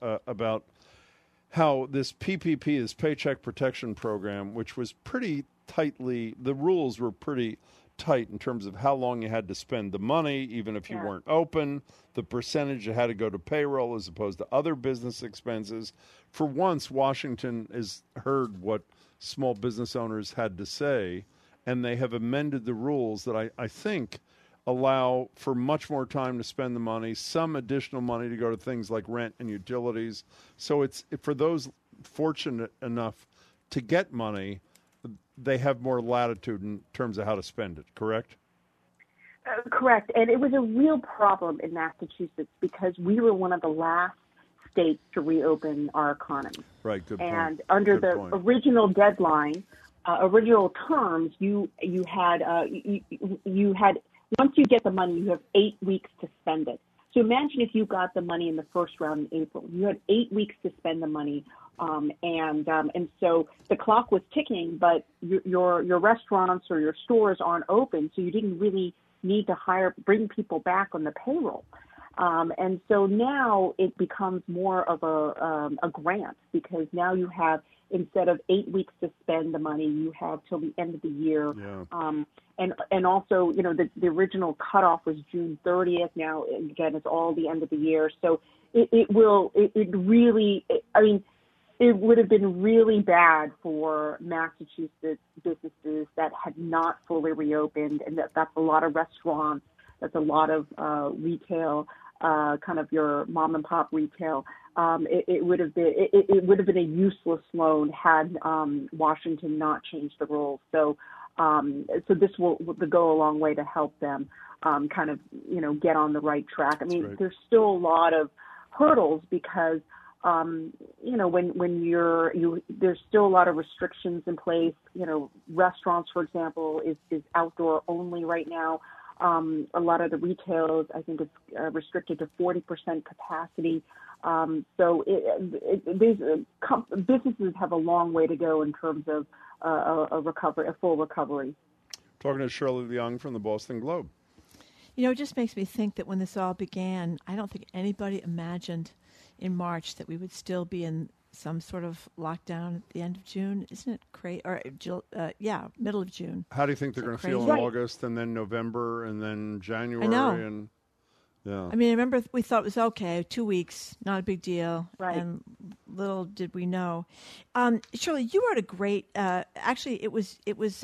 how this PPP, this Paycheck Protection Program, which was pretty tightly, the rules were pretty tight in terms of how long you had to spend the money, even if you weren't open, the percentage you had to go to payroll as opposed to other business expenses. For once, Washington has heard what small business owners had to say, and they have amended the rules that I think allow for much more time to spend the money, some additional money to go to things like rent and utilities. So it's for those fortunate enough to get money, they have more latitude in terms of how to spend it, correct? Correct. And it was a real problem in Massachusetts because we were one of the last states to reopen our economy. Right, good point. And under the original deadline, original terms, you had once you get the money, you have 8 weeks to spend it. So imagine if you got the money in the first round in April. You had 8 weeks to spend the money, and so the clock was ticking, but your restaurants or your stores aren't open, so you didn't really need to bring people back on the payroll. And so now it becomes more of a grant because now you have, instead of 8 weeks to spend the money, you have till the end of the year. Yeah. And also, the original cutoff was June 30th. Now, again, it's all the end of the year. So it would have been really bad for Massachusetts businesses that had not fully reopened, and that's a lot of restaurants, that's a lot of retail, kind of your mom and pop retail. It would have been a useless loan had Washington not changed the rules. So this will go a long way to help them kind of get on the right track. I mean, there's still a lot of hurdles because when there's still a lot of restrictions in place. Restaurants, for example, is outdoor only right now. A lot of the retailers, I think, it's restricted to 40% capacity. So businesses have a long way to go in terms of a full recovery. Talking to Shirley Leung from the Boston Globe. It just makes me think that when this all began, I don't think anybody imagined in March that we would still be in some sort of lockdown at the end of June. Isn't it crazy? Or middle of June. How do you think they're going to feel in August and then November and then January? I know. And yeah. I mean, I remember we thought it was okay, 2 weeks, not a big deal. Right. And little did we know. Shirley, you wrote a great. Actually, it was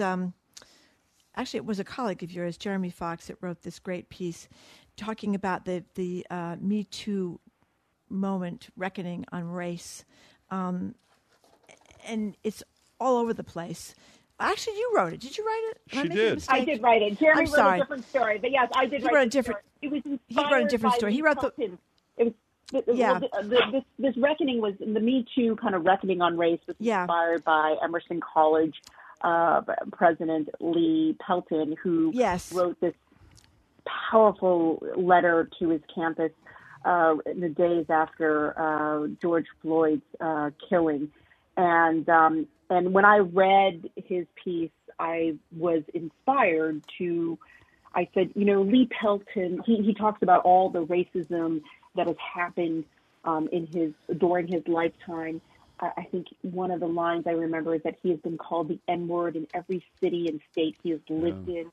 a colleague of yours, Jeremy Fox, that wrote this great piece talking about the Me Too moment, reckoning on race. And it's all over the place. Actually, you wrote it. Did you write it? She did. I did write it. Jeremy wrote a different story, but yes, I did write a different. It was inspired he wrote a different by story. He wrote the. It was, this reckoning was the Me Too kind of reckoning on race was inspired by Emerson College President Lee Pelton, who yes. wrote this powerful letter to his campus in the days after George Floyd's killing. And when I read his piece, I was inspired to, I said, Lee Pelton, he talks about all the racism that has happened during his lifetime. I think one of the lines I remember is that he has been called the N-word in every city and state he has lived in.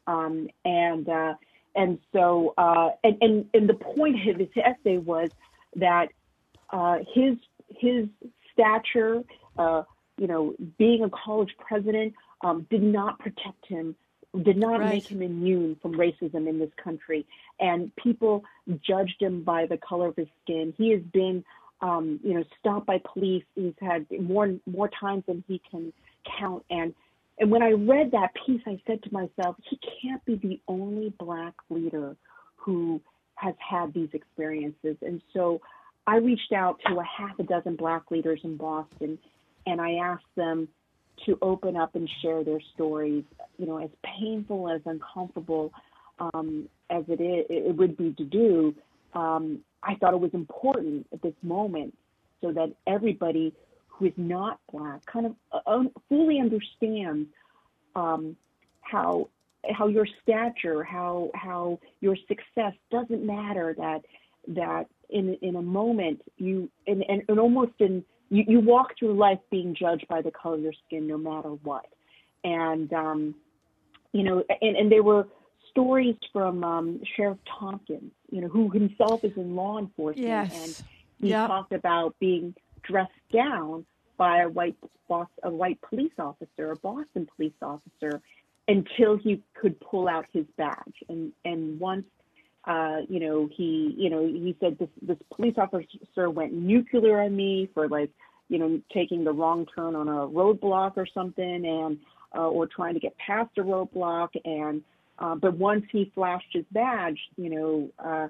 And so the point of his essay was that his stature, being a college president, did not protect him, did not right. make him immune from racism in this country. And people judged him by the color of his skin. He has been, stopped by police. He's had more times than he can count. And when I read that piece, I said to myself, he can't be the only Black leader who has had these experiences. And so I reached out to a half a dozen Black leaders in Boston, and I asked them to open up and share their stories, as painful, as uncomfortable as it would be to do. I thought it was important at this moment so that everybody who is not Black kind of fully understands how your stature, how your success doesn't matter. That in a moment you walk through life being judged by the color of your skin, no matter what. And and there were stories from Sheriff Tompkins, who himself is in law enforcement, yes. and he talked about being dressed down by a white police officer, a Boston police officer, until he could pull out his badge. And once, he said this police officer went nuclear on me for taking the wrong turn on a roadblock or something, and or trying to get past a roadblock. And but once he flashed his badge, he was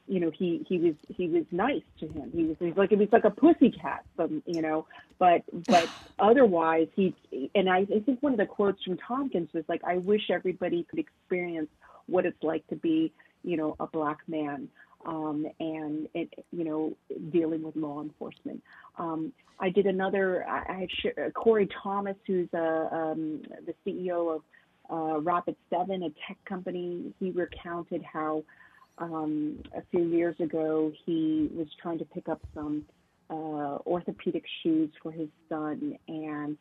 nice to him. He was like a pussycat, but otherwise I think one of the quotes from Tompkins was like, I wish everybody could experience what it's like to be, a Black man, and dealing with law enforcement. I did another, I had Corey Thomas, who's the CEO of Rapid7, a tech company. He recounted how a few years ago he was trying to pick up some orthopedic shoes for his son, and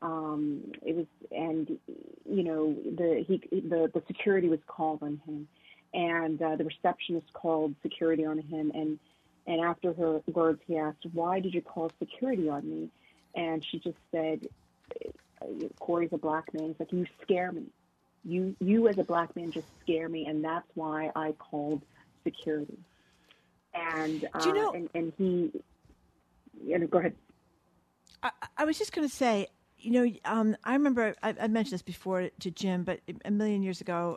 the security was called on him, and the receptionist called security on him, and after her words, he asked, "Why did you call security on me?" And she just said, "Corey's a Black man. He's like, you scare me. You as a Black man just scare me, and that's why I called security." And and he, go ahead. I was just going to say, I remember I mentioned this before to Jim, but a million years ago,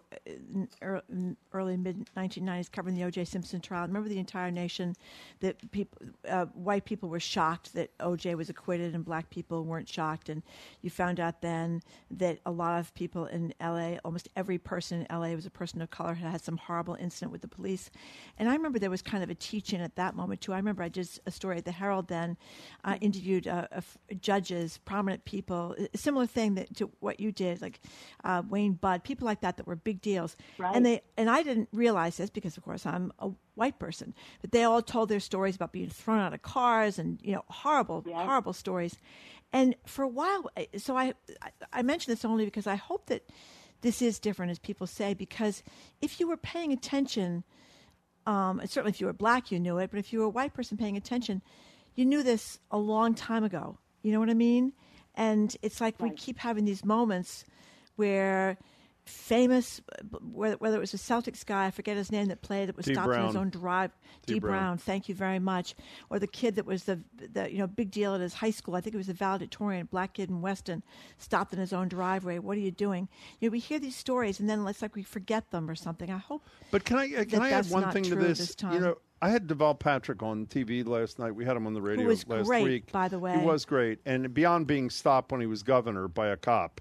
early mid-1990s, covering the O.J. Simpson trial. I remember the entire nation, that white people were shocked that O.J. was acquitted and Black people weren't shocked. And you found out then that a lot of people in L.A., almost every person in L.A. was a person of color, had some horrible incident with the police. And I remember there was kind of a teach-in at that moment, too. I remember I did a story at the Herald then, interviewed judges, prominent people, a similar thing to what you did, like Wayne Budd, people like that were big deals. Right. And I didn't realize this because, of course, I'm a white person, but they all told their stories about being thrown out of cars and, horrible stories. And for a while, so I mention this only because I hope that this is different, as people say, because if you were paying attention, and certainly if you were Black, you knew it, but if you were a white person paying attention, you knew this a long time ago. You know what I mean? And it's like we keep having these moments where famous, whether it was a Celtics guy, I forget his name, that was stopped in his own drive. D. Brown, thank you very much. Or the kid that was the big deal at his high school. I think it was a valedictorian, Black kid in Weston, stopped in his own driveway. What are you doing? We hear these stories, and then it's like we forget them or something. I hope. But can I add one thing to this? I had Deval Patrick on TV last night. We had him on the radio last week. By the way. He was great. And beyond being stopped when he was governor by a cop,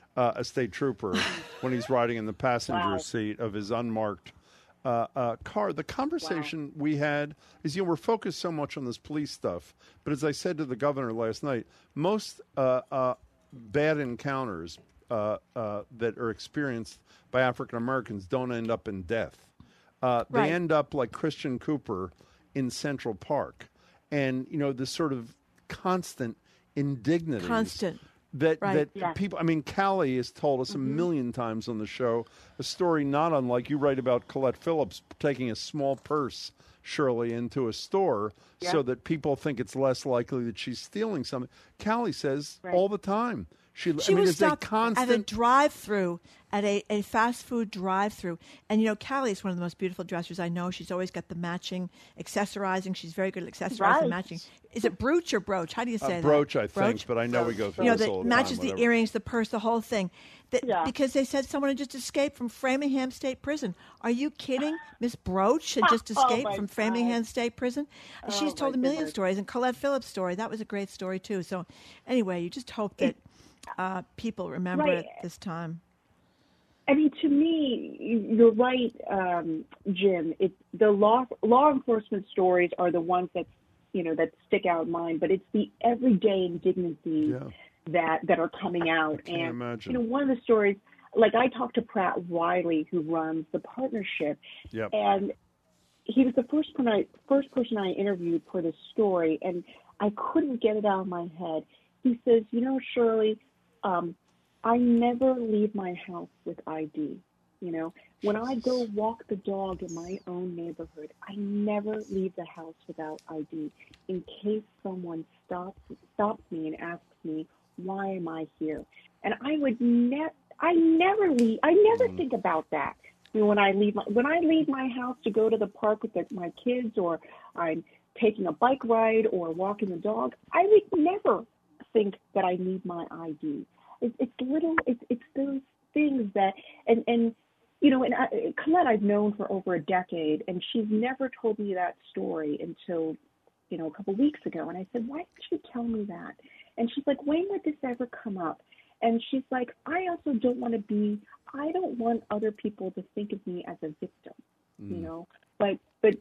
a state trooper when he's riding in the passenger seat of his unmarked car. The conversation we had is, we're focused so much on this police stuff, but as I said to the governor last night, most bad encounters that are experienced by African Americans don't end up in death. They end up like Christian Cooper in Central Park, and this sort of constant indignities. That people, I mean, Callie has told us a million times on the show a story not unlike you write about Colette Phillips taking a small purse, Shirley, into a store so that people think it's less likely that she's stealing something. Callie says all the time. She was stopped at a drive-through, at a fast food drive-through. And, Callie is one of the most beautiful dressers I know. She's always got the matching accessorizing. She's very good at accessorizing and matching. Is it brooch or brooch? How do you say brooch, that? I think, but I know we go through this all the that matches time, the earrings, the purse, the whole thing. Because they said someone had just escaped from Framingham State Prison. Are you kidding? Miss Brooch had just escaped from Framingham State Prison. She's told a million stories. And Colette Phillips' story, that was a great story, too. So, anyway, you just hope that people remember it this time. I mean, to me, you're right, Jim. The law enforcement stories are the ones that stick out in mind, but it's the everyday indignities that are coming out. I can't imagine. One of the stories, like I talked to Pratt Wiley, who runs the partnership, and he was the first person I interviewed for this story, and I couldn't get it out of my head. He says, Shirley, I never leave my house with ID. When I go walk the dog in my own neighborhood, I never leave the house without ID in case someone stops me and asks me, why am I here? And I never think about that. When I leave my house to go to the park with my kids, or I'm taking a bike ride or walking the dog, I would never think that I need my ID. It's those things that, and Colette I've known for over a decade, and she's never told me that story until, a couple weeks ago. And I said, why didn't you tell me that? And she's like, when would this ever come up? And she's like, I also don't want other people to think of me as a victim, But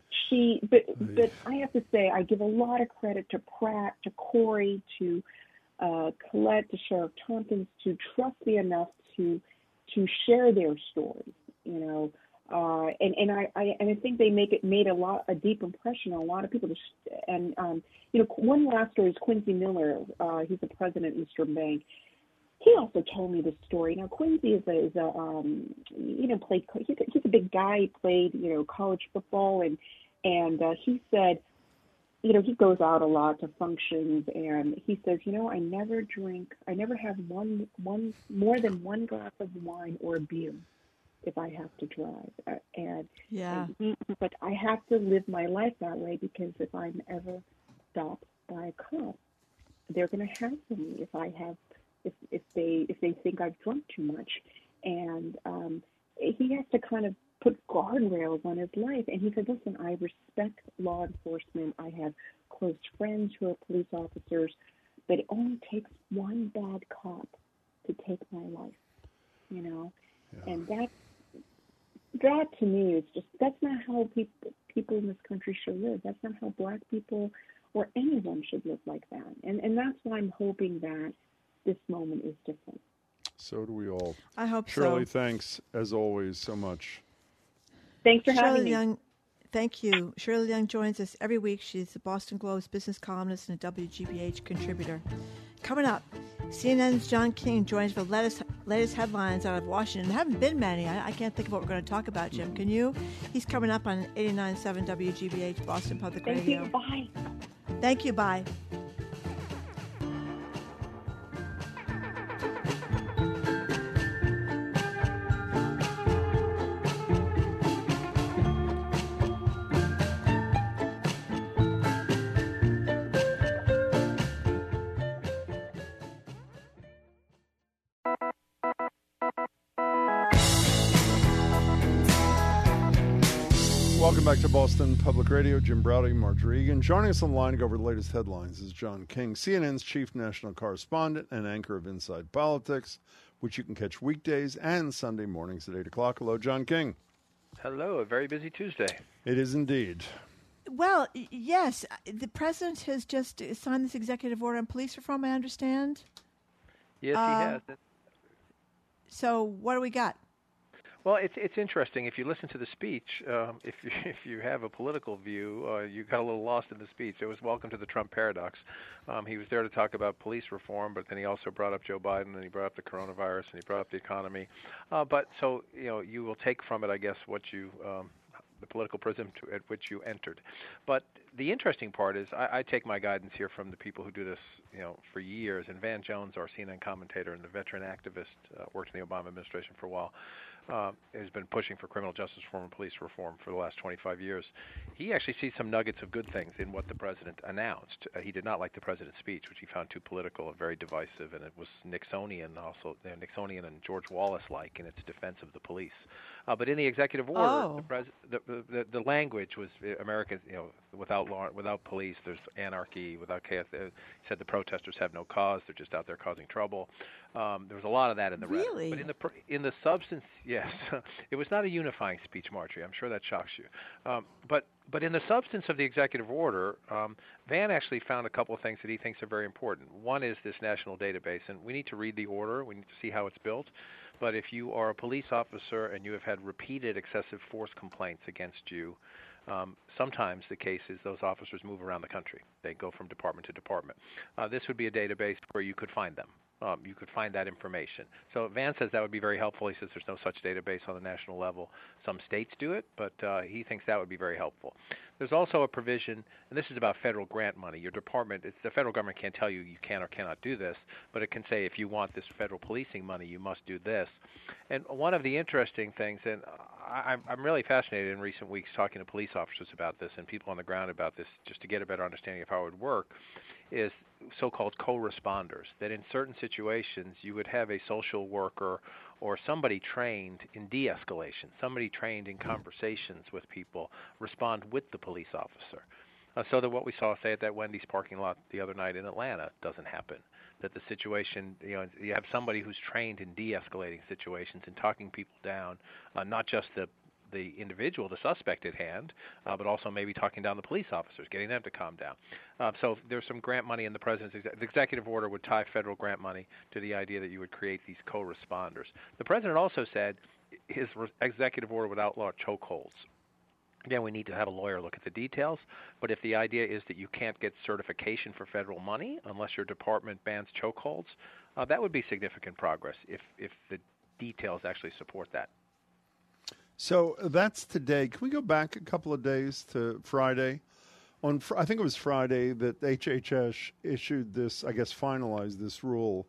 I have to say, I give a lot of credit to Pratt, to Corey, to Colette, to Sheriff Tompkins, to trust me enough to share their stories, and I think they made a deep impression on a lot of people. One last story is Quincy Miller. He's the president of Eastern Bank. He also told me this story. Now Quincy is a he's a big guy. He played college football, and he said, he goes out a lot to functions, and he says, I never have more than one glass of wine or a beer if I have to drive. But I have to live my life that way, because if I'm ever stopped by a cop, they're going to hassle me if they think I've drunk too much. And he has to kind of put guardrails on his life. And he said, listen, I respect law enforcement. I have close friends who are police officers, but it only takes one bad cop to take my life, And that to me is just, that's not how people in this country should live. That's not how Black people or anyone should live like that. And that's why I'm hoping that this moment is different. So do we all. I hope Shirley, thanks, as always, so much. Thanks for having me. Young, thank you. Shirley Young joins us every week. She's the Boston Globe's business columnist and a WGBH contributor. Coming up, CNN's John King joins for the latest headlines out of Washington. There haven't been many. I can't think of what we're going to talk about, Jim. Can you? He's coming up on 89.7 WGBH, Boston Public Radio. Thank you. Bye. Thank you. Bye. Welcome back to Boston Public Radio. Jim Browdy, Marjorie Egan. Joining us online to go over the latest headlines is John King, CNN's chief national correspondent and anchor of Inside Politics. which you can catch weekdays and Sunday mornings at 8 o'clock. Hello, John King. Hello, a very busy Tuesday. It is indeed. Well, yes, the president has just signed this executive order on police reform, I understand. Yes, he has. So what do we got? Well, it's interesting. If you listen to the speech, if you have a political view, you got a little lost in the speech. It was welcome to the Trump paradox. He was there to talk about police reform, but then he also brought up Joe Biden, and he brought up the coronavirus, and he brought up the economy. You will take from it, I guess, what you the political prism at which you entered. But the interesting part is I take my guidance here from the people who do this, for years. And Van Jones, our CNN commentator and the veteran activist, worked in the Obama administration for a while, has been pushing for criminal justice reform and police reform for the last 25 years. He actually sees some nuggets of good things in what the president announced. He did not like the president's speech, which he found too political and very divisive, and it was Nixonian, also Nixonian and George Wallace-like in its defense of the police. But in the executive order, the language was Americans, without police, there's anarchy. Without chaos, he said the protesters have no cause; they're just out there causing trouble. There was a lot of that in the really? But in the substance, yes, it was not a unifying speech, Marjorie. I'm sure that shocks you. But in the substance of the executive order, Van actually found a couple of things that he thinks are very important. One is this national database, and we need to read the order. We need to see how it's built. But if you are a police officer and you have had repeated excessive force complaints against you, sometimes the case is those officers move around the country. They go from department to department. This would be a database where you could find them. You could find that information. So Van says that would be very helpful. He says there's no such database on the national level. Some states do it, but he thinks that would be very helpful. There's also a provision, and this is about federal grant money. Your department, the federal government can't tell you can or cannot do this, but it can say if you want this federal policing money, you must do this. And one of the interesting things, and I'm really fascinated in recent weeks talking to police officers about this and people on the ground about this, just to get a better understanding of how it would work, is so-called co-responders, that in certain situations you would have a social worker or somebody trained in de-escalation, somebody trained in conversations with people, respond with the police officer. So that what we saw, say, at that Wendy's parking lot the other night in Atlanta doesn't happen. That the situation, you have somebody who's trained in de-escalating situations and talking people down, not just the individual, the suspect at hand, but also maybe talking down the police officers, getting them to calm down. So there's some grant money in the president's the executive order would tie federal grant money to the idea that you would create these co-responders. The president also said his executive order would outlaw chokeholds. Again, we need to have a lawyer look at the details, but if the idea is that you can't get certification for federal money unless your department bans chokeholds, that would be significant progress if the details actually support that. So that's today. Can we go back a couple of days to Friday? I think it was Friday that HHS issued this, I guess finalized this rule,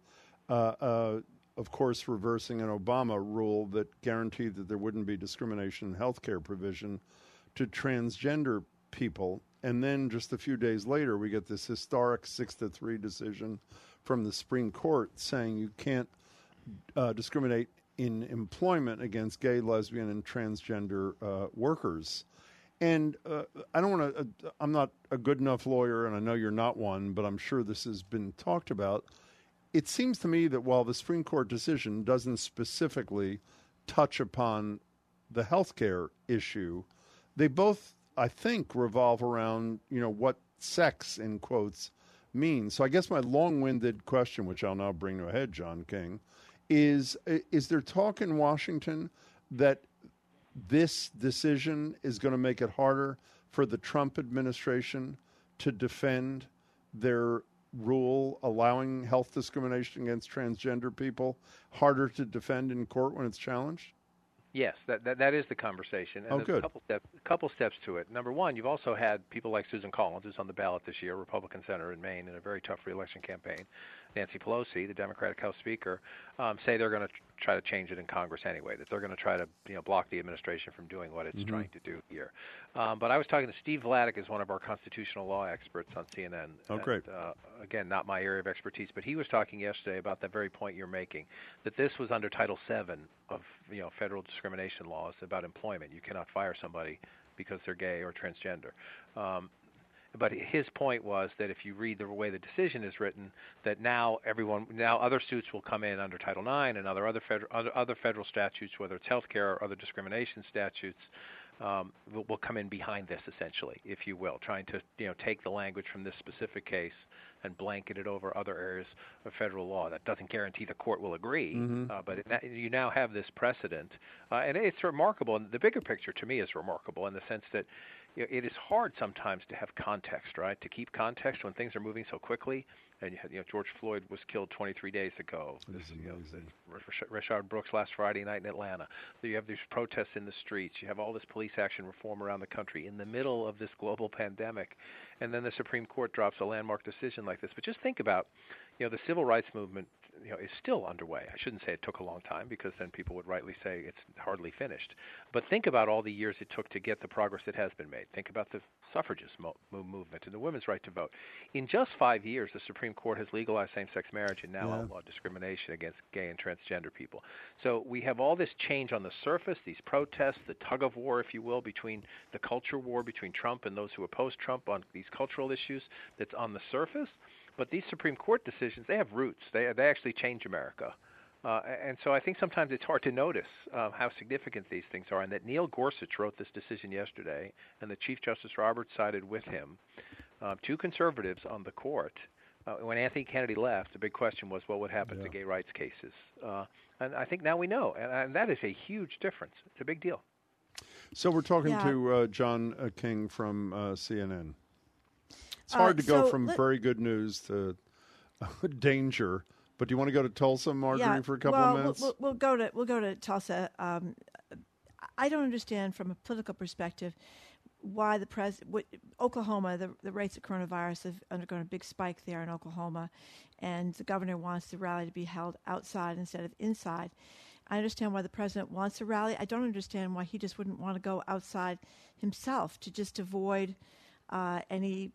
of course reversing an Obama rule that guaranteed that there wouldn't be discrimination in health care provision to transgender people. And then just a few days later, we get this historic 6-3 decision from the Supreme Court saying you can't discriminate in employment against gay, lesbian, and transgender workers. And I don't want to, I'm not a good enough lawyer, and I know you're not one, but I'm sure this has been talked about. It seems to me that while the Supreme Court decision doesn't specifically touch upon the healthcare issue, they both, I think, revolve around, what sex, in quotes, means. So I guess my long-winded question, which I'll now bring to a head, John King, is there talk in Washington that this decision is going to make it harder for the Trump administration to defend their rule allowing health discrimination against transgender people, harder to defend in court when it's challenged? Yes, that is the conversation. And there's a couple steps to it. Number one, you've also had people like Susan Collins, who's on the ballot this year, Republican senator in Maine, in a very tough re-election campaign. Nancy Pelosi, the Democratic House Speaker, say they're going to try to change it in Congress anyway, that they're going to try to block the administration from doing what it's trying to do here. But I was talking to Steve Vladeck, is one of our constitutional law experts on CNN. Oh, great. Again, not my area of expertise, but he was talking yesterday about that very point you're making, that this was under Title VII of federal discrimination laws about employment. You cannot fire somebody because they're gay or transgender. But his point was that if you read the way the decision is written, that now other suits will come in under Title IX and other federal statutes, whether it's healthcare or other discrimination statutes, will come in behind this, essentially, if you will, trying to take the language from this specific case and blanket it over other areas of federal law. That doesn't guarantee the court will agree, but you now have this precedent, and it's remarkable. And the bigger picture to me is remarkable in the sense that it is hard sometimes to have context, right? To keep context when things are moving so quickly. And George Floyd was killed 23 days ago. Rayshard Brooks last Friday night in Atlanta. So you have these protests in the streets. You have all this police action reform around the country in the middle of this global pandemic. And then the Supreme Court drops a landmark decision like this. But just think about, the civil rights movement, is still underway. I shouldn't say it took a long time because then people would rightly say it's hardly finished. But think about all the years it took to get the progress that has been made. Think about the suffragist movement and the women's right to vote. In just 5 years, the Supreme Court has legalized same-sex marriage and now outlawed discrimination against gay and transgender people. So we have all this change on the surface, these protests, the tug-of-war, if you will, between the culture war between Trump and those who oppose Trump on these cultural issues that's on the surface. But these Supreme Court decisions, they have roots. They actually change America. And so I think sometimes it's hard to notice how significant these things are, and that Neil Gorsuch wrote this decision yesterday, and the Chief Justice Roberts sided with him, two conservatives on the court. When Anthony Kennedy left, the big question was what would happen to gay rights cases. And I think now we know, and that is a huge difference. It's a big deal. So we're talking to John King from CNN. It's hard to go from very good news to danger. But do you want to go to Tulsa, Marjorie, for a couple of minutes? We'll go to Tulsa. I don't understand from a political perspective why Oklahoma, the rates of coronavirus have undergone a big spike there in Oklahoma, and the governor wants the rally to be held outside instead of inside. I understand why the president wants a rally. I don't understand why he just wouldn't want to go outside himself to just avoid any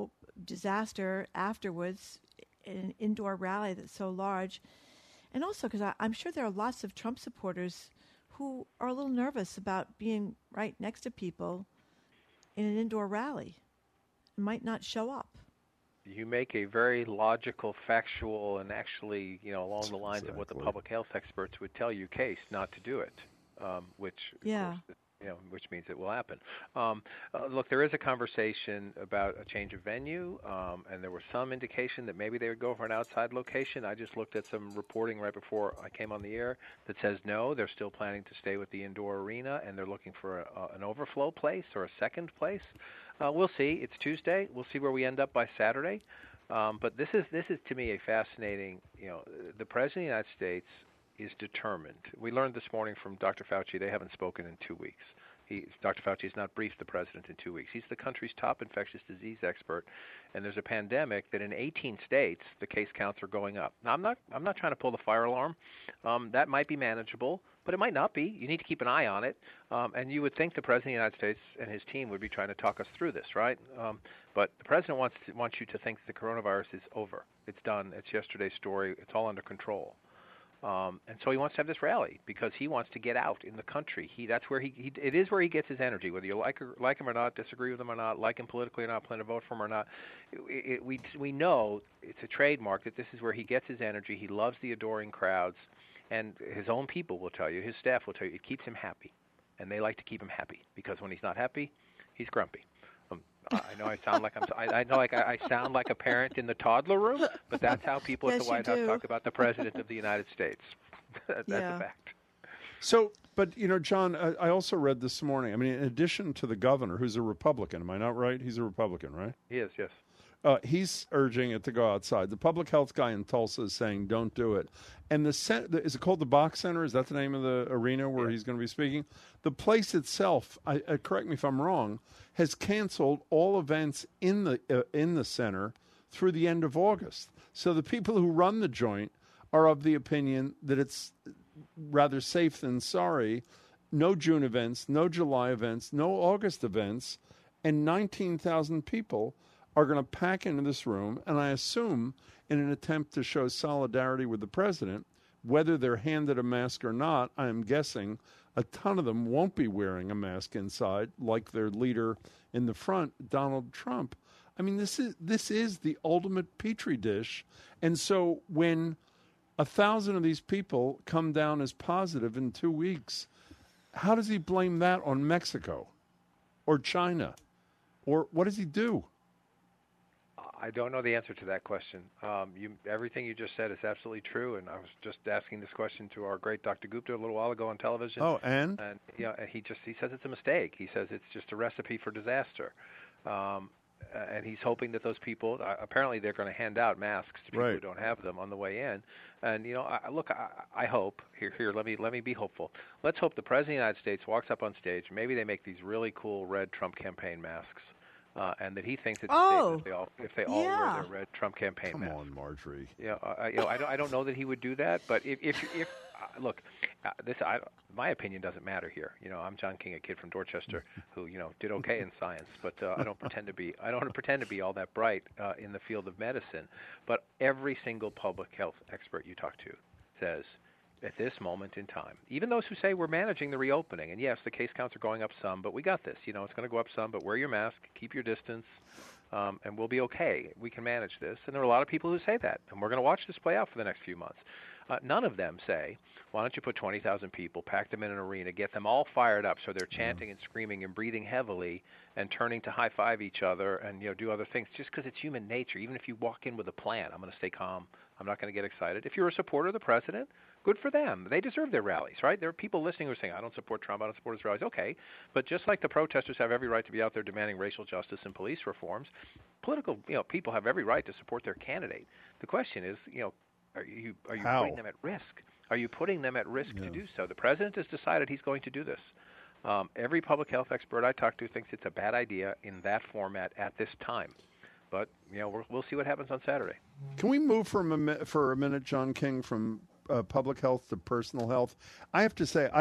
disaster afterwards in an indoor rally that's so large. And also because I'm sure there are lots of Trump supporters who are a little nervous about being right next to people in an indoor rally and might not show up. You make a very logical, factual, and actually, along the lines of what the public health experts would tell you case not to do it, which means it will happen. Look, there is a conversation about a change of venue, and there was some indication that maybe they would go for an outside location. I just looked at some reporting right before I came on the air that says no, they're still planning to stay with the indoor arena, and they're looking for an overflow place or a second place. We'll see. It's Tuesday. We'll see where we end up by Saturday. But this is to me a fascinating. The President of the United States is determined. We learned this morning from Dr. Fauci they haven't spoken in 2 weeks. Dr. Fauci has not briefed the president in 2 weeks. He's the country's top infectious disease expert, and there's a pandemic that in 18 states the case counts are going up. Now, I'm not trying to pull the fire alarm. That might be manageable, but it might not be. You need to keep an eye on it, and you would think the president of the United States and his team would be trying to talk us through this, right? But the president wants you to think the coronavirus is over. It's done. It's yesterday's story. It's all under control. And so he wants to have this rally because he wants to get out in the country. That's where it is where he gets his energy, whether you like him or not, disagree with him or not, like him politically or not, plan to vote for him or not. We know it's a trademark that this is where he gets his energy. He loves the adoring crowds, and his own people will tell you, his staff will tell you, it keeps him happy, and they like to keep him happy because when he's not happy, he's grumpy. I know I sound like I sound like a parent in the toddler room, but that's how people at the White House talk about the President of the United States. That's a fact. So, but John, I also read this morning. I mean, in addition to the governor, who's a Republican, am I not right? He's a Republican, right? He is, yes. He's urging it to go outside. The public health guy in Tulsa is saying don't do it. And is it called the Bach Center? Is that the name of the arena where he's going to be speaking? The place itself, correct me if I'm wrong, has canceled all events in the center through the end of August. So the people who run the joint are of the opinion that it's rather safe than sorry. No June events, no July events, no August events, and 19,000 people are going to pack into this room, and I assume in an attempt to show solidarity with the president, whether they're handed a mask or not, I am guessing a ton of them won't be wearing a mask inside, like their leader in the front, Donald Trump. I mean, this is the ultimate petri dish. And so when 1,000 of these people come down as positive in 2 weeks, how does he blame that on Mexico or China? Or what does he do? I don't know the answer to that question. Everything you just said is absolutely true, and I was just asking this question to our great Dr. Gupta a little while ago on television. Oh, and he says it's a mistake. He says it's just a recipe for disaster, and he's hoping that those people apparently they're going to hand out masks to people who don't have them on the way in. And I hope here. Let me be hopeful. Let's hope the President of the United States walks up on stage. Maybe they make these really cool red Trump campaign masks. And that he thinks it's safe if they all wear their red Trump campaign masks. Come on, Marjorie. I don't know that he would do that, but if look, my opinion doesn't matter here. I'm John King, a kid from Dorchester who did okay in science, but I don't pretend to be. I don't pretend to be all that bright in the field of medicine. But every single public health expert you talk to says, at this moment in time, even those who say we're managing the reopening, and yes, the case counts are going up some, but we got this. It's going to go up some, but wear your mask, keep your distance, and we'll be okay. We can manage this. And there are a lot of people who say that, and we're going to watch this play out for the next few months. None of them say, why don't you put 20,000 people, pack them in an arena, get them all fired up so they're chanting and screaming and breathing heavily and turning to high-five each other and do other things just because it's human nature. Even if you walk in with a plan, I'm going to stay calm. I'm not going to get excited. If you're a supporter of the president, good for them. They deserve their rallies, right? There are people listening who are saying, I don't support Trump, I don't support his rallies. Okay, but just like the protesters have every right to be out there demanding racial justice and police reforms, political people have every right to support their candidate. The question is, are you putting them at risk? Are you putting them at risk to do so? The president has decided he's going to do this. Every public health expert I talk to thinks it's a bad idea in that format at this time. But we'll see what happens on Saturday. Can we move for a minute, John King, from public health to personal health? I have to say,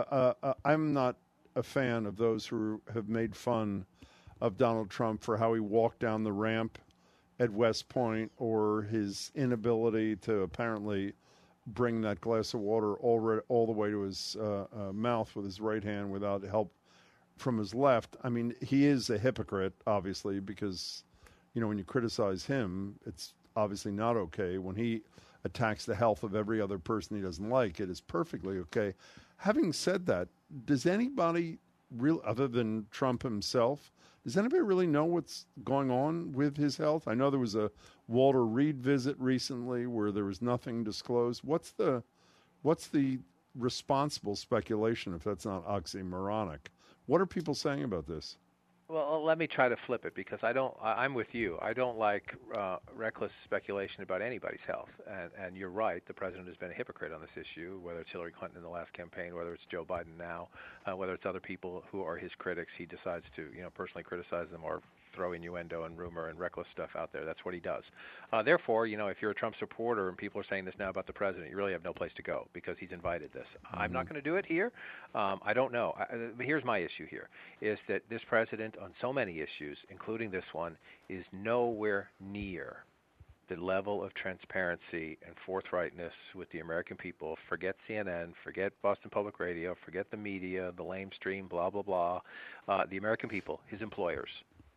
I'm not a fan of those who have made fun of Donald Trump for how he walked down the ramp at West Point, or his inability to apparently bring that glass of water all the way to his mouth with his right hand without help from his left. I mean, he is a hypocrite, obviously, because when you criticize him, it's obviously not okay. When he attacks the health of every other person he doesn't like, it is perfectly okay. Having said that, does anybody other than Trump himself, does anybody really know what's going on with his health? I know there was a Walter Reed visit recently where there was nothing disclosed. What's the responsible speculation, if that's not oxymoronic? What are people saying about this? Well, let me try to flip it, because I'm with you. I don't like reckless speculation about anybody's health. And you're right, the president has been a hypocrite on this issue, whether it's Hillary Clinton in the last campaign, whether it's Joe Biden now, whether it's other people who are his critics. He decides to, personally criticize them or throw innuendo and rumor and reckless stuff out there. That's what he does. Therefore, if you're a Trump supporter and people are saying this now about the president, you really have no place to go because he's invited this. I'm not going to do it here. I don't know. Here's my issue here, is that this president on so many issues, including this one, is nowhere near the level of transparency and forthrightness with the American people. Forget CNN, forget Boston Public Radio, forget the media, the lamestream, blah, blah, blah. The American people, his employers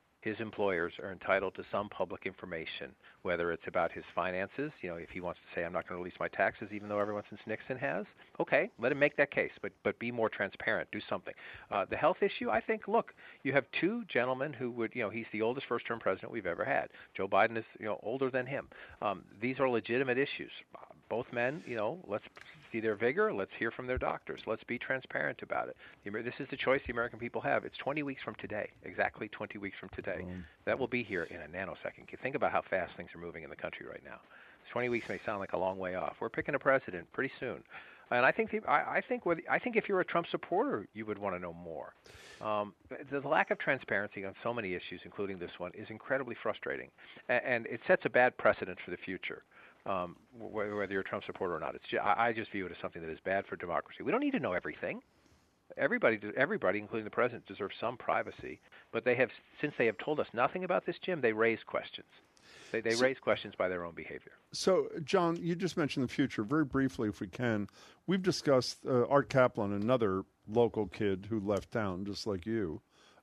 are entitled to some public information, whether it's about his finances. If he wants to say, I'm not going to release my taxes, even though everyone since Nixon has, okay, let him make that case, but be more transparent, do something. The health issue, I think, look, you have two gentlemen who would, he's the oldest first-term president we've ever had. Joe Biden is, older than him. These are legitimate issues. Both men, let's see their vigor. Let's hear from their doctors. Let's be transparent about it. This is the choice the American people have. It's 20 weeks from today, exactly 20 weeks from today. That will be here in a nanosecond. Think about how fast things are moving in the country right now. 20 weeks may sound like a long way off. We're picking a president pretty soon. And I think if you're a Trump supporter, you would want to know more. The lack of transparency on so many issues, including this one, is incredibly frustrating, and it sets a bad precedent for the future. Whether you're a Trump supporter or not, I just view it as something that is bad for democracy. We don't need to know everything. Everybody, including the president, deserves some privacy. But since they have told us nothing about this, Jim, they raise questions. They raise questions by their own behavior. So, John, you just mentioned the future. Very briefly, if we can, we've discussed Art Kaplan, another local kid who left town, just like you,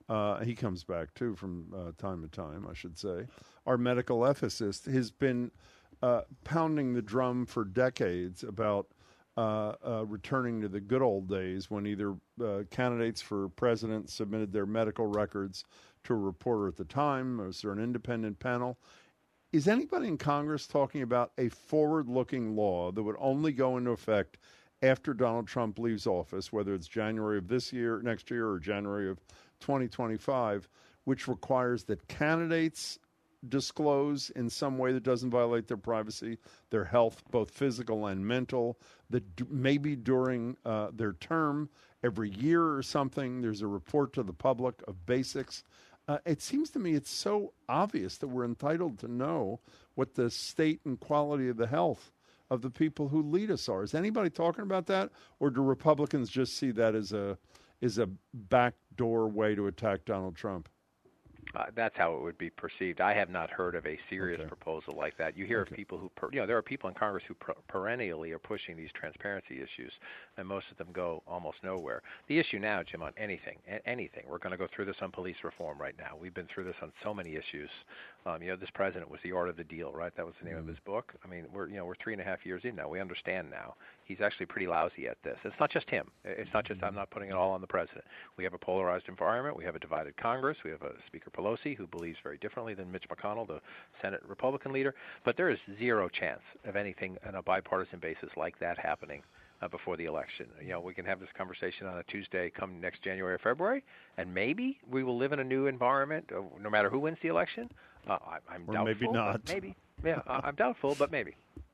he comes back too from time to time, I should say. Our medical ethicist has been pounding the drum for decades about returning to the good old days when either candidates for president submitted their medical records to a reporter at the time, or was there an independent panel? Is anybody in Congress talking about a forward-looking law that would only go into effect after Donald Trump leaves office, whether it's January of this year, next year, or January of 2025, which requires that candidates disclose in some way that doesn't violate their privacy, their health, both physical and mental, that maybe during their term, every year or something, there's a report to the public of basics. It seems to me it's so obvious that we're entitled to know what the state and quality of the health of the people who lead us are. Is anybody talking about that, or do Republicans just see that as a backdoor way to attack Donald Trump? That's how it would be perceived. I have not heard of a serious proposal like that. You hear of people who, there are people in Congress who perennially are pushing these transparency issues, and most of them go almost nowhere. The issue now, Jim, on anything, we're going to go through this on police reform right now. We've been through this on so many issues. This president was the art of the deal, right? That was the name of his book. I mean, we're 3.5 years in now. We understand now. He's actually pretty lousy at this. It's not just him. It's not just, I'm not putting it all on the president. We have a polarized environment. We have a divided Congress. We have a Speaker Pelosi who believes very differently than Mitch McConnell, the Senate Republican leader. But there is zero chance of anything on a bipartisan basis like that happening before the election. We can have this conversation on a Tuesday come next January or February, and maybe we will live in a new environment no matter who wins the election. I'm doubtful. Maybe not. Maybe. Yeah, I'm doubtful, but maybe.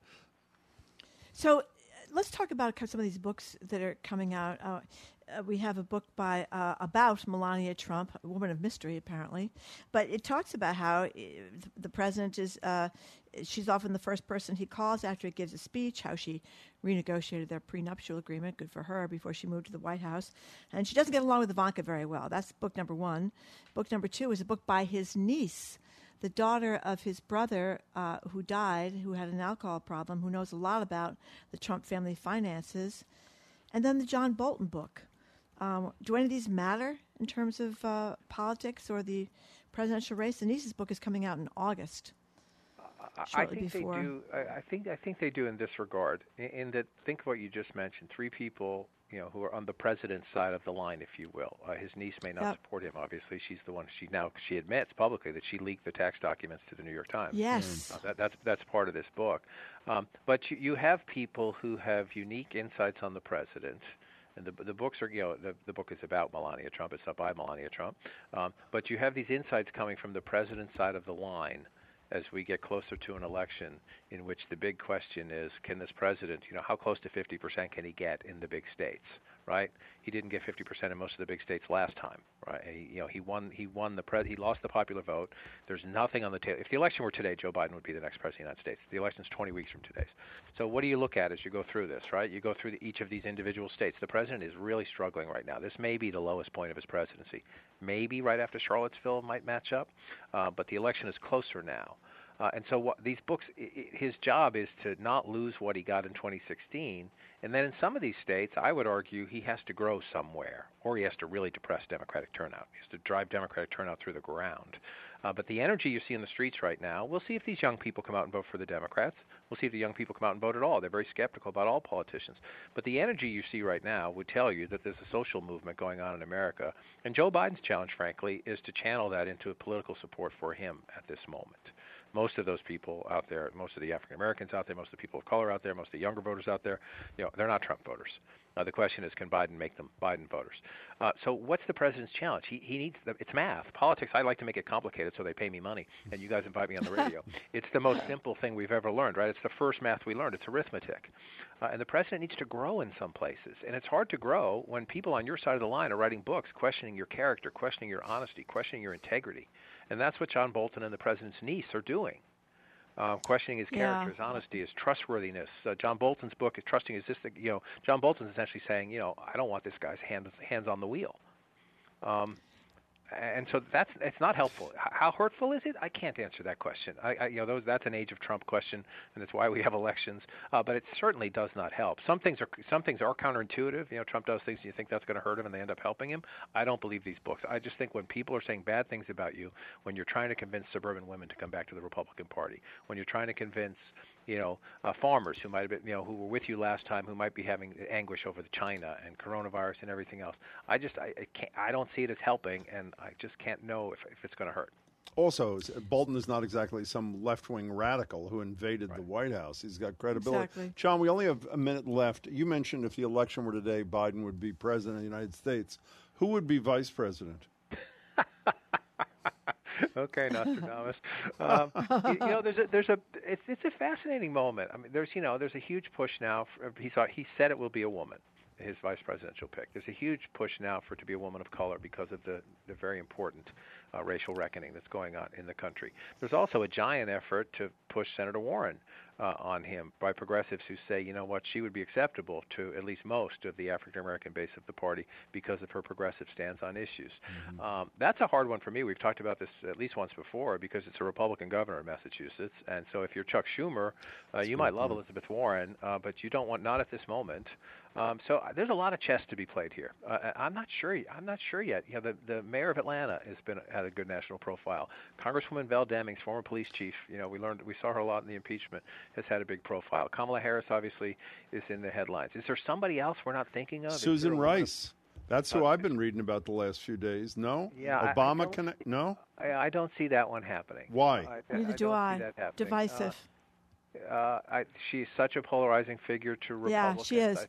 So let's talk about some of these books that are coming out. We have a book about Melania Trump, a woman of mystery, apparently. But it talks about how the president is, she's often the first person he calls after he gives a speech, how she renegotiated their prenuptial agreement, good for her, before she moved to the White House. And she doesn't get along with Ivanka very well. That's book number one. Book number two is a book by his niece, the daughter of his brother who died, who had an alcohol problem, who knows a lot about the Trump family finances. And then the John Bolton book. Do any of these matter in terms of politics or the presidential race? The niece's book is coming out in August. I think they do. I think they do in this regard. In that, think of what you just mentioned. Three people, who are on the president's side of the line, if you will. His niece may not support him. Obviously, she's the one. She admits publicly that she leaked the tax documents to the New York Times. Yes, that's part of this book. But you have people who have unique insights on the president. And the books are, the book is about Melania Trump. It's not by Melania Trump. But you have these insights coming from the president's side of the line as we get closer to an election in which the big question is, can this president, how close to 50% can he get in the big states, right? He didn't get 50% in most of the big states last time, right? He lost the popular vote. There's nothing on the table. If the election were today, Joe Biden would be the next president of the United States. The election's 20 weeks from today. So what do you look at as you go through this, right? You go through each of these individual states. The president is really struggling right now. This may be the lowest point of his presidency. Maybe right after Charlottesville might match up, but the election is closer now. And so these books, his job is to not lose what he got in 2016. And then in some of these states, I would argue he has to grow somewhere, or he has to really depress Democratic turnout. He has to drive Democratic turnout through the ground. But the energy you see in the streets right now, we'll see if these young people come out and vote for the Democrats. We'll see if the young people come out and vote at all. They're very skeptical about all politicians. But the energy you see right now would tell you that there's a social movement going on in America. And Joe Biden's challenge, frankly, is to channel that into a political support for him at this moment. Most of those people out there, most of the African Americans out there, most of the people of color out there, most of the younger voters out there, they're not Trump voters. The question is, can Biden make them Biden voters? So what's the president's challenge? He needs it's math. Politics, I like to make it complicated so they pay me money, and you guys invite me on the radio. It's the most simple thing we've ever learned, right? It's the first math we learned. It's arithmetic. And the president needs to grow in some places. And it's hard to grow when people on your side of the line are writing books questioning your character, questioning your honesty, questioning your integrity. And that's what John Bolton and the president's niece are doing. Questioning his character, his honesty, his trustworthiness. John Bolton's book is trusting. John Bolton's essentially saying, I don't want this guy's hands on the wheel. And so it's not helpful. How hurtful is it? I can't answer that question. That's an age of Trump question, and that's why we have elections. But it certainly does not help. Some things are counterintuitive. Trump does things and you think that's going to hurt him, and they end up helping him. I don't believe these books. I just think when people are saying bad things about you, when you're trying to convince suburban women to come back to the Republican Party, when you're trying to convince farmers who might have been, who were with you last time, who might be having anguish over the China and coronavirus and everything else. I don't see it as helping, and I just can't know if it's going to hurt. Also, Bolton is not exactly some left-wing radical who invaded the White House. He's got credibility. Exactly. John, we only have a minute left. You mentioned if the election were today, Biden would be president of the United States. Who would be vice president? Okay, Nostradamus. It's a fascinating moment. I mean, there's a huge push now. He said it will be a woman, his vice presidential pick. There's a huge push now for it to be a woman of color because of the very important racial reckoning that's going on in the country. There's also a giant effort to push Senator Warren on him by progressives who say, she would be acceptable to at least most of the African-American base of the party because of her progressive stance on issues. Mm-hmm. That's a hard one for me. We've talked about this at least once before because it's a Republican governor in Massachusetts. And so if you're Chuck Schumer, you might love Elizabeth Warren, but you don't want, not at this moment. So there's a lot of chess to be played here. I'm not sure yet. The mayor of Atlanta had a good national profile. Congresswoman Val Demings, former police chief, we saw her a lot in the impeachment, has had a big profile. Kamala Harris obviously is in the headlines. Is there somebody else we're not thinking of? Susan Rice. That's who I've been reading about the last few days. No? Yeah. Obama no? I don't see that one happening. Why? Neither do I. Divisive. She's such a polarizing figure to Republicans. Yeah, she is.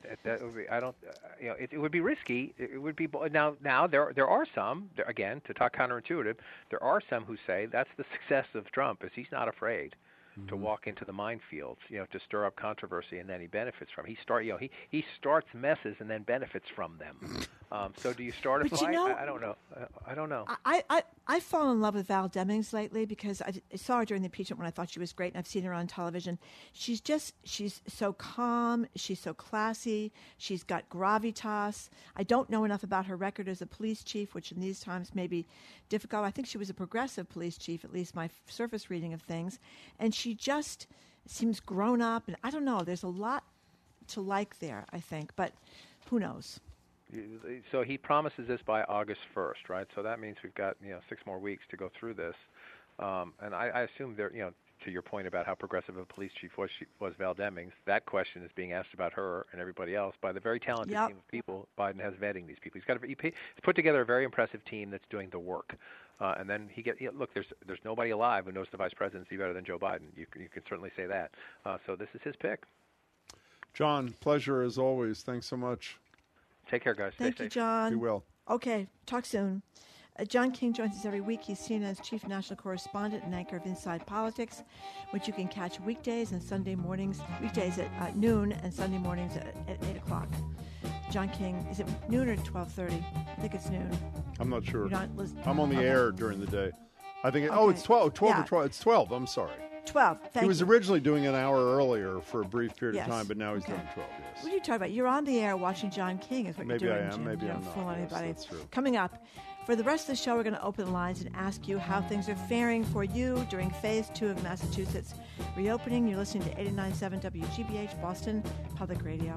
It would be risky. It would be now. There are some, again, to talk counterintuitive. There are some who say that's the success of Trump is he's not afraid to walk into the minefields, to stir up controversy, and then he benefits from it. He starts messes and then benefits from them. So do you start a fight? I don't know. I don't know. I've fallen in love with Val Demings lately because I saw her during the impeachment when I thought she was great, and I've seen her on television. She's so calm. She's so classy. She's got gravitas. I don't know enough about her record as a police chief, which in these times may be difficult. I think she was a progressive police chief, at least my surface reading of things. And she just seems grown up. And I don't know. There's a lot to like there, I think. But who knows? So he promises this by August 1st, right? So that means we've got 6 more weeks to go through this, and I assume there, to your point about how progressive a police chief was Val Demings, that question is being asked about her and everybody else by the very talented team of people Biden has vetting these people. He's put together a very impressive team that's doing the work, and then look. There's nobody alive who knows the vice presidency better than Joe Biden. You can certainly say that. So this is his pick. John, pleasure as always. Thanks so much. Take care, guys. Thank you, John. You will. Okay, talk soon. John King joins us every week. He's seen as chief national correspondent and anchor of Inside Politics, which you can catch weekdays and Sunday mornings, weekdays at noon and Sunday mornings at 8 o'clock. John King, is it noon or 12:30? I think it's noon. I'm not sure. You're not listening. I'm on the air during the day. I think, it's 12. 12 or 12. It's 12. I'm sorry. 12. He was originally doing an hour earlier for a brief period of time, but now he's doing 12, yes. What are you talking about? You're on the air watching John King is what maybe you're doing. I am, maybe I'm fool not. Anybody. Yes, that's true. Coming up, for the rest of the show, we're going to open the lines and ask you how things are faring for you during Phase 2 of Massachusetts reopening. You're listening to 89.7 WGBH, Boston Public Radio.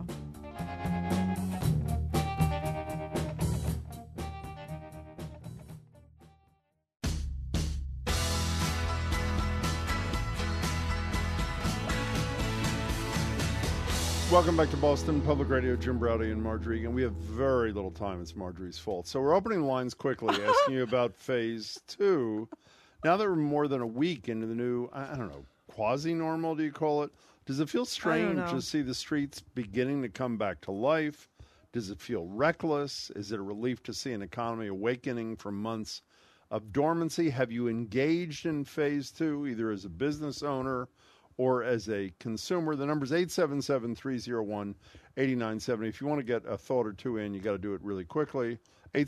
Welcome back to Boston Public Radio. Jim Browdy and Marjorie Egan. We have very little time. It's Marjorie's fault. So we're opening lines quickly, asking you about Phase 2. Now that we're more than a week into the new, I don't know, quasi-normal, do you call it? Does it feel strange to see the streets beginning to come back to life? Does it feel reckless? Is it a relief to see an economy awakening from months of dormancy? Have you engaged in Phase 2, either as a business owner or as a consumer? The number's 877-301-8970. If you want to get a thought or two in, you got to do it really quickly.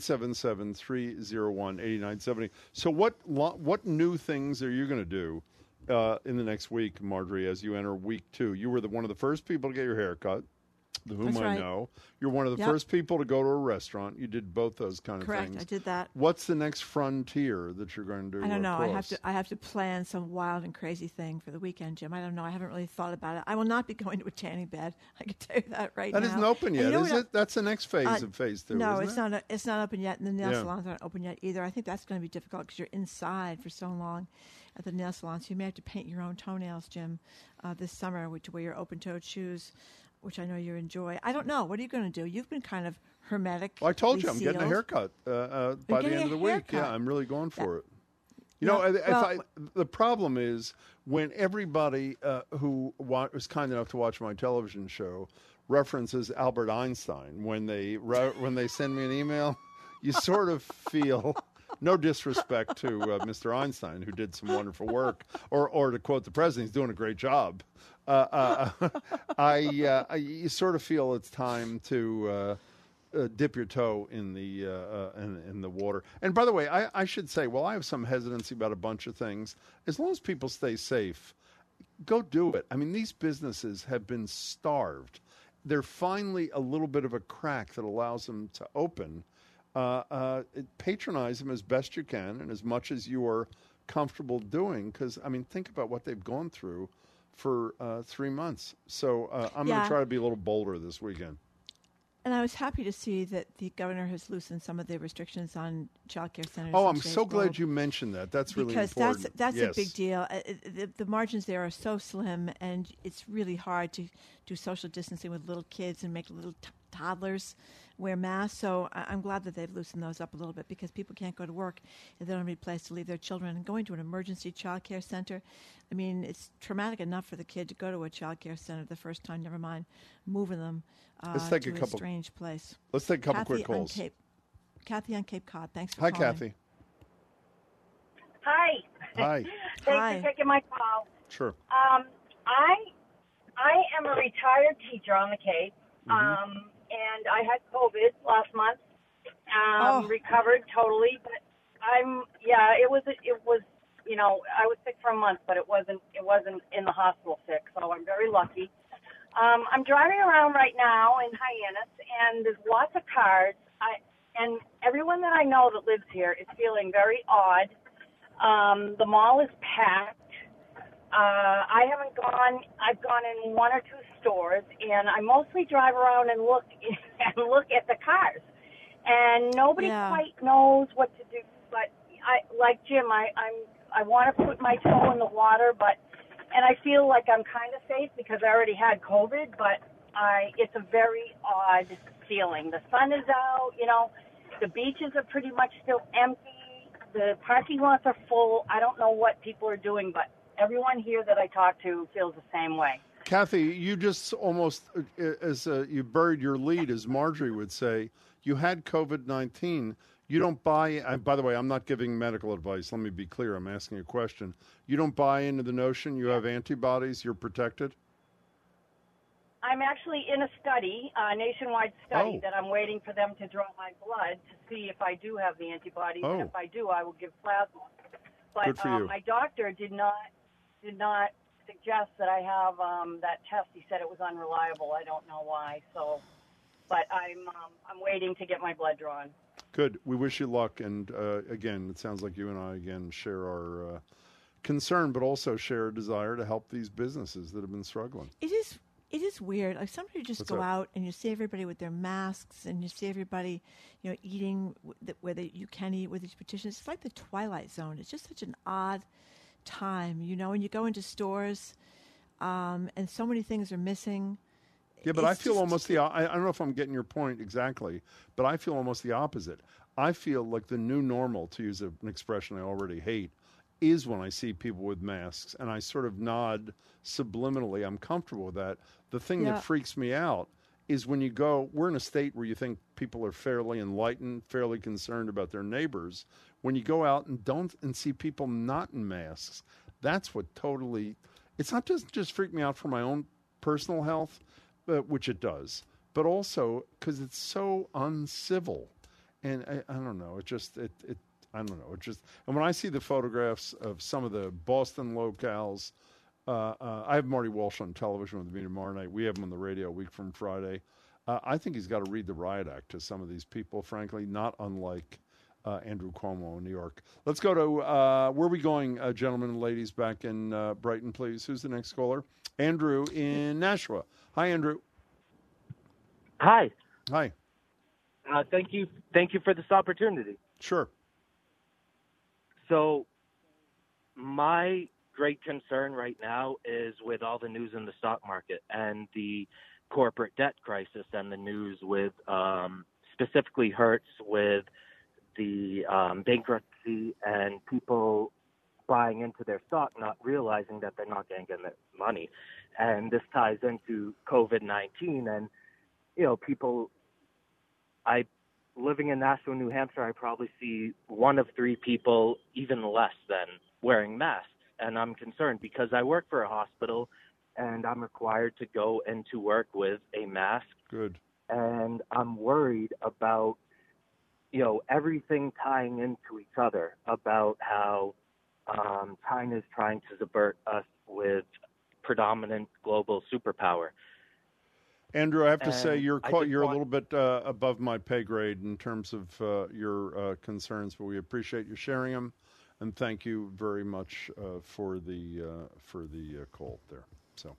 877-301-8970. So what new things are you going to do in the next week, Marjorie, as you enter week 2? You were one of the first people to get your hair cut. whom That's I right. know. You're one of the first people to go to a restaurant. You did both those kind of Correct. things. I did that. What's the next frontier that you're going to I don't know. cross? I have to plan some wild and crazy thing for the weekend, Jim. I don't know. I haven't really thought about it. I will not be going to a tanning bed. I can tell you that right now. That isn't open yet, is it? That's the next phase of phase 2. No, isn't it? It's not open yet, and the nail salons aren't open yet either. I think that's going to be difficult because you're inside for so long at the nail salon. So you may have to paint your own toenails, Jim, this summer, to wear your open-toed shoes, which I know you enjoy. I don't know. What are you going to do? You've been kind of hermetic. Well, I told you I'm getting a haircut by the end of the week. Yeah, I'm really going for it. You know, the problem is when everybody who was kind enough to watch my television show references Albert Einstein when they send me an email, you sort of feel. No disrespect to Mr. Einstein, who did some wonderful work, or to quote the president, he's doing a great job. You sort of feel it's time to dip your toe in the water. And by the way, I should say, I have some hesitancy about a bunch of things. As long as people stay safe, go do it. I mean, these businesses have been starved. They're finally a little bit of a crack that allows them to open. Patronize them as best you can and as much as you are comfortable doing, because I mean, think about what they've gone through for 3 months. So I'm going to try to be a little bolder this weekend. And I was happy to see that the governor has loosened some of the restrictions on child care centers. Oh, I'm so glad you mentioned that. That's really important. Because that's a big deal. The margins there are so slim, and it's really hard to do social distancing with little kids and make little toddlers wear masks. So I'm glad that they've loosened those up a little bit, because people can't go to work if they don't have any place to leave their children. And going to an emergency child care center, I mean, it's traumatic enough for the kid to go to a child care center the first time, never mind moving them Let's take to a couple, strange place. Let's take a couple quick calls. Kathy on Cape Cod, thanks for calling. Hi, Kathy. Hi. Hi. Thanks for taking my call. Sure. I am a retired teacher on the Cape, and I had COVID last month. Recovered totally, but it was I was sick for a month, but it wasn't in the hospital sick, so I'm very lucky. I'm driving around right now in Hyannis, and there's lots of cars. And everyone that I know that lives here is feeling very odd. The mall is packed. I haven't gone. I've gone in 1 or 2 stores, and I mostly drive around and look at the cars. And nobody quite knows what to do. But like Jim, I want to put my toe in the water, and I feel like I'm kind of safe because I already had COVID. But it's a very odd feeling. The sun is out. The beaches are pretty much still empty. The parking lots are full. I don't know what people are doing, but everyone here that I talk to feels the same way. Kathy, you just almost, you buried your lead, as Marjorie would say. You had COVID-19. You don't buy, by the way, I'm not giving medical advice. Let me be clear. I'm asking a question. You don't buy into the notion you have antibodies, you're protected? I'm actually in a study, a nationwide study, that I'm waiting for them to draw my blood to see if I do have the antibodies. And if I do, I will give plasma. But Good for you. My doctor did not suggest that I have that test. He said it was unreliable. I don't know why. So, but I'm waiting to get my blood drawn. Good. We wish you luck. And again, it sounds like you and I again share our concern, but also share a desire to help these businesses that have been struggling. It is weird. Like, sometimes you just go out and you see everybody with their masks, and you see everybody, eating whether you can eat with these petitions. It's like the Twilight Zone. It's just such an odd time, and you go into stores, and so many things are missing. Yeah, but I feel almost I don't know if I'm getting your point exactly, but I feel almost the opposite. I feel like the new normal, to use an expression I already hate, is when I see people with masks, and I sort of nod subliminally. I'm comfortable with that. The thing that freaks me out is when you go, we're in a state where you think people are fairly enlightened, fairly concerned about their neighbors. When you go out and see people not in masks, that's what totally, it's not just freak me out for my own personal health, which it does, but also because it's so uncivil. And I don't know, I don't know. And when I see the photographs of some of the Boston locales I have Marty Walsh on television with me tomorrow night. We have him on the radio a week from Friday. I think he's got to read the riot act to some of these people, frankly, not unlike Andrew Cuomo in New York. Let's go to, where are we going, gentlemen and ladies, back in Brighton, please? Who's the next caller? Andrew in Nashua. Hi, Andrew. Hi. Hi. Thank you for this opportunity. Sure. So my great concern right now is with all the news in the stock market and the corporate debt crisis and the news with specifically Hertz with the bankruptcy and people buying into their stock, not realizing that they're not going to get their money. And this ties into COVID-19 and, people, living in Nashua, New Hampshire, I probably see 1 of 3 people, even less than, wearing masks. And I'm concerned because I work for a hospital and I'm required to go into work with a mask. Good. And I'm worried about, everything tying into each other, about how China is trying to subvert us with predominant global superpower. Andrew, I have to say you're a little bit above my pay grade in terms of your concerns, but we appreciate you sharing them, and thank you very much for the call there. So,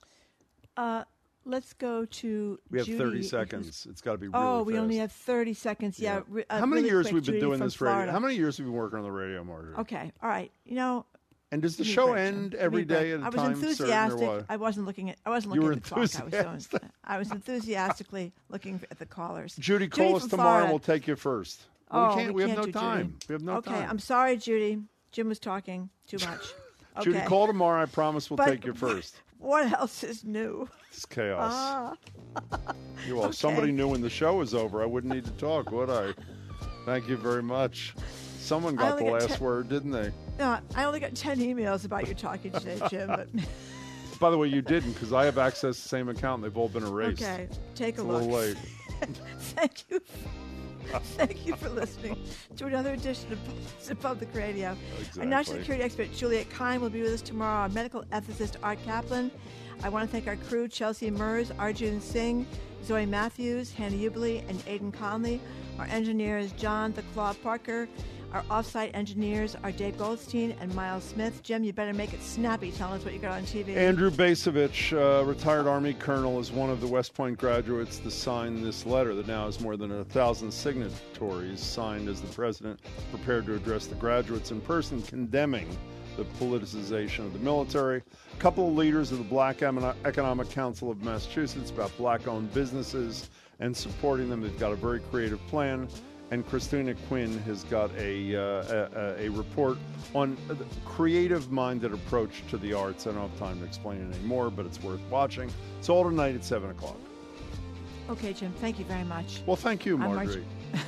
let's go to. We have Judy. 30 seconds. It's got to be really Oh, we fast. only have 30 seconds. Yeah. How many really years quick, we've been Judy doing from this Florida. radio? How many years have we been working on the radio, Marjorie? Okay. All right. And does the give me a show break, Jim. end Give me every a break. day at a I was time enthusiastic. certain or what? I wasn't looking at the clock. I was enthusiastically looking at the callers. Judy, call us from tomorrow and Florida. we'll take you first. We have no time. We have no time. Okay, I'm sorry, Judy. Jim was talking too much. Okay. Judy, call tomorrow. I promise we'll But take you first. What else is new? It's chaos. Well, Okay. if somebody knew when the show was over, I wouldn't need to talk, would I? Thank you very much. Someone got the last word, didn't they? No, I only got 10 emails about you talking today, Jim. But By the way, you didn't, because I have access to the same account. They've all been erased. okay, take a It's a look. little late. Thank you. Thank you for listening to another edition of Public Radio. Exactly. Our national security expert Juliet Kine will be with us tomorrow. Our medical ethicist Art Kaplan. I want to thank our crew: Chelsea Mers, Arjun Singh, Zoe Matthews, Hannah Ubley, and Aidan Conley. Our engineers John the Claw Parker. Our off-site engineers are Dave Goldstein and Miles Smith. Jim, you better make it snappy. Tell us what you got on TV. Andrew Basovich, retired Army colonel, is one of the West Point graduates to sign this letter that now has more than 1,000 signatories, signed as the president prepared to address the graduates in person, condemning the politicization of the military. A couple of leaders of the Black Economic Council of Massachusetts about black-owned businesses and supporting them. They've got a very creative plan. And Christina Quinn has got a report on the creative-minded approach to the arts. I don't have time to explain it anymore, but it's worth watching. It's all tonight at 7 o'clock. Okay, Jim. Thank you very much. Well, thank you, Marjorie.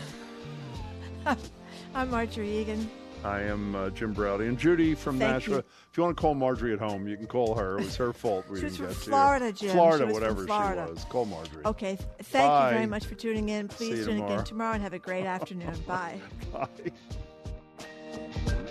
I'm Marjorie Egan. I am Jim Browdy. And Judy from Thank Nashua. you. If you want to call Marjorie at home, you can call her. It was her fault. We She was didn't from get to Florida, you. Jim. Florida, She was from whatever Florida. she was. Call Marjorie. Okay. Thank Bye. you very much for tuning in. See Please you tune in tomorrow. again tomorrow and have a great afternoon. Bye. Bye.